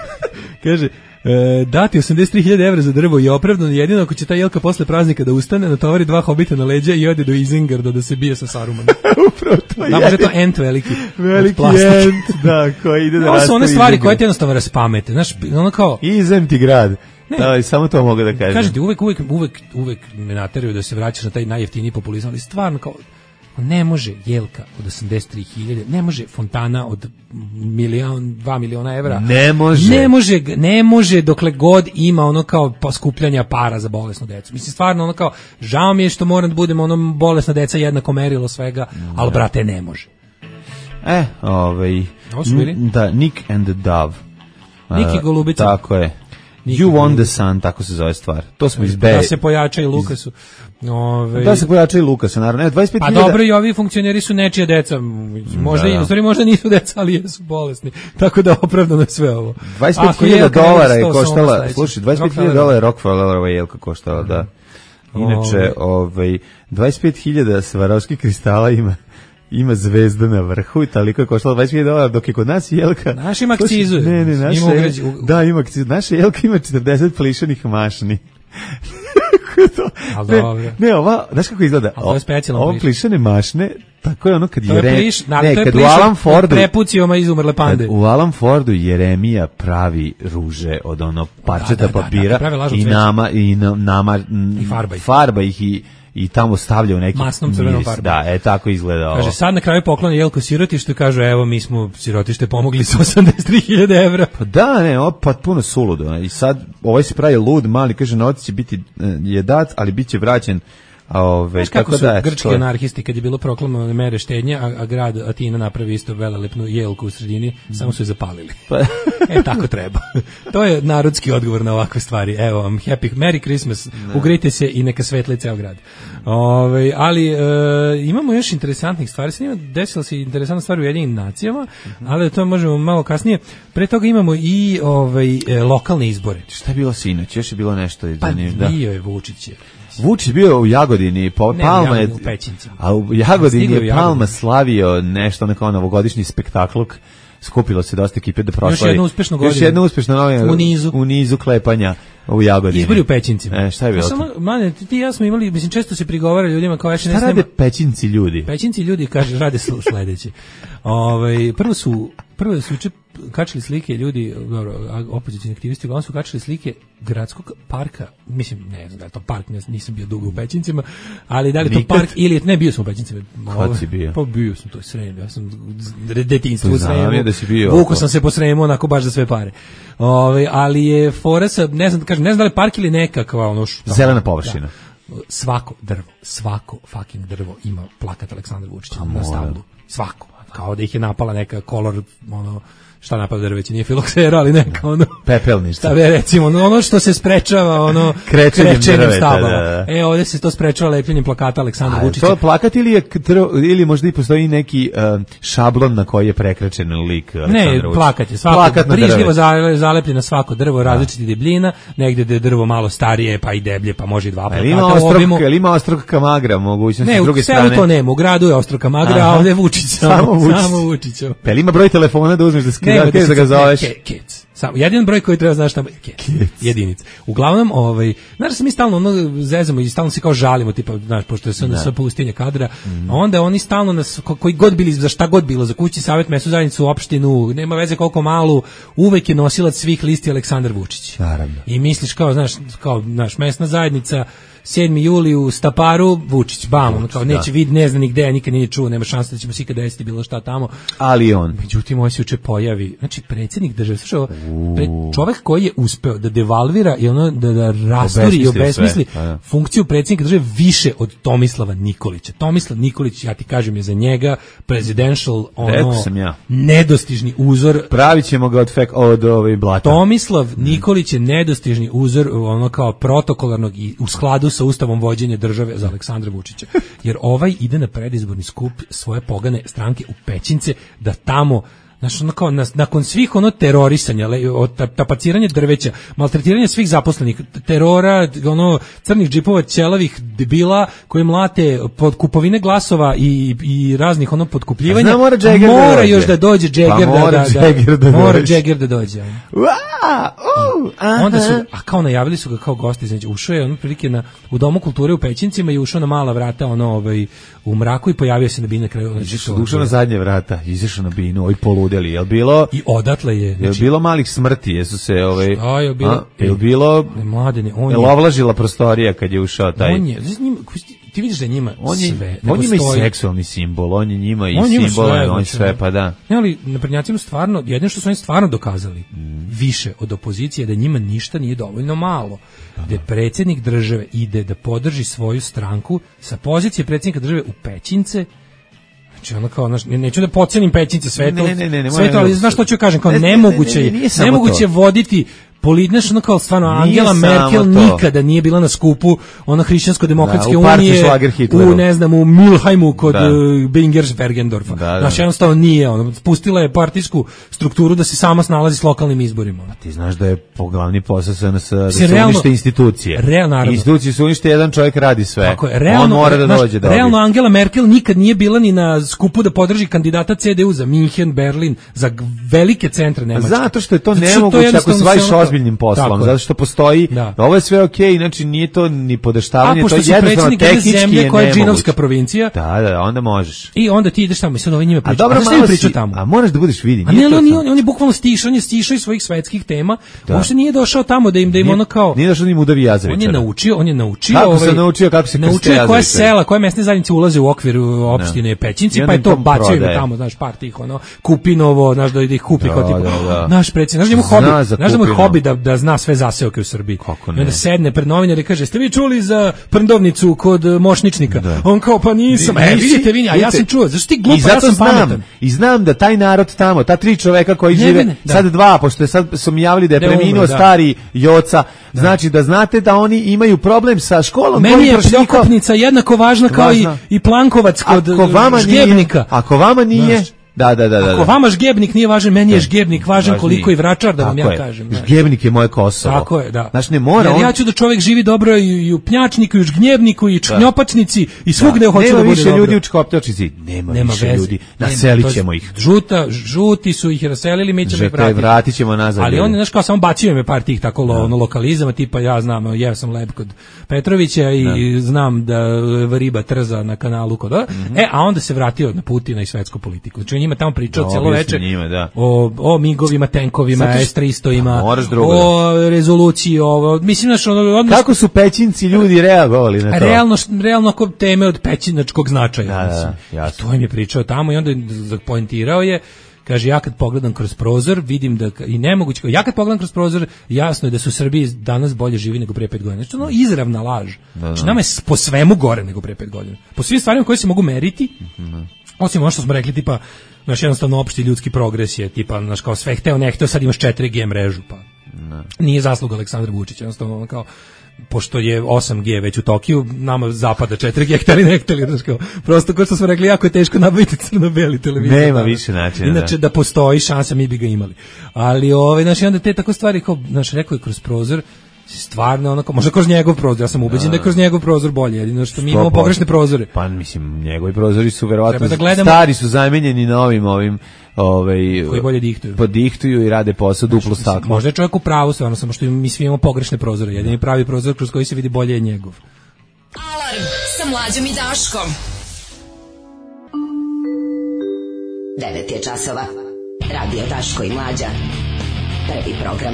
Kaže, e, dati osamdeset tri hiljade evra za drvo je opravdano jedino ako će ta Jelka posle praznika da ustane, natovari dva hobita na leđa i ode do Izengarda da se bije sa Sarumanom. Upravo to je. Da, može to ent veliki. Veliki ent, da, koji ide da raste. Ovo su one stvari koje te jednostavno raspamete. Znaš, ono kao... Izem ti grad. Ne, da, samo to mogu da kažem. Kažete, uvek, uvek, uvek, uvek me nateraju da se vraćaš na taj najjeftiniji populizam, ali stvarno kao, ne može Jelka od osamdeset tri hiljade, ne može Fontana od milion, dva miliona evra. Ne može. Ne može, ne može dokle god ima ono kao skupljanja para za bolesnu decu. Mislim, stvarno ono kao, žao mi je što moram da budem ono bolesna deca jednako merilo svega, ali brate, ne može. E, ovaj, da, Nick and the Dove. Nick i Golubica. Tako je. You want the sun, tako se zove stvar. To smo iz B. Da se pojača i Lukasu. Ove... Da se pojača i Lukasu, naravno. Ne, dvadeset pet hiljada... A dobro, i ovi funkcioneri su nečija deca. Možda, da, da. U stvari možda nisu deca, ali jesu bolesni. Tako da opravdano je sve ovo. dvadeset pet hiljada dolara je koštala, slušaj, dvadeset pet hiljada dolara je Rockefellerova Jelka koštala, da. Inače, ovaj, dvadeset pet hiljada Svarovskih kristala ima ima zvezda na vrhu i toliko je koštala dvadeset hiljada dolara, dok je kod nas Jelka... Naš ima akcizu. Ne, ne, naša, ima ugrađi, u... Da, ima akcizu. Naša Jelka ima četrdeset plišanih mašni. to, ne, ne, ova, znaš kako izgleda? Ali to je specijalno ovo plišane mašne, tako je ono kad je... Pliš, na, ne, to je kad pliš, u Alan Fordu... prepucijoma izumrle pande. U Alan Fordu Jeremija pravi ruže od ono parčeta da, da, papira da, da, i nama, i nama, i farba ih. farba ih i i tamo stavlja u neki masnom crvenom farbom. Da, e tako izgleda ovo. Kaže, sad na kraju pokloni Jelko sirotište, kaže, evo, mi smo sirotište pomogli sa osamdeset tri hiljade evra. Pa da, ne, ovo pa puno suludo. I sad, ovaj se pravi lud, mali, kaže, novac će biti je dat, ali bit će vraćen. A ove, znaš kako su da, grčki anarhisti kad je bilo proklamovane mere štednje, a, a grad Atina napravi isto velelepnu Jelku u sredini, mm. samo su je zapalili. Pa. E, tako treba. To je narodski odgovor na ovakve stvari. Evo vam, happy, Merry Christmas, ne. Ugrejte se i neka svetli ceo grad. Ove, ali e, imamo još interesantnih stvari. Sad ima, desila se interesantna stvar u Ujedinjenim nacijama, mm-hmm. ali to možemo malo kasnije. Pre toga imamo i ovaj, e, lokalne izbore. Šta je bilo sinoć? Još je bilo nešto? Pa bio je Vučić. Vučić bio u Jagodini, pa ne, Palma je, u Pećincima. A u Jagodini je Palma slavio nešto, neko novogodišnji spektakluk, skupilo se dosta ekipe da proslavi. Još jednu uspešnu godinu. Još jednu uspešnu godinu. U nizu. U nizu klepanja u Jagodini. Izbori u Pećincima. E, šta je bilo? Samo, mane, ti, ti ja smo imali, mislim, često se prigovara ljudima kao šta rade Pećinci ljudi? Pećinci ljudi, kaže, rade sledeće. Ovaj prvo su prvo da su juče kačili slike ljudi, dobro, opozicijni aktivisti, uglavnom su kačili slike gradskog parka, mislim, ne znam da je to park, nisam bio dugo u Pećincima, ali da li je to park ili, ne, bio sam u Pećincima. Kad si bio? Pa bio sam, to je Srem, ja sam detinjstvo u Znam je da si bio. Vuko sam se po Sremu, onako baš za sve pare. Ove, ali je fora sa, ne znam, kažem, ne znam da li je park ili nekakva, ono što... Zelena površina. Da. Svako drvo, svako fucking drvo ima plakat Aleksandra Vučića na stablu. Svako. Kao da ih je napala neka kolor, ono, šta napada drveće, nije filoksera, ali neka ono... Pepelništa. Šta be, recimo, ono što se sprečava, ono... Krečenjem, krečenjem drveta, stabala. da, da. E, ovdje se to sprečava lepljenjem plakata Aleksandra Vučića. To je plakat ili je drvo, ili možda i postoji neki uh, šablon na koji je prekrečen lik Aleksandra Vučića? Ne, plakat je, svako, plakat prižljivo zalepljeno svako drvo, različiti debljina, negde da je drvo malo starije, pa i deblje, pa može i dva plakata. Ima ostrog, ili ima ostrog Kamagra, mogućnosti s druge strane? Ne, u selu to nema, u gradu je ostrog Kamagra, a ovdje je Vučić, samo Vučić. Samo Vučić. Pa ima broj telefona da uzmeš da skidati, da ga zoveš? Kids. Samo jedan broj koji treba znaš šta je jedinic. Uglavnom, ovaj, znaš da se mi stalno ono zezamo i stalno se kao žalimo, tipa, znaš, pošto je sve sve pustinje kadra, mm. onda oni stalno nas, koji god bili, za šta god bilo, za kući, savjet, mesnu zajednicu, opštinu, nema veze koliko malu, uvek je nosilac svih listi Aleksandar Vučić. Naravno. I misliš kao, znaš, kao, naš mesna zajednica, sedmi juli u Staparu, Vučić, bam, Vučić, kao neće vid, ne zna ni gde, nikad nije čuo, nema šanse da ćemo se ikada desiti bilo šta tamo. Ali on. Međutim, ovo se juče pojavi, znači predsjednik države, slušaj, pre, čovjek koji je uspeo da devalvira i ono da, da rasturi i obesmisli sve, funkciju predsjednika države više od Tomislava Nikolića. Tomislav Nikolić, ja ti kažem, je za njega presidential, ono, ja. nedostižni uzor. Pravit ćemo ga od, fek, od ove blata. Tomislav Nikolić je nedostižni uzor, ono kao protokolarnog i u skladu sa ustavom vođenja države za Aleksandra Vučića. Jer ovaj ide na predizborni skup svoje pogane stranke u Pećince da tamo, znaš, ono kao, nakon svih ono terorisanja, tapaciranja drveća, maltretiranja svih zaposlenih, terora, ono, crnih džipova, ćelavih debila koji mlate pod kupovine glasova i, i raznih ono potkupljivanja, Zna, mora, Jagger mora da još da dođe Jagger, pa mora da, da, Jagger da, da, mora dođe. Jagger da dođe. Ua, uh, Onda su, a kao najavili su ga kao gost, između, ušao je ono prilike na, u Domu kulture u Pećincima i ušao na mala vrata, ono, ovaj, u mraku i pojavio se na bini na kraju. Znači, ušao na zadnje vrata, izašao na binu, oj poludeli, jel bilo... I odatle je. Znači, je bilo malih smrti, jesu se, ovaj... Šta je bilo? A, je bilo... Mladene, on je... ovlažila prostorija kad je ušao taj... On je, znači, njima, ti vidiš da njima on je, sve... On ima i seksualni simbol, on je njima i on simbol, sve, on sve, pa da. Ne, ali naprednjacima stvarno, jedino što su oni stvarno dokazali, mm. više od opozicije, da njima ništa nije dovoljno malo. Da je predsjednik države ide da podrži svoju stranku sa pozicije predsjednika države u Pećince. Znači ono kao, znaš, neću da podcenim Pećince, sve to, ne, ne, ne, ne, sve to, ali znaš što ću kažem, kao ne, nemoguće je, ne, ne, ne, nemoguće voditi politnaš, ono kao stvarno Angela Merkel nikada nije bila na skupu ona hrišćansko-demokratske da, unije u, ne znam, u Milheimu kod da. uh, Bingers-Bergendorfa. Da, da. Znači, jednostavno nije, ono, pustila je partijsku strukturu da se sama snalazi s lokalnim izborima. A ti znaš da je po glavni posao sa da se, se realno, unište institucije. Realno, institucije su unište, jedan čovjek radi sve. Tako je, realno, on mora da znaš, dođe da realno Angela Merkel nikad nije bila ni na skupu da podrži kandidata C D U za Minhen, Berlin, za velike centre Nemačke. Zato što je to nemoguće ako se baviš ozbiljnim poslom, zato što postoji, da. Ovo je sve okej, okay, znači nije to ni podeštavanje, to je jednostavno tehnički zemlje koja je džinovska provincija. Da, da, onda možeš. I onda ti ideš tamo i sad ovaj njima priča. A dobro, malo priča tamo. A moraš da budeš vidi. A ne, on, on, on je bukvalno stišao, on je stišao iz svojih svetskih tema. Da. Uopšte nije došao tamo da im da im nije, ono kao. Nije došao ni Mudavi Jazović. On je naučio, on je naučio kako ovaj. Se naučio kako se naučio koje sela, koje mesne zajednice ulaze u okvir opštine Pećinci, pa je to bacio im tamo, znaš, par tih ono Kupinovo, znaš, da ih kupi kao tipa. Naš predsjednik, znaš da mu hobi, znaš da mu hobi da da zna sve zaseoke u Srbiji. Kako ne? I onda sedne pred novinare i kaže, jeste vi čuli za Prndovnicu kod Mošničnika? Da. On kao, pa nisam. E, vidite vi, a ja sam čuo. Zašto ti glupa, ja sam znam, pametan. I znam da taj narod tamo, ta tri čoveka koji ne, žive, ne, da. sad dva, pošto je sad su mi javili da je preminuo umre, stari Joca, da. Znači da znate da oni imaju problem sa školom. Meni je Pljokopnica jednako važna kao i, i Plankovac kod Žgebnika. Ako vama nije... Da, da, da, da. Ako vama žgebnik nije važan, meni je žgebnik važan važniji. Koliko i Vračar, da vam ja je. kažem. Žgebnik je moje Kosovo. Tako je, da. Znači ne mora Jer on... ja ću da čovjek živi dobro i, i u Pnjačniku, i u Žgnjebniku, i Čnjopačnici, i svugde hoće da bude više dobro. ljudi u Čkopčačici. Nema, Nema više veze. Ljudi. Naselit ćemo ih. Žuta, žuti su ih raselili, mi ćemo ih vratiti. Vratit ćemo nazad. Ali on, znaš, kao samo bacio me par tih tako lo, ono, lokalizama, tipa ja znam, jeo sam leb kod Petrovića i da. Znam da riba trza na kanalu kod. Mm-hmm. E, a onda se vratio na Putina i svetsku politiku. Znači njima tamo pričao Da, celo objasni veče njima, da. o, o migovima, tenkovima, Zato što- es tristo-ima, Moraš drugo da- o rezoluciji, ovo, mislim, znaš, ono, odnos, Kako su pećinci ljudi reagovali na to? realno, realno ako teme od pećinačkog značaja. Da, da, mislim. jasno. I to im je pričao tamo i onda je poentirao je, kaže, ja kad pogledam kroz prozor, vidim da, i nemoguće, ja kad pogledam kroz prozor, jasno je da su u Srbiji danas bolje živi nego pre pet godina. Znači, ono, izravna laž. Znači, nama je s- po svemu gore nego pre pet godina. Po svim stvarima koje se mogu meriti, osim ono što smo rekli, tipa, znaš, jednostavno opšti ljudski progres je, tipa, znaš, kao sve hteo, ne hteo, sad imaš četiri G mrežu, pa nije zasluga Aleksandra Vučića, jednostavno, ono kao, pošto je osam G već u Tokiju, nama zapada četiri G, hteli ne hteli, znaš, kao, prosto, kao što smo rekli, jako je teško nabaviti crno-beli televizor. Nema danas. više načina, Inače, da postoji šansa, mi bi ga imali. Ali, ove, znaš, i onda te tako stvari, kao, znaš, rekao je kroz prozor, stvarno, onako, možda kroz njegov prozor, ja sam ubeđen da je kroz njegov prozor bolje, jedino što mi imamo sto posto. pogrešne prozore. Pa mislim, njegovi prozori su verovatno Treba da gledamo- stari, su zamenjeni novim ovim, ovaj, Koji bolje diktuju. podihtuju i rade posao duplo staklo. Možda je čovjek u pravu, stvarno, samo što mi svi imamo pogrešne prozore. Jedini pravi prozor kroz koji se vidi bolje je njegov. Alarm sa Mlađom i Daškom. devet je časova. Radio Daško i Mlađa. Prvi program.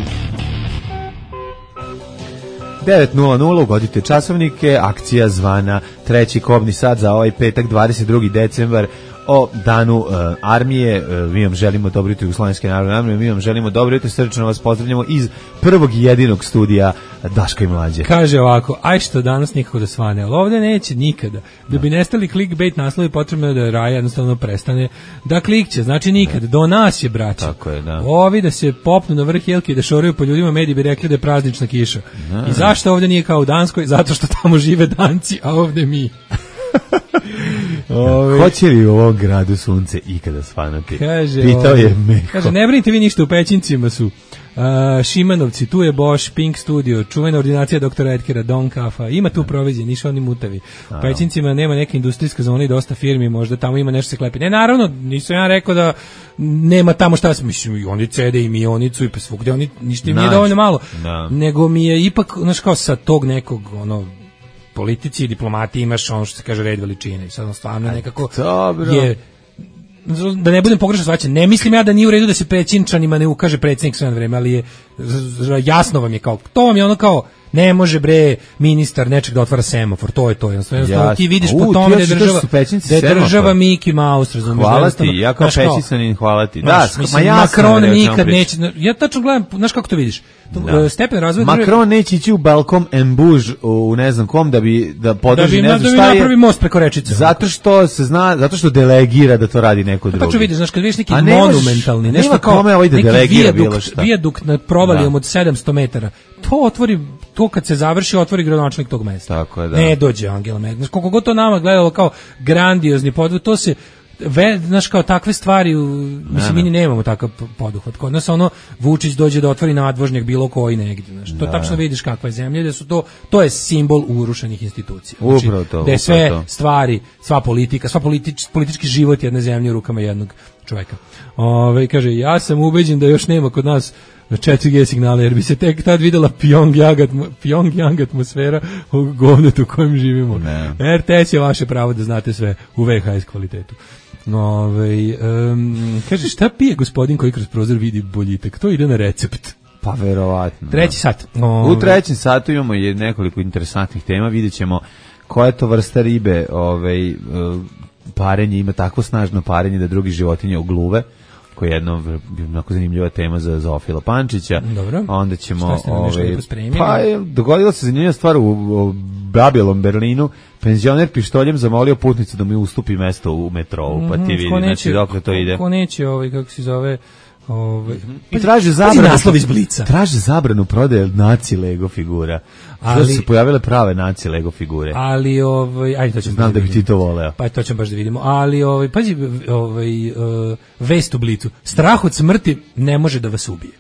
devet nula nula, ugodite časovnike, akcija zvana treći kobni sat za ovaj petak dvadeset drugi decembar o danu uh, armije. Uh, mi vam želimo dobro jutro Jugoslovenske narodne armije, mi vam želimo dobro jutro, srdačno vas pozdravljamo iz prvog i jedinog studija Daška i Mlađe. Kaže ovako, aj što danas nikako da svane, ali ovdje neće nikada. Da bi nestali clickbait naslovi, potrebno je da Raja jednostavno prestane da klikće, znači nikad, do nas je, braća. Tako je, da. Ovi da se popnu na vrh jelke i da šoraju po ljudima, mediji bi rekli da je praznična kiša. Da. I zašto ovdje nije kao u Danskoj? Zato što tamo žive Danci, a ovdje mi. Ove, Hoće li u ovom gradu sunce ikada svanuti? Kaže, Pitao je ovaj, Meho. Kaže, ne brinite vi ništa, u Pećincima su uh, Šimanovci, tu je Bosch, Pink Studio, čuvena ordinacija doktora Edkera, Don Kafa, ima tu provizije, niš oni mutavi. U Pećincima nema neka industrijska zona i dosta firmi, možda tamo ima nešto se klepi. Ne, naravno, nisam ja rekao da nema tamo šta se, mislim, i oni cede i mi onicu i pa svugde, oni, ništa im nije Znaš, dovoljno malo. da. Nego mi je ipak, znaš, kao sa tog nekog, ono, politici i diplomati imaš ono što se kaže red veličine i sad on stvarno nekako dobro. je, da ne budem pogrešno shvaćen, ne mislim ja da nije u redu da se Pećinčanima ne ukaže predsjednik sve na vreme, ali je z- z- jasno vam je kao, to vam je ono kao, ne može bre ministar nečeg da otvara semafor, to je to, jednostavno, jednostavno Jasno. ti vidiš U, po ti tome da je hoćeš da država, su Pećinci da je semafor. država Mickey Mouse, razumiješ? Hvala ti, jednostavno, ja kao znaš kao, Pećicanin, hvala ti. Da, znaš, mislim, ma ja sam Macron rekao, nikad samo neće, ja tačno gledam, znaš kako to vidiš, Da. stepen razvoja države- Macron neće ići u Balkom en Buž u ne znam kom da bi da da podrži bi, ne da znam bi šta je. napravi most preko rečice. Zato što se zna, zato što delegira da to radi neko drugi. Pa ću vidiš, znaš, kad vidiš neki A nemaš- monumentalni, nema nešto kao kome ovaj da neki delegira bilo vijadukt, šta. vijadukt na provalijom Da. od sedamsto metara, to otvori, to kad se završi, otvori gradonačelnik tog mesta. Tako je, da. Ne dođe Angela Merkel. Znaš, koliko god to nama gledalo kao grandiozni podvod, to se, ve, znaš, kao takve stvari, u, mislim, mi ni nemamo takav p- poduhvat. Kod nas ono, Vučić dođe da otvori nadvožnjak bilo koji negdje, znaš, to Da. tačno vidiš kakva je zemlja, da su to, to je simbol urušenih institucija. Upravo to, da je sve upravo to. stvari, sva politika, sva politič, politički život jedne zemlje u rukama jednog čovjeka. Ove, kaže, ja sam ubeđen da još nema kod nas četiri G signale, jer bi se tek tad videla Pyongyang, atmo, Pyongyang atmosfera u govnetu u kojem živimo. Ne. R T S je vaše pravo da znate sve u V H S kvalitetu. Ove, um, kaže, šta pije gospodin koji kroz prozor vidi boljitak? To ide na recept. Pa verovatno. Treći sat. Da. Ove, U trećem satu imamo je nekoliko interesantnih tema, vidjet ćemo koja je to vrsta ribe, ovaj, e, parenje, ima takvo snažno parenje da drugi životinje ogluve, koja je jedna onako zanimljiva tema za Zofila Pančića. Dobro. Onda ćemo... Šta ste nam nešto ovaj, lepo spremili? pa je, dogodila se zanimljiva stvar u, u Babelom, Berlinu. Penzioner pištoljem zamolio putnicu da mi ustupi mesto u metrou, pa ti vidi, Ko znači dokle to ide. Ko neće, ovaj, kako se zove, ovaj, I traže pazi zabranu, naslov iz Blica. traže zabranu prodaje naci Lego figura. Ali Ali- su se pojavile prave naci Lego figure. Ali ovaj, ajde to ćemo. Znam baš da bi vidimo. ti to voleo. Pa to ćemo baš da vidimo. Ali ovaj, pazi, ovaj, uh, vest u Blicu. Strah od smrti ne može da vas ubije.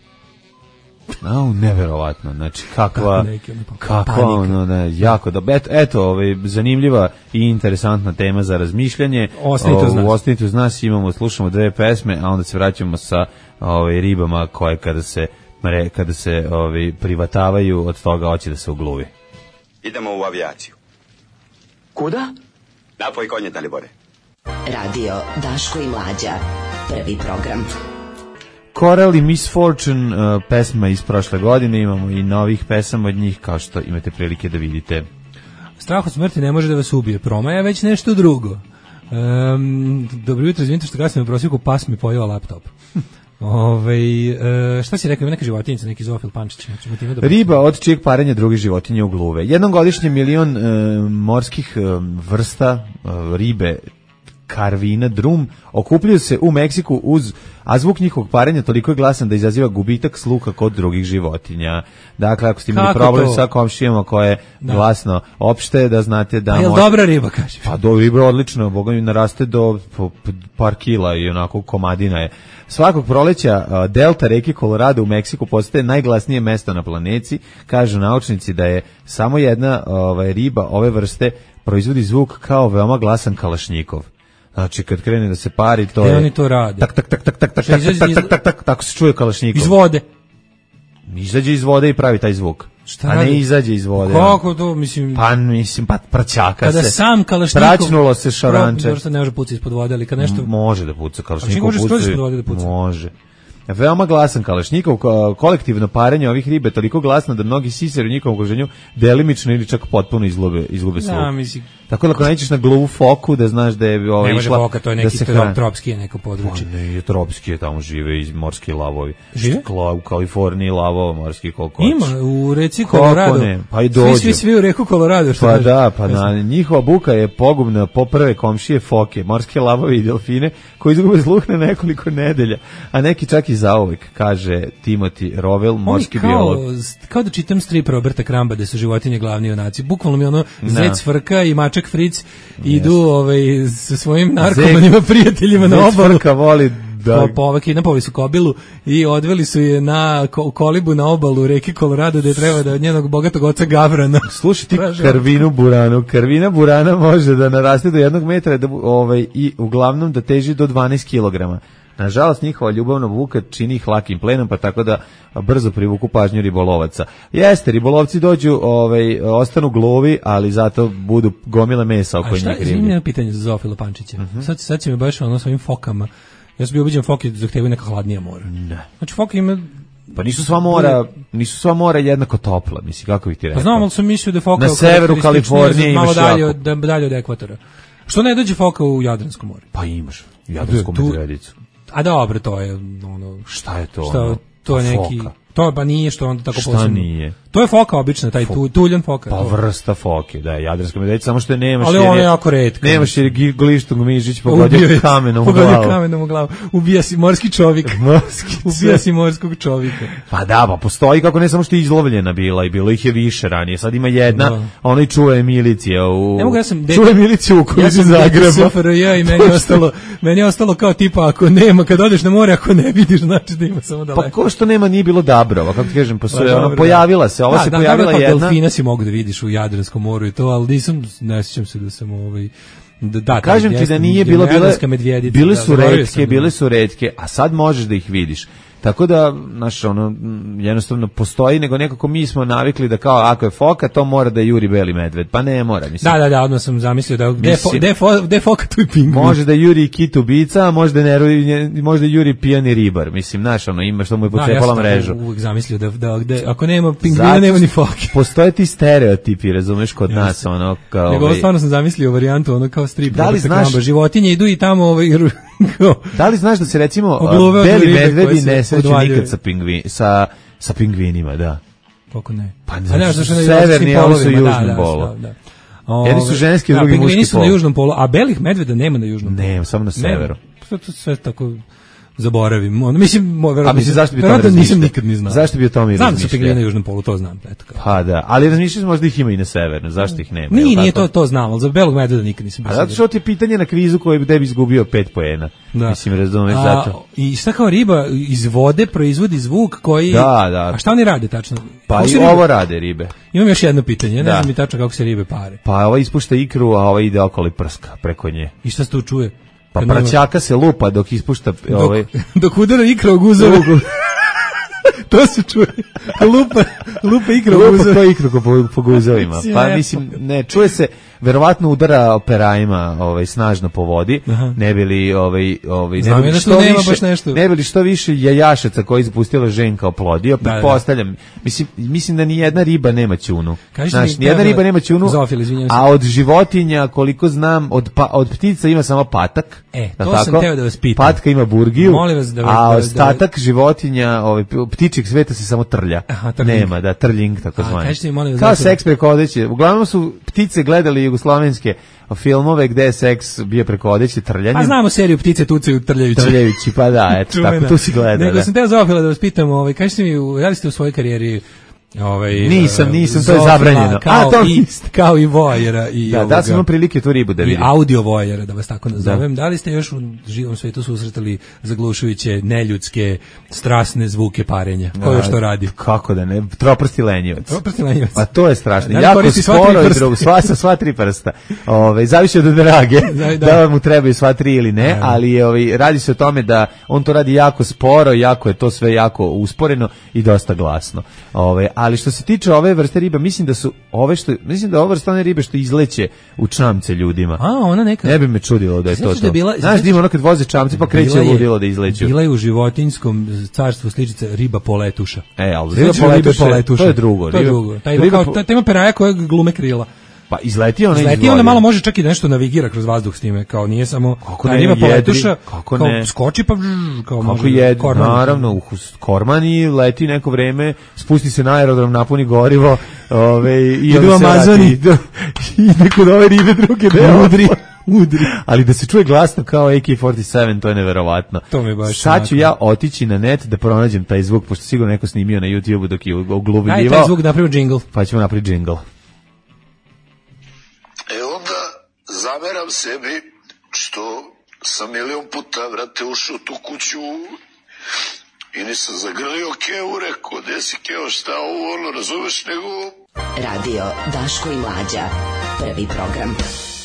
Au, neverovatno. Znači kakva Tako neki, ono, pa- kakva panika. ono, ne, jako dobro. Eto, eto ovaj zanimljiva i interesantna tema za razmišljanje. Ostanite uz nas. U Ostanite uz nas, imamo, slušamo dve pesme, a onda se vraćamo sa ovaj ribama koje kada se mre- kada se ovaj privatavaju od toga hoće da se ugluvi. Idemo u avijaciju. Kuda? Napoj konje, Dalibore. Radio Daško i Mlađa. Prvi program. Coral i Miss Fortune, uh, pesma iz prošle godine, imamo i novih pesama od njih, kao što imate prilike da vidite. Strah od smrti ne može da vas ubije, promaja već nešto drugo. Um, dobro jutro, izvinite što kasnije u prosjeku pas mi pojeo laptop. Ove, e, šta si rekao, ima neka životinjica, neki zoofil Pančić? Da riba od čijeg parenja druge životinje u gluve. Jednom godišnje milion e, morskih e, vrsta e, ribe karvina drum okupljaju se u Meksiku uz, a zvuk njihovog parenja toliko je glasan da izaziva gubitak sluha kod drugih životinja. Dakle, ako ste imali problem to? sa komšijama koje da. glasno opšte, da znate da... A je li može... dobra riba, kaže? Pa do riba je odlično, boga mi naraste do po, po, par kila i onako komadina je. Svakog proleća delta reke Colorado u Meksiku postaje najglasnije mesto na planeti. Kažu naučnici da je samo jedna ovaj, riba ove vrste proizvodi zvuk kao veoma glasan kalašnjikov. Znači kad krene da se pari, to je... oni to rade? Tak, tak, tak, tak, tak, tak, tak, tak, tak, tak, tako se čuje kalašnjikov. Iz vode? Izađe iz vode i pravi taj zvuk. Šta a radi? Ne izađe iz vode. Kako to, mislim... Pa, mislim, pa praćaka kada se. Kada sam kalašnjikov... Tračnulo se šaranče. Dobro, ne može puca ispod vode, ali kad nešto... Može da puca, kalašnjikov puca. Može ispod vode da puca? Može. Veoma glasan kalašnjikov, kolektivno parenje ovih ribe toliko glasno da mnogi sisari u njihovom okruženju delimično ili čak potpuno izgube, izgube sluh. Ja, mislim... Tako da ako nađeš na gluvu foku da znaš da je ovo ne išla... Foka, to je neki da trop, tropski je neko područje. Pa ne, je tropski je, tamo žive i morski lavovi. Žive? U Kaliforniji lavova morski koliko ima, u reci Colorado. Ne? Pa i dođu. Svi, svi, svi u reku Colorado. Što pa kaže. da, pa na, njihova buka je pogubna po prve komšije foke, morske lavove i delfine koji izgube sluh na nekoliko nedelja, a neki čak i zauvek, kaže Timothy Rovel, morski kao, biolog. Kao da čitam strip Roberta Kramba gde su životinje glavni junaci. Bukvalno mi ono zec Frka i mačak Fric idu yes. ovaj, sa svojim narkomanima Zek, prijateljima na obalu. Zec Frka voli da... Po, po, kidnapovali su kobilu i odveli su je na ko, kolibu na obalu reke Colorado gde treba da od njenog bogatog oca Gavrana. Slušaj ti Karvinu Buranu. Karvina Burana može da naraste do jednog metra da, ovaj, i uglavnom da teži do dvanaest kilograma. Nažalost, njihova ljubavna buka čini ih lakim plenom, pa tako da brzo privuku pažnju ribolovaca. Jeste, ribolovci dođu, ovaj, ostanu glovi, ali zato budu gomile mesa oko njih riblje. A šta, izvim jedno pitanje za Zoofila Pančića. Uh-huh. Sad, sad će me baš ono s ovim fokama. Ja sam bio ubiđen, foke zahtevaju neka hladnija mora. Ne. Znači, foke ima... Pa nisu sva mora, nisu sva mora jednako topla, mislim, kako bih ti rekao. Pa znam, ali sam mislio da foka... Na severu Kalifornije imaš malo dalje od, dalje od ekvatora. Što ne dođe foka u Jadransko more? Pa imaš, Jadransku medvedicu. A dobro, to je ono... Šta je to? Šta, ono? to je neki... Foka. To pa nije što onda tako Šta posebno. nije? To je foka obična, taj tu, tuljan foka. Pa to. Vrsta foke, da je Jadranska medvedica, samo što je nemaš. Ali ona je jako retka. Nemaš jer je Glištog Mižić pogodio kamenom u glavu. Pogodio kamenom u glavu. Ubija si morski čovjek. Morski Ubija si morskog čovjeka. Pa da, pa postoji kako ne samo što je izlovljena bila i bilo ih je više ranije. Sad ima jedna, da. Ona i čuje milicija u... Ne mogu, ja sam... Čuje miliciju u kulici Zagreba. Ja sam S F R J i meni je ostalo, meni je ostalo kao tipa ako nema, kad odeš na more, ako ne vidiš, znači da ima samo daleko. Pa ko što nema nije bilo Dabrova, kako ti kažem, pa su, ona pojavila se, ova da, se da, pojavila da, jedna. Delfina si mogu da vidiš u Jadranskom moru i to, ali nisam, ne sjećam se da sam ovaj... Da, da, kažem ti da nije bilo, bile, bile su da, retke, bile su retke, a sad možeš da ih vidiš. Tako da, znaš, ono, jednostavno postoji, nego nekako mi smo navikli da kao, ako je foka, to mora da juri beli medved. Pa ne mora, mislim. Da, da, da, odmah sam zamislio da gde fo, de fo, de foka tu i pingvin. Može da juri kit ubica, možda ne možda juri pijani ribar. Mislim, znaš, ono, ima što mu je pocepala da, mrežu. Ja sam uvijek zamislio da, da gde, ako nema pingvina, nema ni foke. Postoje ti stereotipi, razumeš, kod Jasne. nas, ono, kao... Nego, stvarno sam zamislio varijantu, ono, kao strip. Da li znaš... Kramba. Životinje idu i tamo, ovaj... Da li znaš da se, recimo, beli medvedi ne sreće nikad sa pingvin, sa sa pingvinima, da. Kako ne? Pa ne, zašto na severni, ali su južnom da, polu. Da, da. Jedni su ženski, da, drugi muški pol. Pingvini su na južnom polu, a belih medveda nema na južnom polu. Nema, samo na severu. To to sve tako zaboravim. Ono, mislim, verovatno. A mislim zašto bi to nisam nikad ni znao. Zašto bi o tome znam da su pingvini na južnom polu, to znam, eto kao. Pa da, ali razmišljaš možda ih ima i na severnu, zašto ih nema? Nije, nije to, to znam, al za belog medveda nikad nisam bio. A zato što ti je pitanje na kvizu koji bi tebi izgubio pet poena. Da. Mislim, razumeš, zato. I šta kao riba iz vode proizvodi zvuk koji... Da, da. A šta oni rade tačno? Pa i ovo rade ribe. Imam još jedno pitanje, ne znam mi tačno kako se ribe pare. Pa ova ispušta ikru, a ova ide okolo i prska preko nje. I šta se tu čuje? Pa praćaka se lupa dok ispušta dok, ovaj... dok udara ikra u guzove. To se čuje. Lupa, lupa ikra u guzove. Lupa to ikra po, po guzovima. Pa mislim, ne, čuje se verovatno udara perajima ovaj snažno po vodi, aha, ne bili ovaj ovaj ne bili što više, baš nešto. Ne bili što više jajašaca koji ispustila ženka oplodio, da, pretpostavljam. Da. Mislim mislim da ni jedna riba nema ćunu. Znaš, ni jedna riba nema ćunu. Zofil, a od životinja koliko znam od pa, od ptica ima samo patak. E, to tako? Sam teo da vas pitam. Patka ima burgiju. Vas da, a da, ostatak da, životinja, ovaj ptičjeg sveta se samo trlja. Aha, nema, da trljing tako zvani. Kao seks preko odeće. Uglavnom su ptice gledali jugoslovenske filmove gde je seks bio preko odeće trljanje. Pa znamo seriju Ptice tucaju trljajući. Trljajući, pa da, eto, tako tu si gledao. Nego da. Sam teo Zofila da vas pitam, ovaj, kažete mi, radili ste u svojoj karijeri ovaj nisam nisam to je zabranjeno kao a to i kao i vojera i da ovoga, da sam imao prilike tu ribu da vidim i audio vojera da vas tako nazovem. Da. Da li ste još u živom svetu susretali zaglušujuće neljudske strasne zvuke parenja? Ko još to radi? Kako da ne, troprsti lenjivac. Troprsti lenjivac. Pa to je strašno. Da jako sporo i drugo, sva sa sva tri prsta. Ovaj zavisi od drage da, da. da mu trebaju sva tri ili ne, da. Ali je ovaj radi se o tome da on to radi jako sporo, jako je to sve jako usporeno i dosta glasno. Ovaj ali što se tiče ove vrste riba, mislim da su ove što mislim da ova vrsta one ribe što izleće u čamce ljudima. A ona neka. Ne bi me čudilo da je to to. Da bila, znaš, da ono kad voze čamce pa kreće ludilo da izleću. Bila je u životinjskom carstvu sličica riba poletuša. E, al riba poletuša, poletuša, to je drugo. To je drugo. Taj ima kao ta ima peraja koja glume krila. Pa izleti ona izleti ona malo može čak i nešto navigira kroz vazduh s time, kao nije samo ta riba poletuša, kao ne. Skoči pa kao kako može jed, korman, naravno u kormani leti neko vreme, spusti se na aerodrom, napuni gorivo, ove i ide u Amazoni, ide kod ove ribe druge da udri. Udri. Ali da se čuje glasno kao A K četrdeset sedam, to je neverovatno. To mi baš. Sad ću ja otići na net da pronađem taj zvuk, pošto sigurno neko snimio na YouTubeu dok je uglubljivao. Aj, taj zvuk napravio džingl. Pa ćemo napraviti džingl. E onda zameram sebi što sam milion puta, vrate, ušao tu kuću i nisam zagrlio Keo, rekao, gde si Keo, šta ovo, ono, razumeš, nego... Radio Daško i Mlađa, prvi program.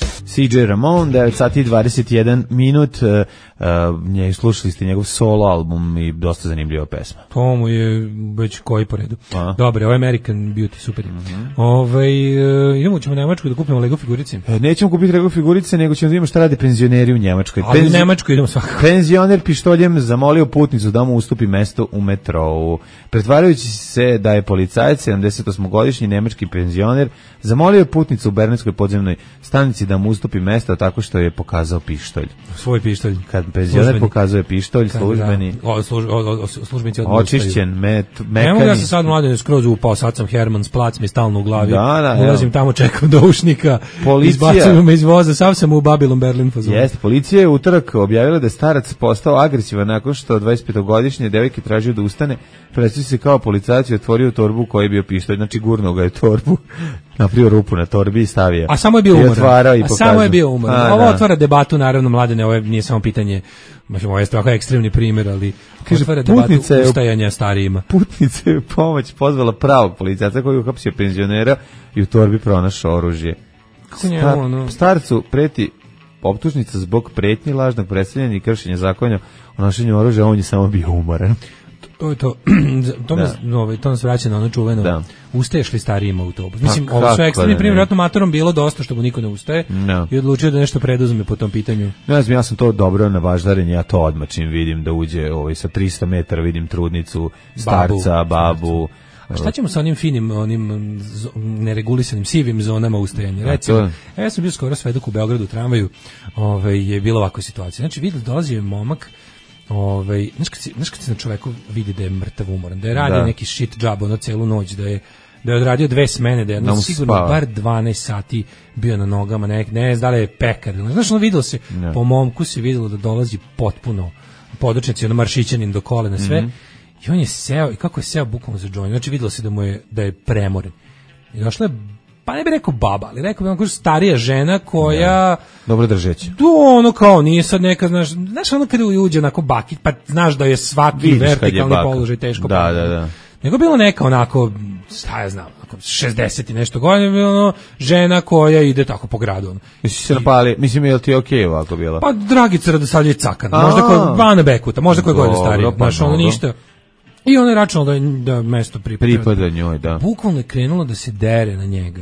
C J Ramon, devet sati i dvadeset jedan minut, uh, uh, nje, slušali ste njegov solo album i dosta zanimljiva pesma. To mu je već koji po redu. A? Dobre, ovo je American Beauty, super. Mm-hmm. Ove, uh, idemo ćemo u Njemačku da kupimo Lego figurice. E, nećemo kupiti Lego figurice, nego ćemo da vidimo šta rade penzioneri u Njemačkoj. Ali Penzi... u Njemačku idemo svakako. Penzioner pištoljem zamolio putnicu da mu ustupi mesto u metrou. Pretvarajući se da je policajac, sedamdesetosmogodišnji nemački penzioner, zamolio je putnicu u Bernskoj podzemnoj stanici da mu ustupi mesto tako što je pokazao pištolj. Svoj pištolj. Kad penzioner pokazuje pištolj, službeni, da, o, služ, o, o, službenici očišćen, met, mekani. Nemo da se sad mladen skroz upao, sad sam Hermans plac mi stalno u glavi. Da, da, ulazim tamo, čekam doušnika, izbacujem me iz voza, sav sam u Babylon Berlin fazon. Jeste, policija je utorak objavila da je starac postao agresivan nakon što dvadesetpetogodišnje devojke tražio da ustane, predstavio se kao policajac i otvorio torbu u kojoj je bio pištolj, znači gurnuo ga je torbu, napravio rupu na torbi i stavio. A samo je bio umoran. A samo je bio umoran. A, ovo da. Otvara debatu, naravno, mladene, ovo je, nije samo pitanje, možemo, ovo je stvarno ekstremni primjer, ali kaže, otvara debatu ustajanja starijima. Putnica je pomoć pozvala pravog policajca koji je uhapsio penzionera i u torbi pronašao oružje. Star, ono? Starcu preti optužnica zbog pretnji, lažnog predstavljanja i kršenja zakonja o nošenju oružja, on je samo bio umoran. To je to, to, da. nas, to nas vraća na ono čuveno, da. Ustaješ li starijima autobus? Mislim, pa, ovo su ekstremni primjer, vjerojatno matorom bilo dosta što mu niko ne ustaje no. I odlučio da nešto preduzme po tom pitanju. Ne znam, ja sam to dobro na važdarenje, ja to odmah čim vidim da uđe ovaj, sa tristo metara, vidim trudnicu, starca, babu. babu. A šta ćemo sa onim finim, onim neregulisanim, sivim zonama ustajanja? Recimo, ja sam bio skoro svedok u Beogradu u tramvaju, ovaj, je bilo ovakva situacija. Znači, vidio, dolazio je momak, ovaj, znaš kad, si, znaš kad se na čoveku vidi da je mrtav umoran, da je radio da. neki shit job ono celu noć, da je da je odradio dve smene, da je no, sigurno spava. Bar dvanaest sati bio na nogama, ne, ne znam da li je pekar. Znaš, ono videlo se, no. Po momku se videlo da dolazi potpuno podočnici, ono maršićanin do kolena, sve. Mm-hmm. I on je seo, i kako je seo bukvalno za džoint, znači videlo se da mu je, da je premoren. I došla je, pa ne bi rekao baba, ali rekao bi onako starija žena koja... Ja, dobro držeće. Do, ono kao, nije sad neka, znaš, znaš ono kada uđe onako bakit, pa znaš da je svaki vidiš vertikalni je položaj teško. Da, da, da. Nego bilo neka onako, šta ja znam, onako šezdeset i nešto godina, bilo ono, žena koja ide tako po gradu. Ono. Misli se napali, mislim, je li ti okej okay ovako bila? Pa Dragica Radosavljević Cakana, možda koja, Vana Bekuta, možda koja godina starija, pa, znaš, ono ništa. I ona je računala da, da mesto pripada. Pripada njoj, da. Bukvalno je krenulo da se dere na njega.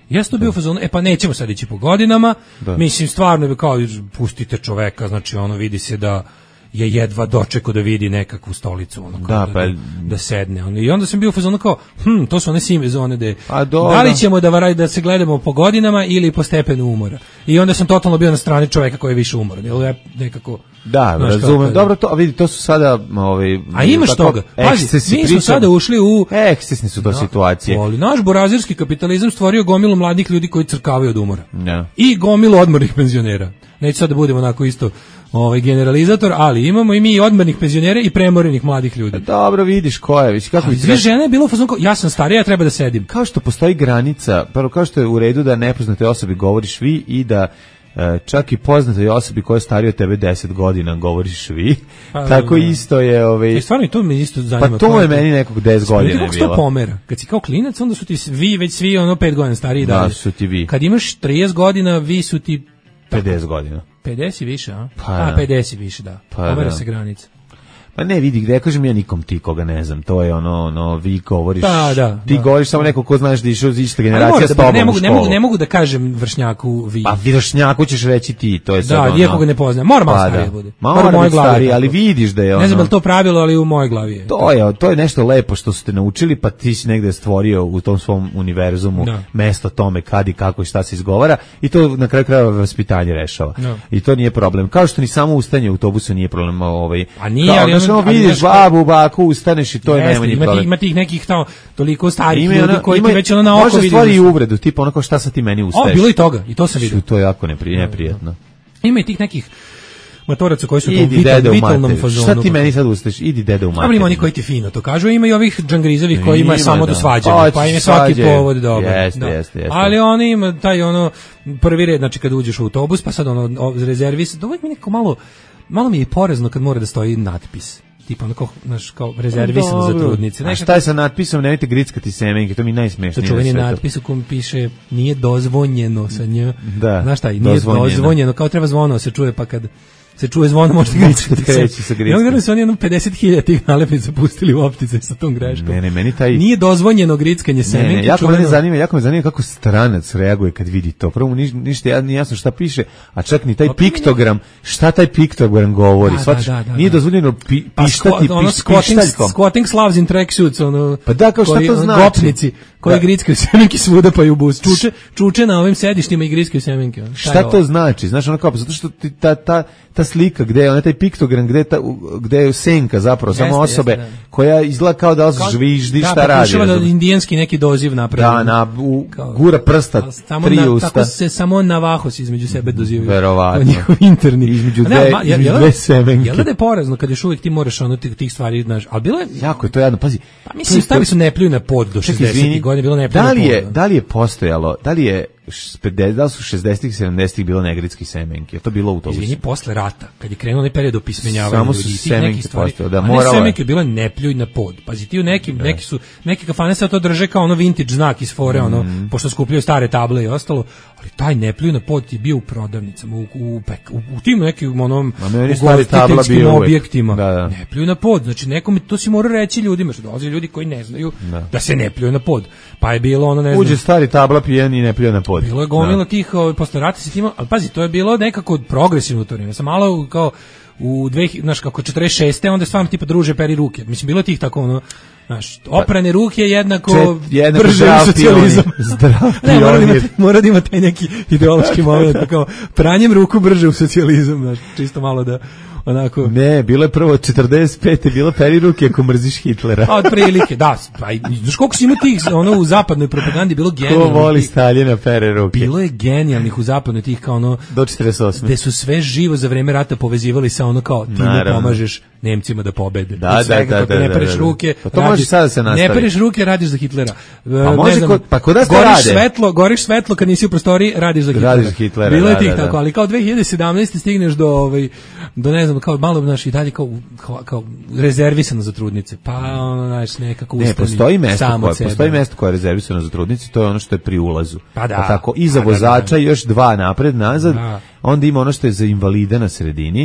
Ja sam to bio u fazonu, e pa nećemo sad ići po godinama, da. Mislim, stvarno je kao, pustite čoveka, znači ono vidi se da je jedva dočekao da vidi nekakvu stolicu, ono, kao da, da, pa, da, da sedne. Ono. I onda sam bio u fazonu kao, hm, to su one sive zone gde, da li ćemo da, varaj, da se gledamo po godinama ili po stepenu umora. I onda sam totalno bio na strani čoveka koji je više umoran. Jel ja nekako... Da, razumem. Dobro, to, vidi, to su sada... Ovaj, a imaš toga. Pazi, mi smo sada ušli u... Ekscesni su to da, situacije. Ali naš burazirski kapitalizam stvorio gomilu mladih ljudi koji crkavaju od umora. Ja. I gomilu odmornih penzionera. Neću sad da budemo onako isto ovaj generalizator, ali imamo i mi i odmornih penzionera i premorenih mladih ljudi. Dobro, vidiš ko je, već kako dve žene je bilo fazon, ja sam starija, ja treba da sedim. Kao što postoji granica, prvo kao što je u redu da nepoznatoj osobi govoriš vi i da čak i poznatoj osobi koja je starija od tebe deset godina govoriš vi. Pa, tako ne. Isto je, ovaj. E, stvarno i to me isto zanima. Pa to je meni nekog deset godina je bilo. Kako to pomera? Kad si kao klinac, onda su ti vi već svi ono pet godina stariji da, dalje. Da, su ti vi. Kad imaš trideset godina, vi su ti pedeset godina. pedeset više, a? Pa, a, pedeset više, da. Pa, pomera da. se granica. Pa ne, vidi, gde kažem ja nikom ti koga ne znam, to je ono, ono vi govoriš, da, da, ti da, govoriš samo neko ko znaš da je išao iz iste generacije s tobom ne mogu, u ne mogu, ne mogu da kažem vršnjaku vi. Pa vršnjaku ćeš reći ti, to je sad da, ono. Da, ga ne poznajem, mora malo pa, starije da. bude. Mora, mora biti stariji, ali vidiš da je ono. Ne znam je li to pravilo, ali u mojoj glavi je. To je, to je nešto lepo što ste naučili, pa ti si negde stvorio u tom svom univerzumu da. Mesto tome kad i kako i šta se izgovara i to na kraju krajeva vaspitanje rešava. Da. I to nije problem. Kao što ni samo ustajanje u autobusu nije problem, ovaj. A nije, ali ono vidiš babu, baku, ustaneš i to je najmanji problem. Ima tih nekih tamo toliko starih ljudi ona, koji ima, ti već ono na oko vidiš. Može stvari i uvredu, tipa ono kao šta sad ti meni ustaješ. O, bilo i toga, i to sam vidio. To je jako neprijatno. Ima i tih nekih matoraca koji su u vital, vitalnom fazonu. Šta ti meni sad ustaješ? Idi dede u materiju. Ima oni koji ti fino to kažu, ima i ovih džangrizovih koji ima samo do svađanja, pa im je svaki povod dobar. Jeste, jeste, jeste. Ali oni ima taj ono prvi red, znači kad uđeš u autobus, pa sad ono rezervis, da uvijek mi neko malo, malo mi je porazno kad mora da stoji natpis. Tipa onako, znaš, kao rezervisan za trudnice. A šta je sa natpisom, nemojte grickati semenke, to mi najsmešnije. To čuveni natpis u kom piše, nije dozvonjeno sa nj. Da, znaš šta, nije dozvonjeno. dozvonjeno, kao treba zvono se čuje, pa kad se čuje zvono, možete grickati. Kreći sa grickati. Ja gledam se oni jednom pedeset hiljada tih nalepnica pustili u optice sa tom greškom. Ne, ne, meni taj... Nije dozvonjeno grickanje semenke. Ne, ne, jako me zanima, jako me zanima kako stranac reaguje kad vidi to. Prvo mu niš, ništa nije jasno šta piše, a čak ni taj pa, piktogram, šta taj piktogram govori. Da, Svač, da, da, nije dozvoljeno pi, pa, pištati sko, ono, pištaljkom. Squatting Slavs in tracksuits, ono... Pa da, kao šta koji, to znači? Gopnici, koji da. grickaju semenke svuda pa i u bus. Čuče, čuče na ovim sedištima i grickaju semenke. Šta to znači? Znaš, ono kao, zato što ti, ta, ta, ta slika gde je, ona taj piktogram gde je, ta, gde je senka zapravo, jeste, samo osobe, jeste, koja izgleda kao da žviždi, šta da, radi. Da, da indijanski neki doziv napravi. Da, na, u, kao, gura prsta, tri na, usta. Tako se samo navahos između sebe dozivaju. Verovatno. Njihov interni. Između dve, ma, između dve semenke. Jel da je porazno kad još uvijek ti moraš ono tih, tih stvari, znaš, ali bilo je... Jako je to jadno, pazi. Pa mislim, stavi su ne pljuju na pod do šezdesetih godina, bilo ne pljuju na pod. Da li je postojalo, da li je da li su šezdesetih sedamdesetih bilo negritski semenke? Je to bilo u autobusu? Izvini, posle rata, kad je krenuo onaj period opismenjavanja samo ljudi, su semenke postojale, da moralo. A ne semenke, bilo ne pljuj na pod. Pazi, ti u nekim, da. neki su, neki kafane sad to drže kao ono vintage znak iz fore, mm. ono, pošto skupljaju stare table i ostalo, ali taj ne pljuj na pod je bio u prodavnicama, u, u, u, u tim nekim onom ugostiteljskim objektima. Da, da. Ne pljuj na pod, znači nekom, to si mora reći ljudima, što dolaze ljudi koji ne znaju da, da se ne pljuju na pod. Pa je bilo ono, ne znam. Uđe stari tabla pijen i ne pljuje na pod. Bilo je gomila tih, ovaj, posle rata se tima, ali pazi, to je bilo nekako progresivno to vrijeme. Sam malo kao u dve, znaš, kako četrdeset šeste onda stvarno tipa druže peri ruke. Mislim, bilo tih tako ono, znaš, oprane ruke jednako Čet, jednako brže u socijalizam. Zdrav ne, mora da, ima, mora da ima taj neki ideološki moment, kao pranjem ruku brže u socijalizam, znaš, čisto malo da onako. Ne, bilo je prvo četrdeset pete bilo peri ruke ako mrziš Hitlera. A otprilike, da. Pa znaš koliko si ima tih, ono u zapadnoj propagandi bilo genijalno. Ko voli Staljina pere ruke. Bilo je genijalnih u zapadnoj tih kao ono do četrdeset osme. Gde su sve živo za vreme rata povezivali sa ono kao ti ne pomažeš Nemcima da pobede. Da, da, da, da, ne pereš ruke. Pa to može sada se nastavi. Ne pereš ruke, radiš za Hitlera. Pa može znam, kod, pa kod nas to goriš rade. Svetlo, goriš svetlo kad nisi u prostoriji, radiš za Hitlera. Radiš Hitlera. Bilo je da, tih da, tako, da. ali kao dve hiljade sedamnaeste stigneš do ovaj do ne znam, kao malo naš i dalje kao kao, kao rezervisano za trudnice. Pa ono znaš nekako ustani. Ne, postoji mesto koje, postoji mesto koje je rezervisano za trudnice, to je ono što je pri ulazu. Pa, da. pa tako iza pa, vozača da, da. još dva napred nazad. Da. Onda ima ono što je za invalide na sredini.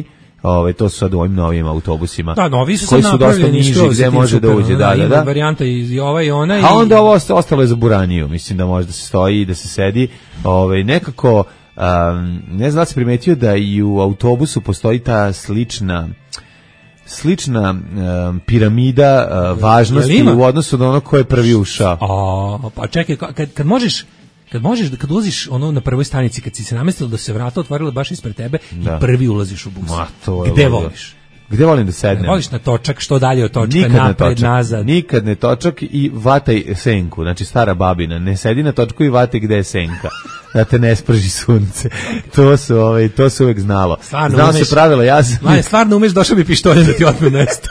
Ovaj to su sad u ovim novim autobusima. Da, novi su koji sad su dosta napravljeni niži skroz, gde ti može da super, uđe, ono, da, da, ima da. varijanta i ova i ona. A i... onda ovo osta- ostalo je za buraniju, mislim da može da se stoji i da se sedi. Ovaj nekako um, ne znam da li si primetio da i u autobusu postoji ta slična slična um, piramida uh, važnosti u odnosu na ono ko je prvi ušao. A, pa čekaj, kad, kad možeš kad možeš kad ulaziš ono na prvoj stanici, kad si se namestilo da se vrata otvorila baš ispred tebe Da. i prvi ulaziš u bus. Ma, to je Gde ludo. voliš? Gde volim da sednem? Voliš na točak, što dalje od točka, Nikad ne napred, točak. nazad. Nikad ne točak i vataj senku, znači stara babina. Ne sedi na točku i vataj gde je senka. Da te ne sprži sunce. To su, ovaj, to se uvek znalo. Stvarno Znao umeš- se pravila, ja sam... Mane, stvarno umeš, došao bi pištoljem da ti otme mesto.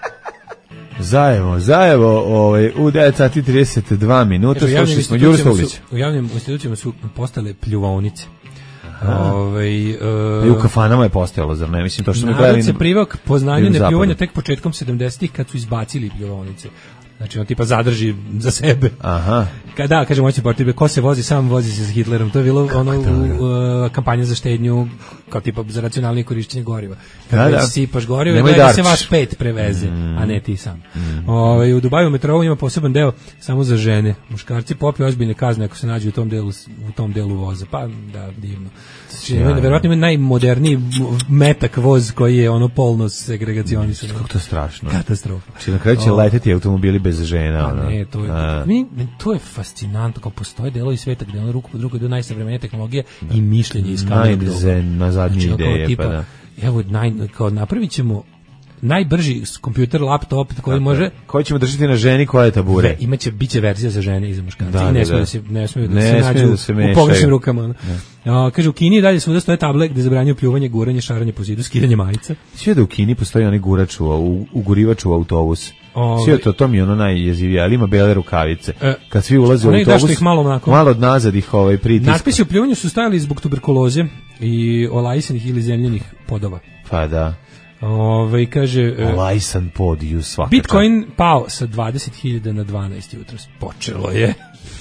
Zajevo, zajevo, ovaj, u devet sati i trideset dva minuta, Kaže, u javnim slušali smo Đuru institucijama Stolić. su- U javnim institucijama su postale pljuvaonice. Ovaj e, I u kafanama je postojalo, zar ne? Mislim, to što mi gledali... narod se privao k poznanju ili zapadu. nepljuvanja tek početkom sedamdesetih kad su izbacili pljuvaonice. Znači on tipa zadrži za sebe. Aha. Kada kaže moćni portir, ko se vozi sam vozi se s Hitlerom. To je bilo ono u, u, kampanja za štednju, kao tipa za racionalnije korišćenje goriva. Kada Da, da. sipaš gorivo, Nemoj da se darč. vaš pet preveze, Mm. a ne ti sam. Mm. Ovaj u Dubaju metrou ima poseban deo samo za žene. Muškarci popiju ozbiljne kazne ako se nađu u tom delu u tom delu voza. Pa da, divno. Znači, Sjajno. verovatno ima najmoderniji metak voz koji je ono polno segregacionisan. Kako to strašno. Katastrofa. Znači, na kraju će O. leteti automobili bez žena. Pa ono. ne, to je, A. mi, to je fascinantno, kao postoje delovi sveta gde ono ruku pod ruku idu najsavremenije tehnologije i mišljenje iz kamenog doba. Najzen, na zadnje Znači, ono kao ideje, tipa, pa da. Evo, naj, kao napravit ćemo najbrži kompjuter, laptop koji može... Koji ćemo držati na ženi koja je tabure. Ne, imaće, biće verzija za žene i za muškarce. Da, I ne da, smiju da. da se, ne smiju da Ne se smiju nađu da se u mešaju. pogrešnim rukama. Ono. A, kaže, u Kini i dalje svuda stoje table gde zabranjuju pljuvanje, guranje, šaranje po zidu, skidanje majica. Sve da u Kini postoji onaj gurač u, u, ugurivač u autobus. Ove- Sve to, to mi je ono najjezivije, ali ima bele rukavice. E, Kad svi ulaze u onaj da autobus, što ih malo onako- malo od nazad ih ovaj, pritiska. Natpisi o pljuvanju su stajali zbog tuberkuloze i olajsanih ili zemljenih podova. Pa da. Ove, kaže... e, Olajsan pod i u svaka Bitcoin pao sa dvadeset hiljada na dvanaest jutros. Počelo je.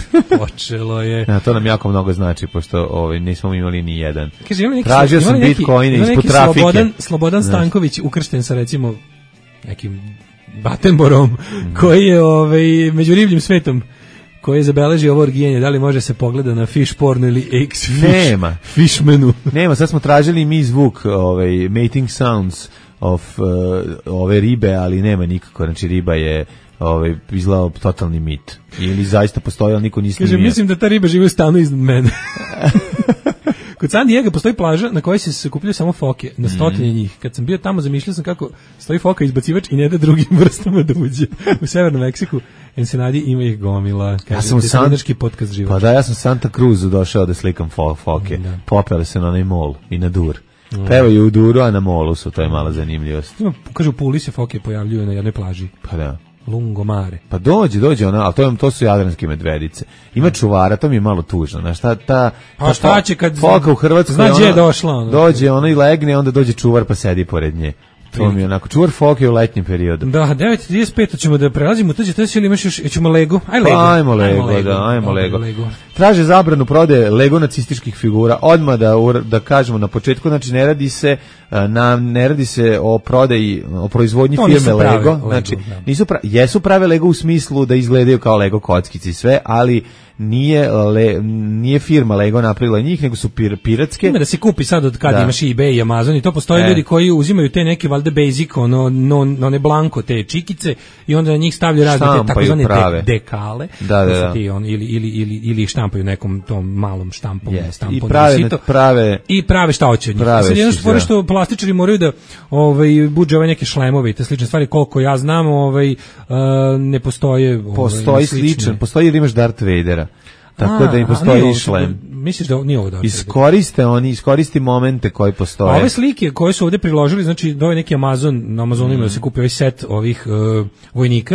Počelo je. Ja, to nam jako mnogo znači, pošto ovaj, nismo imali ni jedan. Kaže, ima neki, Tražio ima sam neki, bitcoine ima ispod neki trafike. Slobodan, Slobodan Znaš. Stanković ukršten sa recimo nekim Batenborom, Mhm. koji je ovaj, među ribljim svetom koji je zabeležio ovo orgijenje, da li može se pogleda na fish porno ili X fish, Nema. fishmanu. Nema, sad smo tražili mi zvuk, ovaj, mating sounds of uh, ove ribe, ali nema nikako, znači riba je ovaj, izgleda totalni mit. Ili zaista postoji, ali niko nije Kaže, snimio. mislim da ta riba živi u stanu iznad mene. Kod San Diego postoji plaža na kojoj se sakupljaju samo foke, na stotine Mhm. njih. Kad sam bio tamo, zamišljao sam kako stoji foka izbacivač i ne da drugim vrstama da uđe. U Severnom Meksiku, Ensenadi ima ih gomila. Kaže, Ja sam u San... detalinaški podcast život. Pa da, ja sam Santa Cruzu došao da slikam fo foke. Da. Popele se na onaj mol i na dur. Mm. Pevaju u duru, a na molu su, to je mala zanimljivost. Ima, kaže, u Puli se foke pojavljuju na jednoj plaži. Pa da. Lungomare. Pa dođe, dođe ona, ali to, je, to su jadranske medvedice. Ima čuvara, to mi je malo tužno. Znaš, ta, ta, Pa ta šta će kad- foka u Hrvatskoj, zna gdje je ona došla, ono. dođe, ona i legne, onda dođe čuvar pa sedi pored nje. To mi je onako, čuvar foke u letnjem periodu. Da, devet trideset pet ćemo da prelazimo, tuđe, tuđe, ili imaš još, ćemo Lego? Aj Lego. Pa, ajmo Lego, da, ajmo Dobro, Lego. Traže zabranu prodaje Lego nacističkih figura. Odmah da ur- da kažemo na početku, znači ne radi se a, na ne radi se o prodaji, o proizvodnji To firme nisu prave Lego, Lego, znači da. nisu pra, jesu prave Lego u smislu da izgledaju kao Lego kockice i sve, ali nije le, nije firma Lego napravila njih, nego su pir, piratske. Ima da se kupi sad od kad Da. imaš i eBay i Amazon i to postoje E. ljudi koji uzimaju te neke valjda basic, ono, no, no ne blanko, te čikice i onda na njih stavljaju razne te Štampaju takozvane prave. de, dekale. Da, to da, su da. ti, on, ili, ili, ili, ili ih štampaju nekom tom malom štampom. Jeste. štampom I da prave, sito. prave I prave šta hoće od njih. Prave Sad jedno si, što, fora da. što plastičari moraju da ovaj, buđe ove neke šlemove i te slične stvari, koliko ja znam, ovaj, uh, ne postoje ovaj, postoji slične. sličan, postoji jer imaš Darth Vadera. Tako A, da im a, postoji nije ovo, i šlem. Misliš da nije ovo da? Iskoriste oni, iskoristi momente koji A postoje. ove slike koje su ovdje priložili, znači da je neki Amazon, na Amazonu ima da se kupi ovaj set ovih uh, vojnika,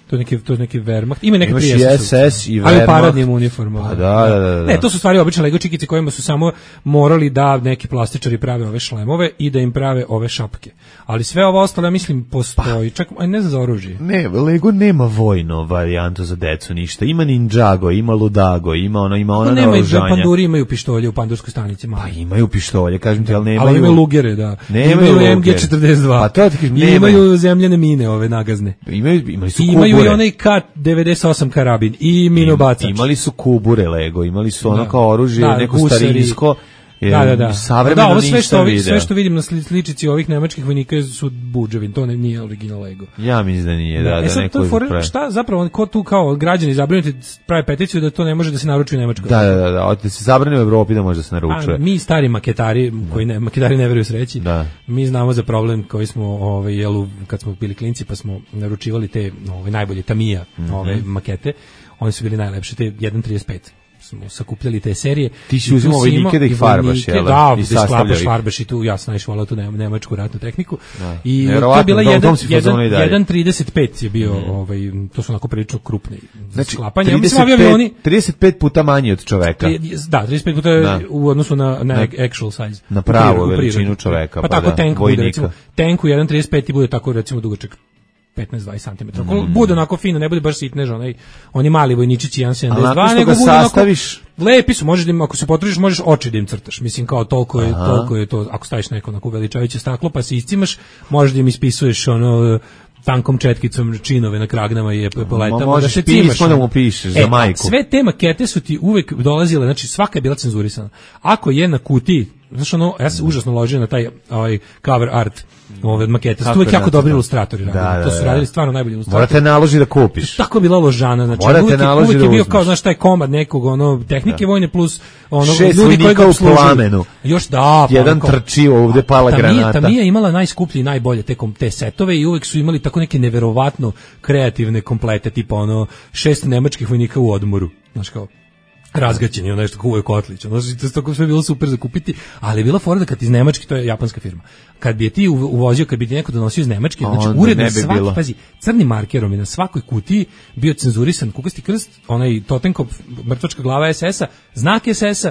to je neki to je neki Wehrmacht. Ima neke imaš prije i S S i Wehrmacht. Ali u paradnim uniformama. Pa da, da, da, da. Ne, to su stvari obične Lego čikice kojima su samo morali da neki plastičari prave ove šlemove i da im prave ove šapke. Ali sve ovo ostalo, ja mislim, postoji. Čak, ne znam za oružje. Ne, Lego nema vojno varijantu za decu, ništa. Ima Ninjago, ima Ludago, ima ono, ima ona naoružanja. naoružanja. Panduri imaju pištolje u pandurskoj stanici. Malo. Pa imaju pištolje, kažem ti, ali nemaju... Ali imaju lugere, da. Nemaju imaju M G četrdeset dva. Pa to ti kažem, nemaju. Imaju zemljane mine, ove nagazne. Imaju, imali su I kubure. imaju i onaj K devedeset osam karabin i minobacač. Imali su kubure Lego, imali su ono da. kao oružje, da, neko gusari. starinsko. Je, da, da, da. Savremeno da, ovo sve što, vidio. sve što vidim na sličici ovih nemačkih vojnika su budževin, to ne, nije original Lego. Ja mislim da nije, da, da, da da sad, neko to je for, pravi. šta zapravo, ko tu kao građani zabrinuti prave peticiju da to ne može da se naruči u Nemačkoj. Da, da, da, da, da se zabrani u Evropi da može da se naručuje. A, mi stari maketari, koji ne, maketari ne veruju sreći, da. mi znamo za problem koji smo, ovaj, jelu, kad smo bili klinci, pa smo naručivali te ovaj, najbolje Tamiya, mm-hmm. ove makete, oni su bili najlepše, te jedan trideset pet. Smo sakupljali te serije. Ti si uzimao vojnike da ih farbaš, jel? Da, da sklapaš, farbaš i tu, ja sam najviše volao tu nemačku ratnu tehniku. Da. I to je bila jedan trideset pet je bio, mm. ovaj, to su onako prilično krupne znači, sklapanje. trideset pet, avioni, trideset pet puta manji od čoveka. Da, trideset pet puta da. U odnosu na, na, na actual size. Na pravu veličinu čoveka. Pa, pa tako da, tank bude, recimo, tanku jedan trideset pet i bude tako, recimo, dugačak petnaest do dvadeset centimetara. Mm. Bude onako fino, ne bude baš sitnež, onaj, oni mali vojničići jedan sedamdeset dva, nego bude sastaviš... onako, lepi su, možeš da im, ako se potrudiš, možeš oči da im crtaš. Mislim, kao toliko je, toliko je to, ako staviš neko onako veličajuće staklo, pa se iscimaš, možeš da im ispisuješ ono, tankom četkicom činove na kragnama i epoletama, da se cimaš. Možeš da mu pišeš za e, majku. Sve te makete su ti uvek dolazile, znači svaka je bila cenzurisana. Ako je na kutiji, znaš ono, ja se užasno ložio na taj ovaj cover art ove makete, su uvijek jako dobri ilustratori radili, da, da, to su radili stvarno najbolji ilustratori. Morate naloži da kupiš. Tako je bila ložana, znači uvijek, uvijek je bio kao, znaš, taj komad nekog, ono, tehnike da. Vojne plus ono, šest ljudi koji ga u plamenu. Još da, pa jedan kao, trči ovde pala tamija, granata. Tamija imala najskuplje i najbolje te, te setove i uvijek su imali tako neke neverovatno kreativne komplete, tipa ono, šest nemačkih vojnika u odmoru, znaš kao, razgaćeni, ono nešto kuvaju kotlić, ono što je sve bilo super za kupiti, ali je bila fora da kad iz Nemačke, to je japanska firma, kad bi je ti uvozio, kad bi ti neko donosio iz Nemačke, znači uredno bi svaki, bilo. Pazi, crnim markerom je na svakoj kutiji bio cenzurisan kukasti krst, onaj Totenkopf, mrtvačka glava S S-a, znak S S-a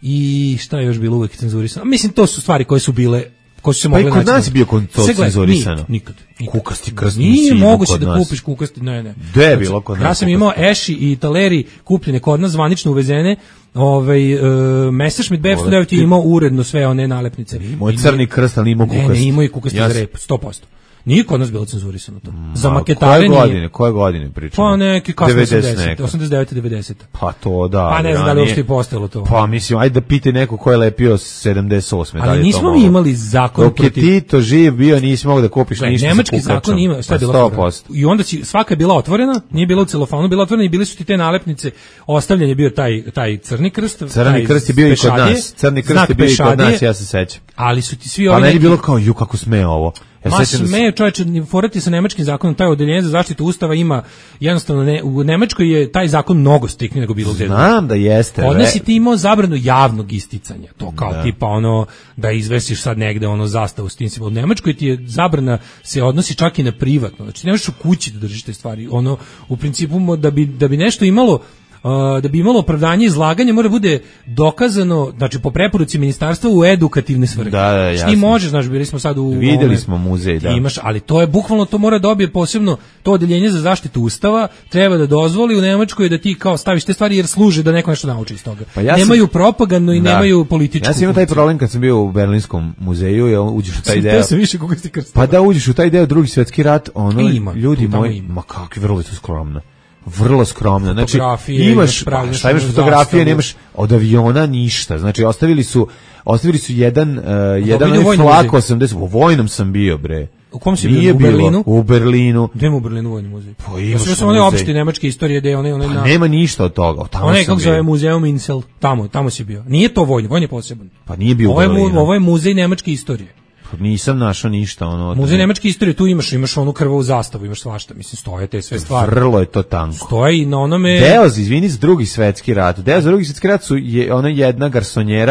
i šta je još bilo uvijek cenzurisano. Mislim, to su stvari koje su bile ko su se mogli naći. Pa i kod nas je bio to cenzurisano. Nikad. Kukasti krst nije moguće da kupiš kukasti, ne, ne. Gde je bilo kod nas? Ja sam imao Eši i Taleri kupljene kod nas, zvanično uvezene, ovaj, uh, Messerschmitt B F sto devet je imao uredno sve one nalepnice. Moj crni krst, ali imao kukasti. Ne, ne, imao i kukasti za rep, sto posto. Nije kod nas bilo cenzurisano to. Mm, za maketare nije. Koje godine, koje godine pričamo? Pa neki kasno osamdeset, osamdeset devet devedeset. Pa to da. Pa ne znam da li uopšte postojalo to. Pa mislim, ajde da pite neko ko je lepio sedamdeset osme. Ali da nismo mi imali zakon dok protiv... je Tito živ bio, nisi mogao da kupiš Gle, ništa nemački sa zakon ima, šta je bilo? I onda si, svaka je bila otvorena, nije bila u celofanu, bila otvorena i bili su ti te nalepnice, ostavljen je bio taj, taj crni krst. Crni krst je bio i kod nas. Crni krst je bio i kod nas, ja se sećam. Ali su ti svi ovi... Pa meni je bilo kao, ju, kako sme ovo. Ja Ma sme, čovječe, forati sa nemačkim zakonom, taj odeljenje za zaštitu ustava ima, jednostavno, ne, u Nemačkoj je taj zakon mnogo stikniji nego bilo gdje. Znam da jeste. Kod nas si ti imao zabranu javnog isticanja, to kao da. Tipa ono, da izvesiš sad negde ono zastavu s tim si. U Nemačkoj ti je zabrana, se odnosi čak i na privatno, znači ne možeš u kući da držiš te stvari, ono, u principu, da bi, da bi nešto imalo, Uh, da bi imalo opravdanje izlaganja mora bude dokazano, znači po preporuci ministarstva u edukativne svrhe. Da, da, jasno. Ti možeš, znači bili smo sad u videli ome, smo muzej, da. Imaš, ali to je bukvalno to mora dobije posebno to odeljenje za zaštitu ustava, treba da dozvoli u Nemačkoj da ti kao staviš te stvari jer služe da neko nešto nauči iz toga. Pa ja nemaju sam, propagandno i da. Nemaju političku. Ja sam imao taj problem kad sam bio u Berlinskom muzeju, ja uđeš u taj deo. Ja sam više kako ste krstili. Pa da uđeš u taj deo Drugi svjetski rat, ono ima, ljudi moji, ma kakvi vrlo je to skromno. Vrlo skromno. Znači imaš, pa, šta imaš fotografije, nemaš od aviona ništa. Znači ostavili su ostavili su jedan uh, jedan flak osamdeset. U vojnom sam bio, bre. U kom si bio? U Berlinu? U Berlinu. Gde u Berlinu vojni muzej? Pa ja sam one opšte nemačke istorije, gde one one pa na. Nema ništa od toga. Tamo one kako zove muzeum Insel, tamo, tamo si bio. Nije to vojni, vojni je poseban. Pa nije bio u Berlinu. Ovo je ovo je muzej nemačke istorije. Nisam našao ništa ono. Muzej nemačke istorije, tu imaš, imaš onu krvavu zastavu, imaš svašta, mislim stoje te sve stvari. Vrlo je to tanko. Stoji na onome. Deo, izvini, za Drugi svetski rat. Deo za Drugi svetski rat su je ona jedna garsonjera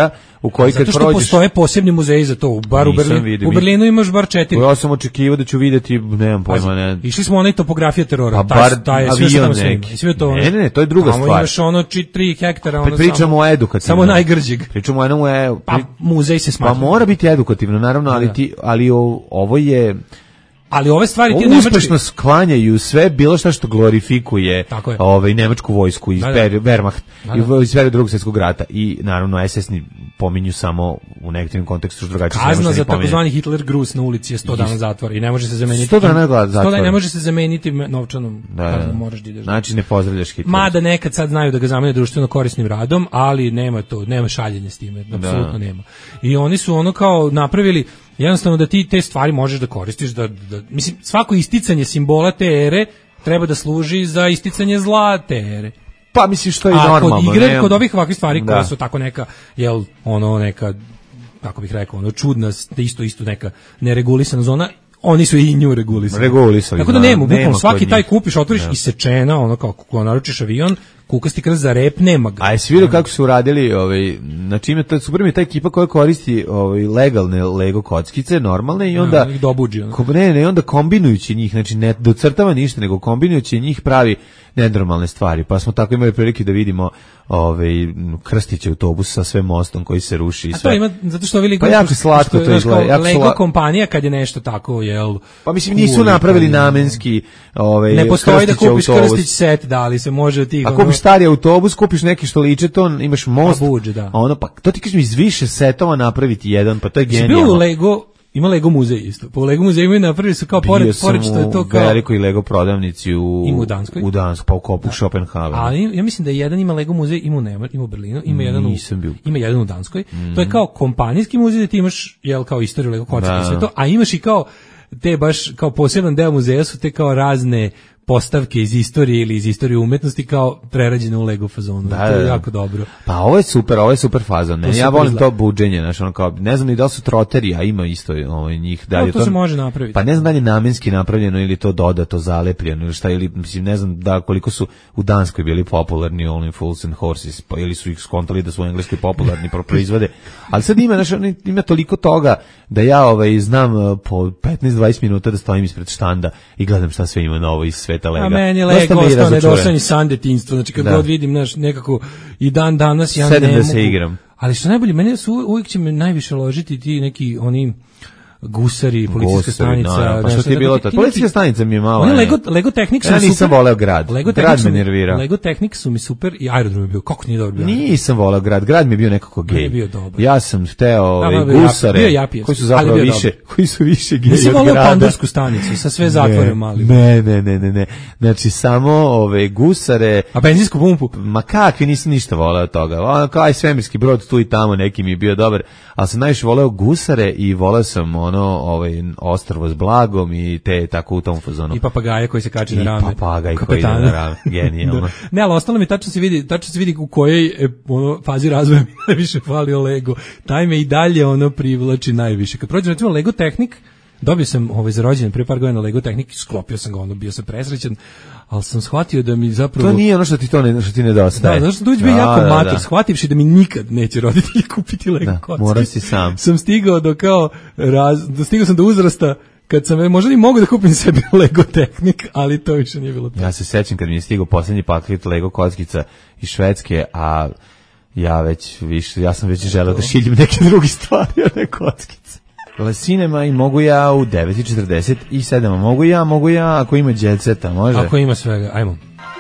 u koji kad zato što prođeš... postoje posebni muzeji za to, u bar u Berlinu, vidio, u Berlinu imaš bar četiri. Ja sam očekivao da ću vidjeti, nemam pojma, ne. Išli smo onaj topografija terora, pa taj, bar taj, avion sve neki. Sve to, ne, ne, ne, to je druga tamo stvar. Imaš ono tri hektara, ono pričamo samo, o edukativnom. Samo najgrđeg. Pričamo o jednom, e, pa muzej se smatra. Pa mora biti edukativno, naravno, ali, da. ti, ali o, ovo je... Ali ove stvari ti nemački uspešno sklanjaju sve bilo šta što glorifikuje ovaj nemačku vojsku iz da, da. Wehrmacht da, da. iz drugog svjetskog rata i naravno es es ni pominju samo u negativnom kontekstu što drugačije. Kazna za takozvani Hitler Grus na ulici je sto dana zatvora i ne može se zameniti. sto dana zatvora. sto dana ne može se zameniti novčanom. Da, da. Kaznom, moraš da ideš. Znači ne pozdravljaš Hitlera. Mada nekad sad znaju da ga zamene društveno korisnim radom, ali nema to, nema šaljenja s time, apsolutno nema. I oni su ono kao napravili jednostavno da ti te stvari možeš da koristiš, da, da mislim, svako isticanje simbola te ere treba da služi za isticanje zla te ere. Pa mislim što je a normalno. A kod igre, ne, kod ovih ovakvih stvari da. koje su tako neka, jel, ono neka, kako bih rekao, ono čudna, isto, isto neka neregulisana zona, oni su i nju regulisali. Regulisali. Tako da nema, bukvalno svaki taj kupiš, otvoriš i sečena, ono kao ko naručiš avion, kukasti krst za rep, nema ga. A jesi vidio kako su uradili, ovaj, znači ima, super mi je ta ekipa koja koristi ovaj, legalne Lego kockice, normalne, i onda... Ja, ih dobuđi, ko, ne, ne, onda kombinujući njih, znači ne docrtava ništa, nego kombinujući njih pravi nenormalne stvari. Pa smo tako imali prilike da vidimo ovaj, krstiće autobus sa sve mostom koji se ruši i sve. A to ima, zato što ovi Lego... Pa jako slatko to izgleda. Lego sla... kompanija kad je nešto tako, jel... Pa mislim, nisu napravili namenski ovaj, ne postoji da kupiš autobus. Krstić set, da li se može ti... A kupiš stari autobus, kupiš neki što liče to, imaš most, a buđe, da. A ono, pa to ti kažem iz više setova napraviti jedan, pa to je genijalno. Si bio u Lego, ima Lego muzej isto, po Lego muzeju imaju napravili su kao pored, pored što je to kao... Bio sam u velikoj Lego prodavnici u, ima u Danskoj, u Danskoj, pa u Kopu da. Schopenhavenu. Ali ja mislim da jedan ima Lego muzej, ima u Nemar, ima u Berlinu, ima jedan u, ima jedan u Danskoj, mm. to je kao kompanijski muzej da ti imaš, jel, kao istoriju Lego kocka i sve to, a imaš i kao te baš kao poseban deo muzeja su te kao razne postavke iz istorije ili iz istorije umetnosti kao prerađene u Lego fazonu. Da, to je jako dobro. Pa ovo je super, ovo je super fazon. Ne, ja volim to buđenje, znači ono kao ne znam ni da li su troteri, a ima isto ovaj njih da no, je to, to se može napraviti. Pa ne znam da li je namenski napravljeno ili to dodato zalepljeno ili šta, ili mislim ne znam da koliko su u Danskoj bili popularni Only Fools and Horses, pa ili su ih skontali da su u Engleskoj popularni proizvode. Ali sad ima znači ima toliko toga da ja ovaj znam po petnaest dvadeset minuta da stojim ispred štanda i gledam šta sve ima novo iz sveta Lega. A meni Lego ostao nedostajan san detinjstva, znači kad da. god vidim, znaš, nekako i dan danas ja Sedem ne da mogu. Se igram. Ali što najbolje, mene su uvijek će me najviše ložiti ti neki oni gusari, policijska Gusari, stanica. No, pa što ti je bilo to? Policijska stanica mi je malo. Oni Lego, Lego Technics su ja nisam super. voleo grad. Lego grad me nervira. Lego Technics su mi super i aerodrom je bio. Kako nije dobro bio? Nisam voleo grad. Grad mi je bio nekako gej. Nije bio dobar. Ja sam hteo ove da, gusare japi, koji su zapravo više, koji su više gej od grada. Nisam voleo pandursku stanicu sa sve zatvore mali. Ne, ne, ne, ne, ne. Znači samo ove gusare. A benzinsku pumpu? Ma kakvi, nisam ništa voleo toga. Ono kao aj svemirski brod tu i tamo neki mi je bio dobar, ali sam najviše voleo gusare i voleo sam ono ovaj ostrvo s blagom i te tako u tom fazonu. I papagaje koji se kači na rame. I papagaj koji ide na rame. Genijalno. Ne, ali ostalo mi tačno se vidi, tačno se vidi u kojoj e, ono, fazi razvoja mi najviše falio Lego. Taj me i dalje ono privlači najviše. Kad prođem recimo Lego Technic, dobio sam ovaj za rođendan pre par godina Lego Technic, sklopio sam ga, ono bio sam presrećan, ali sam shvatio da mi zapravo to nije ono što ti to ne što ti nedostaje. Da, zašto dođe bio jako da, mator, da. Shvativši da mi nikad neće roditelji kupiti Lego kockice. Moraš si sam. Sam stigao do kao raz, do stigao sam do uzrasta kad sam možda i mogu da kupim sebi Lego Technic, ali to više nije bilo to. Ja se sećam kad mi je stigao poslednji paket Lego kockica iz Švedske, a ja već više ja sam već želeo da šiljem neke druge stvari, a ne kockice. Lesinema i mogu ja u devet i četrdeset sedam, mogu ja, mogu ja ako ima jet seta, može? Ako ima svega, ajmo.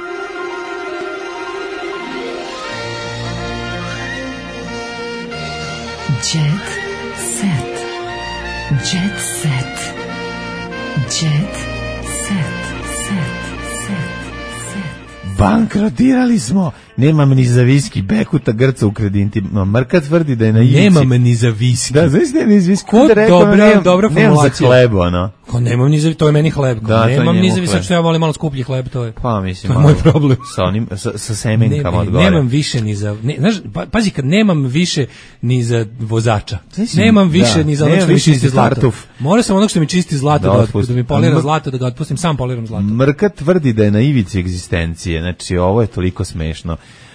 Jet set. Jet set. Jet set. Set. Set. Set. Bankrotirali smo. Nemam ni za viski, Bekuta grca u kreditima. Mrka tvrdi da je na ivici. Nemam ni za viski. Da, znaš nemam ni za viski. Ko da dobra, nemam, dobra nemam za hleb, ono. Ko nemam ni za, to je meni hleb. Ko da, nemam ni za viski, što ja volim malo skuplji hleb, to je. Pa mislim, to je moj problem. Sa onim, sa, sa semenkama od gore. Nemam više ni za, ne, znaš, pa, pazi, kad nemam više ni za vozača. Znači, nemam više da, ni za onog što mi čisti zlato. Mora sam onog što mi čisti zlato, da, da, da mi polira zlato, da ga otpustim, sam poliram zlato. Mrka tvrdi da je na ivici egzistencije, znači ovo je toliko smešno.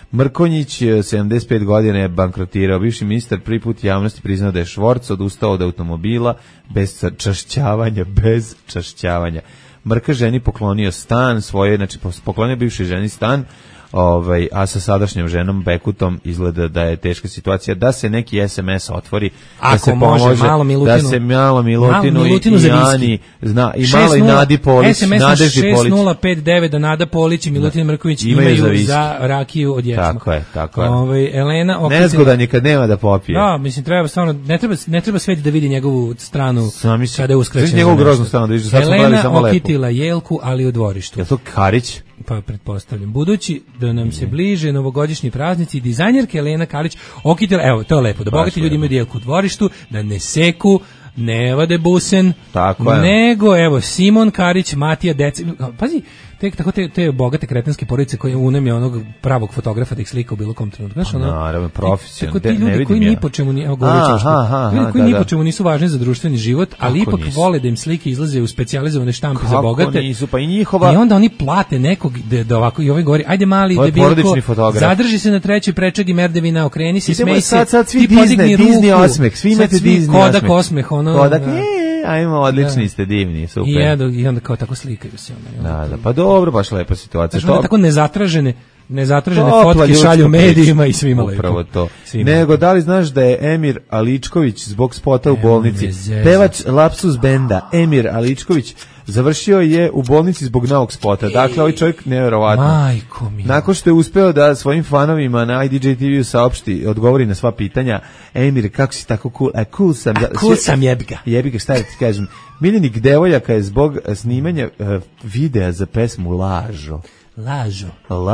Mrkonjić, sedamdeset pet godina, je bankrotirao. Bivši ministar prvi put javnosti priznao da je Švorc odustao od automobila bez čašćavanja, bez čašćavanja. Mrka ženi poklonio stan svoje, znači poklonio bivšoj ženi stan, ovaj, a sa sadašnjom ženom Bekutom izgleda da je teška situacija, da se neki es em es otvori, ako da se može, pomože, malo Milutinu, da se malo Milutinu, malo Milutinu i, i Ani, zna, i malo i Nadi Polić, es em es Nadeždi Polić. šest nula pet devet da Nada Polić i Milutin Mrković imaju, imaju za, za rakiju od ječma. Tako je, tako je. Ove, Elena okitila, nezgodan je kad nema da popije. Da, mislim, treba stvarno, ne treba, ne treba svet da vidi njegovu stranu kada je uskraćen. Njegovu groznu stranu da vidiš, sad smo gledali samo lepo. Elena okitila Jelku, ali u dvorištu. Je to Karić? Pa pretpostavljam. Budući da nam se bliže novogodišnji praznici, dizajnerka Elena Karić okitila, evo, to je lepo, da bogati ljudi imaju Jelku u dvorištu, da ne seku, ne vade busen, tako je. Nego, evo, Simon Karić, Matija Deci, pazi, te, tako te, te bogate kretenske porodice koje unem je onog pravog fotografa da ih slika u bilo kom trenutku. Znaš, ono, naravno, profesionalno. Tako ti ljudi koji ni po čemu, evo, ljudi koji ni po čemu nisu važni za društveni život, ali ipak vole da im slike izlaze u specijalizovane štampe za bogate. Nisu, pa i njihova... I onda oni plate nekog da, da ovako, i ovaj govori, ajde mali, debilko, zadrži se na trećoj prečagi merdevina, okreni se, smej se, sad, sad svi ti podigni ruku. Disney osmeh, svi imate Disney osmeh. Kodak osmeh, ono... Kodak, ajmo, odlični ste, divni, super. I, jedu, i onda kao tako slikaju se. Ono, da, da, pa dobro, baš lepa situacija. Znači, tako nezatražene, nezatražene fotke šalju medijima i svima lepo. Upravo to. Svima. Nego, da li znaš da je Emir Aličković zbog spota u bolnici, pevač Lapsus benda Emir Aličković, završio je u bolnici zbog novog spota. Dakle, ovaj čovjek nevjerovatno. Majko mi. Nakon što je uspeo da svojim fanovima na I D J T V-u saopšti, odgovori na sva pitanja, Emir, kako si tako cool? A cool sam. A cool sam, jebiga. Jebiga, šta je ti kažem? Miljenik devojaka je zbog snimanja uh, videa za pesmu Lažo. Lažo.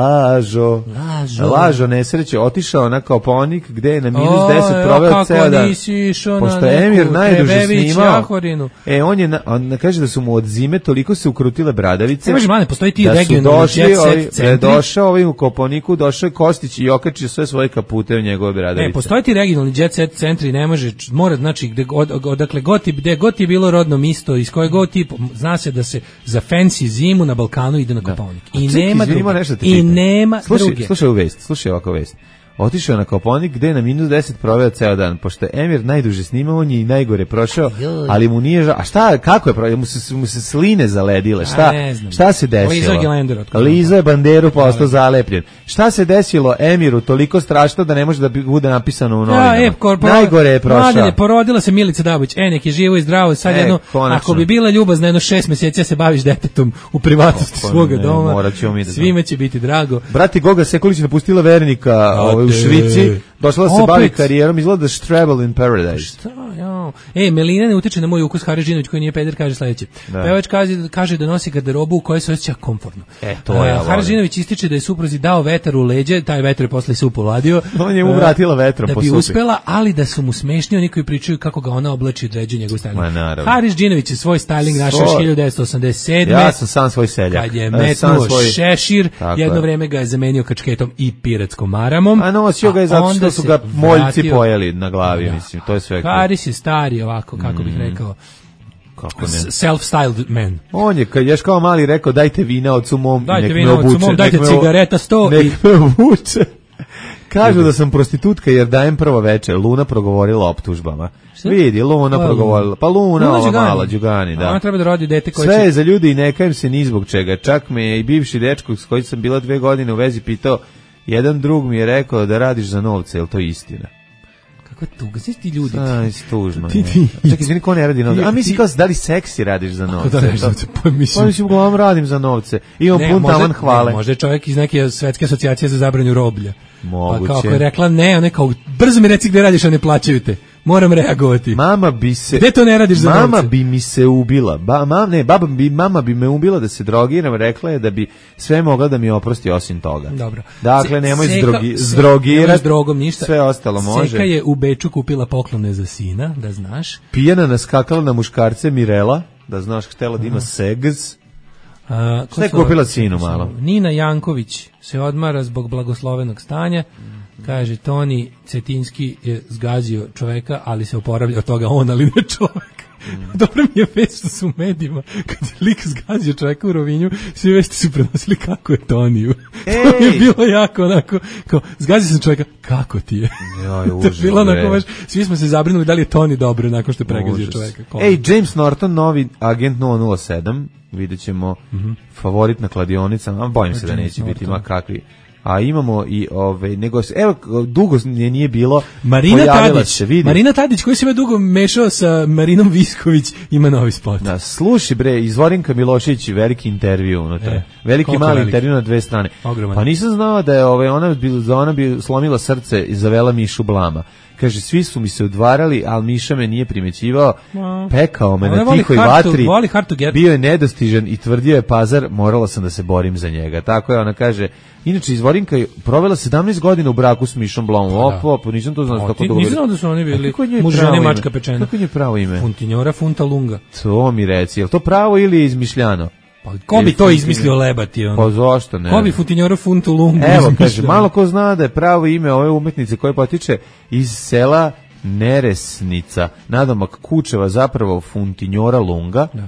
Lažo. Lažo. Lažo nesreće, otišao na Koponik gde je na minus deset proveo ceo dan. Kako nisi išao na neku Emir najduže snimao. Jahorinu. E, on je, na, on kaže da su mu od zime toliko se ukrutile bradavice. Ne može, mane, postoji ti regionalni jet set centri. Došao ovim u Koponiku, došao je Kostić i okačio sve svoje kapute u njegove bradavice. Ne, postoji ti regionalni jet set centri, ne može, mora, znači, gde, od, odakle god ti, gde god ti je bilo rodno misto, iz koje god ti, zna se da se za fancy zimu na Balkanu ide na Koponik. I ne Izvinimo nešto te I pitam. nema slušaj, druge. Slušaj ovu vest, slušaj ovako vest. Otišao na Koponik gde je na minus deset proveo ceo dan, pošto je Emir najduže snimao, on je i najgore prošao, ali mu nije žao. A šta, kako je prošao? Mu se, mu se sline zaledile, šta, šta se desilo? Lizo je Gelender. Lizo je banderu postao zalepljen. Šta se desilo Emiru toliko strašno da ne može da bude napisano u novinama? Ja, e, korpor, najgore je prošao. Mladine, porodila se Milica Dabović, e, nek je živo i zdravo, sad e, jedno, konačno. Ako bi bila ljubazna jedno šest mjeseci ja se baviš detetom u privatnosti o, svoga ne, doma, da svima će biti drago. Brati Goga Sekulić napustila vernika ovaj, u Švici, došla se bavi karijerom, izgleda da Travel in Paradise. Šta, jo. E, Melina ne utiče na moj ukus. Haris Žinović, koji nije peder, kaže sledeće. Pevač kaže, kaže da nosi garderobu u kojoj se osjeća komfortno. E, to ja Haris Žinović ističe da je supruzi dao vetar u leđe, taj vetar je posle supu ladio. On je mu vratila vetrom da po bi supi. uspela, ali da su mu smešni oni koji pričaju kako ga ona oblači i određuje njegov styling. Haris Žinović je svoj styling našao još hiljadu devetsto osamdeset sedme. Ja sam sam svoj seljak. Kad je metnuo svoj... šešir, tako jedno vreme ga je zamenio kačketom i piratskom maramom. A nosio ga je zato što su ga moljci pojeli na glavi, da. Mislim, to je sve. Haris je stari ovako, kako mm. bih rekao, kako ne? Self-styled man. On je, kad ješ kao mali rekao, dajte vina ocu mom, dajte nek vina me obuče. Mom, dajte cigareta sto nek i... me obuče. Kažu da sam prostitutka jer dajem prvo veče. Luna progovorila o optužbama. Šta? Vidi, Luna pa, progovorila. Pa Luna, Luna ova mala, Đugani, da. Ona treba da rodi dete koje sve će... je za ljudi i ne kajem se ni zbog čega. Čak me je i bivši dečko s kojim sam bila dve godine u vezi pitao, jedan drug mi je rekao da radiš za novce, je li to istina? Kako tuga, znaš ti ljudi? Aj, stužno je. Čekaj, izvini, ko ne radi novce? A misli kao da li seksi radiš za novce? Da radiš za novce, pa mislim. Pa mislim, uglavnom radim za novce. Imam pun taman hvale. Ne, možda je čovjek iz neke svetske asocijacije za zabranju roblja. Moguće. Pa kako je rekla, ne, ona kao, brzo mi reci gde radiš, a ne plaćaju te. Moram reagovati. Mama bi se... Gde to ne radiš za mama novce? Mama bi mi se ubila. Ba, mam, ne, baba bi, mama bi me ubila da se drogiram. Rekla je da bi sve mogla da mi oprosti osim toga. Dobro. Dakle, nemoj zdrogi, zdrogirati. Nemoj s drogom ništa. Sve ostalo može. Seka je u Beču kupila poklone za sina, da znaš. Pijana naskakala na muškarce Mirela, da znaš, htjela da ima segs. A, Sve kupila sinu malo. Nina Janković se odmara zbog blagoslovenog stanja. Kaže, Toni Cetinski je zgazio čoveka, ali se oporavlja od toga on, ali ne čovek. Dobro mi je vest što su u medijima, kad je lik zgazio čoveka u Rovinju, svi vesti su prenosili kako je Toniju. To mi je bilo jako onako, kao, zgazio sam čoveka, kako ti je? Joj, to je bilo onako, baš, svi smo se zabrinuli da li je Toni dobro nakon što je pregazio čoveka. Koliko? Ej, James Norton, novi agent nula nula sedam, vidjet ćemo mm-hmm. favorit na kladionicama, bojim se da neće Norton. Biti ma kakvi. A imamo i ove nego evo dugo nije, nije bilo Marina Tadić se vidi. Marina Tadić koji se ve dugo mešao sa Marinom Visković ima novi spot. Da, slušaj bre, Izvorinka Milošević veliki intervju unutra. E, veliki mali veliki? Intervju na dve strane. Ogroman. Pa nisam znao da je ove ona bi za ona bi slomila srce i zavela Mišu Blama. Kaže, svi su mi se udvarali, ali Miša me nije primećivao, no. Pekao me na tihoj vatri, bio je nedostižan i tvrdio je Pazar, morala sam da se borim za njega. Tako je, ona kaže, inače Izvorinka je provela sedamnaest godina u braku s Mišom Blomom. Opo, opo, nisam to znao kako to govori. Nisam znao da su oni bili muž žene mačka pečena. Kako je pravo ime? Funtinjora Funta Lunga. To mi reci, je li to pravo ili je izmišljano? Pa ko bi to izmislio lebati ono? Pa zašto ne? Ko bi Funtinjora Funtu Lungu Evo, kaže, malo ko zna da je pravo ime ove umetnice koje potiče iz sela Neresnica, nadomak Kučeva, zapravo Funtinjora Lunga, da.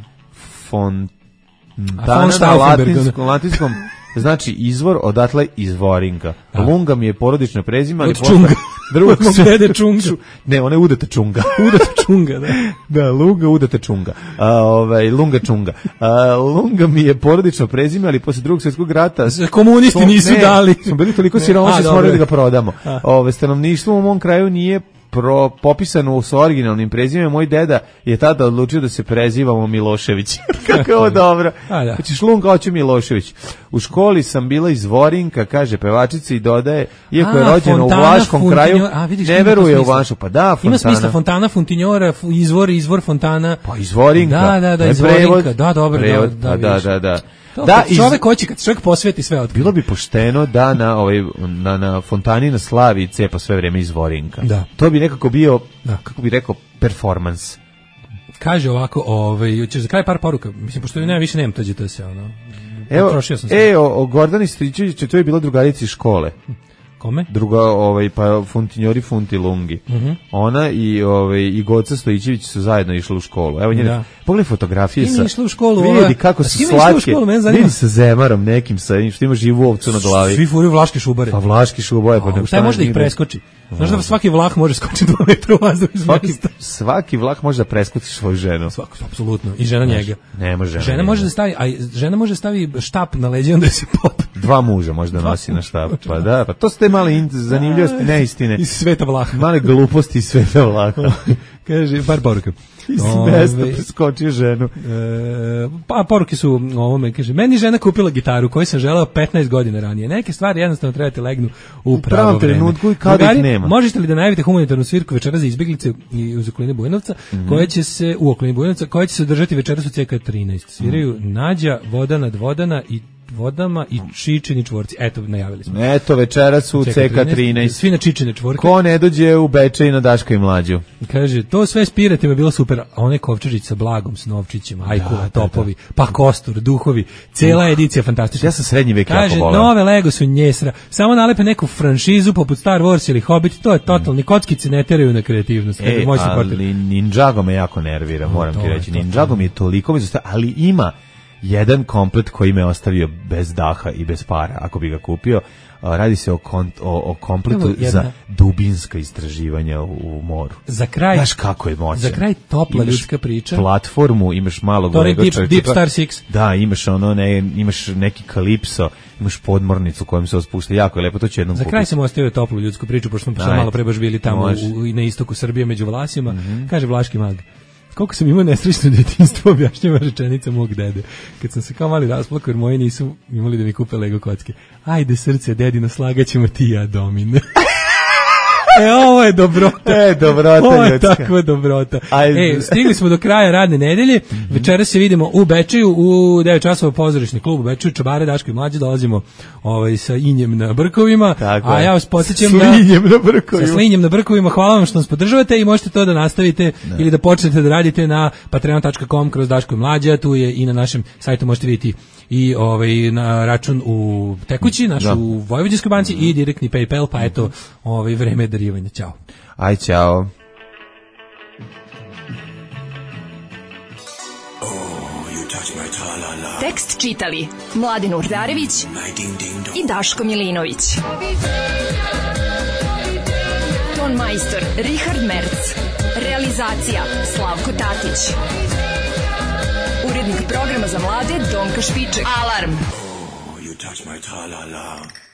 Fontana na latinskom, latinskom znači izvor, odatle Izvorinka. Da. Lunga mi je porodično prezime, ali posle drugog dede Čunga. Ne, ona je udata Čunga. Udata Čunga, da. Da, Lunga, udata Čunga. A, ovaj, Lunga Čunga. A, Lunga mi je porodično prezime, ali posle drugog svjetskog rata... Komunisti smo, nisu ne, dali. Smo bili toliko siromašni, smo morali da ga prodamo. Ove, stanovništvo u mom kraju nije pro, popisano s originalnim prezimem. Moj deda je tada odlučio da se prezivamo Milošević. Kako je ovo dobro. Znači Šlunga, hoću Milošević. U školi sam bila Izvorinka, kaže pevačica i dodaje, iako je rođena u Vlaškom Funtinjor, kraju, a, vidiš, ne veruje u Vlašu. Pa da, Fontana. Ima smisla Fontana, Funtinjora, izvor, izvor Fontana. Pa Izvorinka. Da, da, da, Izvorinka. Da, dobro, prevod, da, da, da, da. To, da, iz... čovjek hoće kad čovjek posveti sve od. Bilo bi pošteno da na ovaj na na Fontani na Slavi cepa sve vrijeme Izvorinka. Da. To bi nekako bio, da. Kako bi rekao, performans. Kaže ovako, ovaj juče za kraj par poruka. Mislim pošto nema više nema tađe to se ono. Evo, e, o, o Gordani Stričeviću, to je bila drugarica iz škole. Kome? Druga, ovaj, pa Funtinjori Funti Lungi. Uh-huh. Ona i, ovaj, i Goca Stojićević su zajedno išli u školu. Evo njene, pogledaj fotografije sa... Išli u školu, vidi kako su slatke. Vidi sa Zemarom nekim, sa, što ima živu ovcu na glavi. Svi furaju vlaške šubare. Pa vlaški šubare. Pa šta može da ih preskoči? Znaš da svaki vlah može skočiti dva metra u vazduh iz svaki, svaki vlah može da preskoči svoju ženu. Svaki, apsolutno. I žena Znaš, njega. Ne može žena. Žena može da stavi, a žena može stavi štap na leđa onda se pop. Dva muža može da nosi na štap. Pa da, pa to su te male zanimljivosti, neistine. Iz sveta vlaha. Male gluposti iz sveta vlaha. Kaže, par poruka. Iz mesta preskočio ženu. E, pa poruke su ovome, kaže, meni žena kupila gitaru koju sam želeo petnaest godina ranije. Neke stvari jednostavno treba ti legnu u, u pravo vreme. Trenutku i kada ih nema. Možete li da najavite humanitarnu svirku večera za izbjeglice i uz okolini Bujanovca, mm-hmm. koja će se, u okolini Bujanovca, koja će se održati večeras u C K trinaest. Sviraju mm. Nađa, Vodana, Vodana i Vodama i Čičini čvorci. Eto, najavili smo. Eto, večeras u C K trinaest. Svi na Čičine čvorke. Ko ne dođe u Bečej na Daška i Mlađu. Kaže, to sve s piratima je bilo super. A onaj Kovčežić sa Blagom, s Novčićima, Ajkula, da, Topovi, da, da. Pa Kostur, Duhovi. Cijela edicija fantastična. Ja sam srednji vek jako voleo. Kaže, nove Lego su njesra. Samo nalepe neku franšizu poput Star Wars ili Hobbit. To je totalni. Mm. Kockice ne teraju na kreativnost. Ej, ali Ninjago me jako nervira, moram to, ti reći. Ninjago mi je toliko mi zostaje, ali ima jedan komplet koji me ostavio bez daha i bez para, ako bi ga kupio. Radi se o, kont, o, o kompletu jedna, za dubinska istraživanja u, u moru. Za kraj, znaš kako je moćan. Za kraj topla imaš ljudska priča. Platformu, imaš malog to je Deep, Deep Star Six. Da, imaš ono, ne, imaš neki kalipso, imaš podmornicu kojom se ospušta. Jako je lepo, to će jednom Za kupiti. kraj sam ostavio toplu ljudsku priču, pošto smo malo pre baš bili tamo u, u, na istoku Srbije među Vlasima. Mm-hmm. Kaže Vlaški mag. Koliko sam imao nesrećno djetinjstvo, objašnjava rečenica mog dede. Kad sam se kao mali rasplakao, jer moji nisu imali da mi kupe Lego kocke. Ajde srce, dedino, slagaćemo ti ja, Domine. E, ovo je dobrota. E, dobrota ovo je takva dobrota. E, stigli smo do kraja radne nedelje. Mm-hmm. Večeras se vidimo u Bečeju, u devet časova pozorišni klub u Bečeju, Čabare, Daško i Mlađe, dolazimo ovaj, sa injem na brkovima. Tako a ja vas podsjećam da... Slinjem na brkovima. Sa slinjem na brkovima. Hvala vam što nas podržavate i možete to da nastavite ne. ili da počnete da radite na patreon tačka com kroz Daško i Mlađe. Tu je i na našem sajtu možete vidjeti i ovaj na račun u tekući, naš da. u Vojvođanskoj banci i direktni PayPal, pa eto, ovaj vreme darivanja. Ćao. Aj, ćao. Tekst čitali Mladin Urdarević i Daško Milinović. Ton majstor Richard Merc. Realizacija Slavko Tatić. Urednik programa za mlade Donka Špiček. Alarm! You touch my tra-la-la.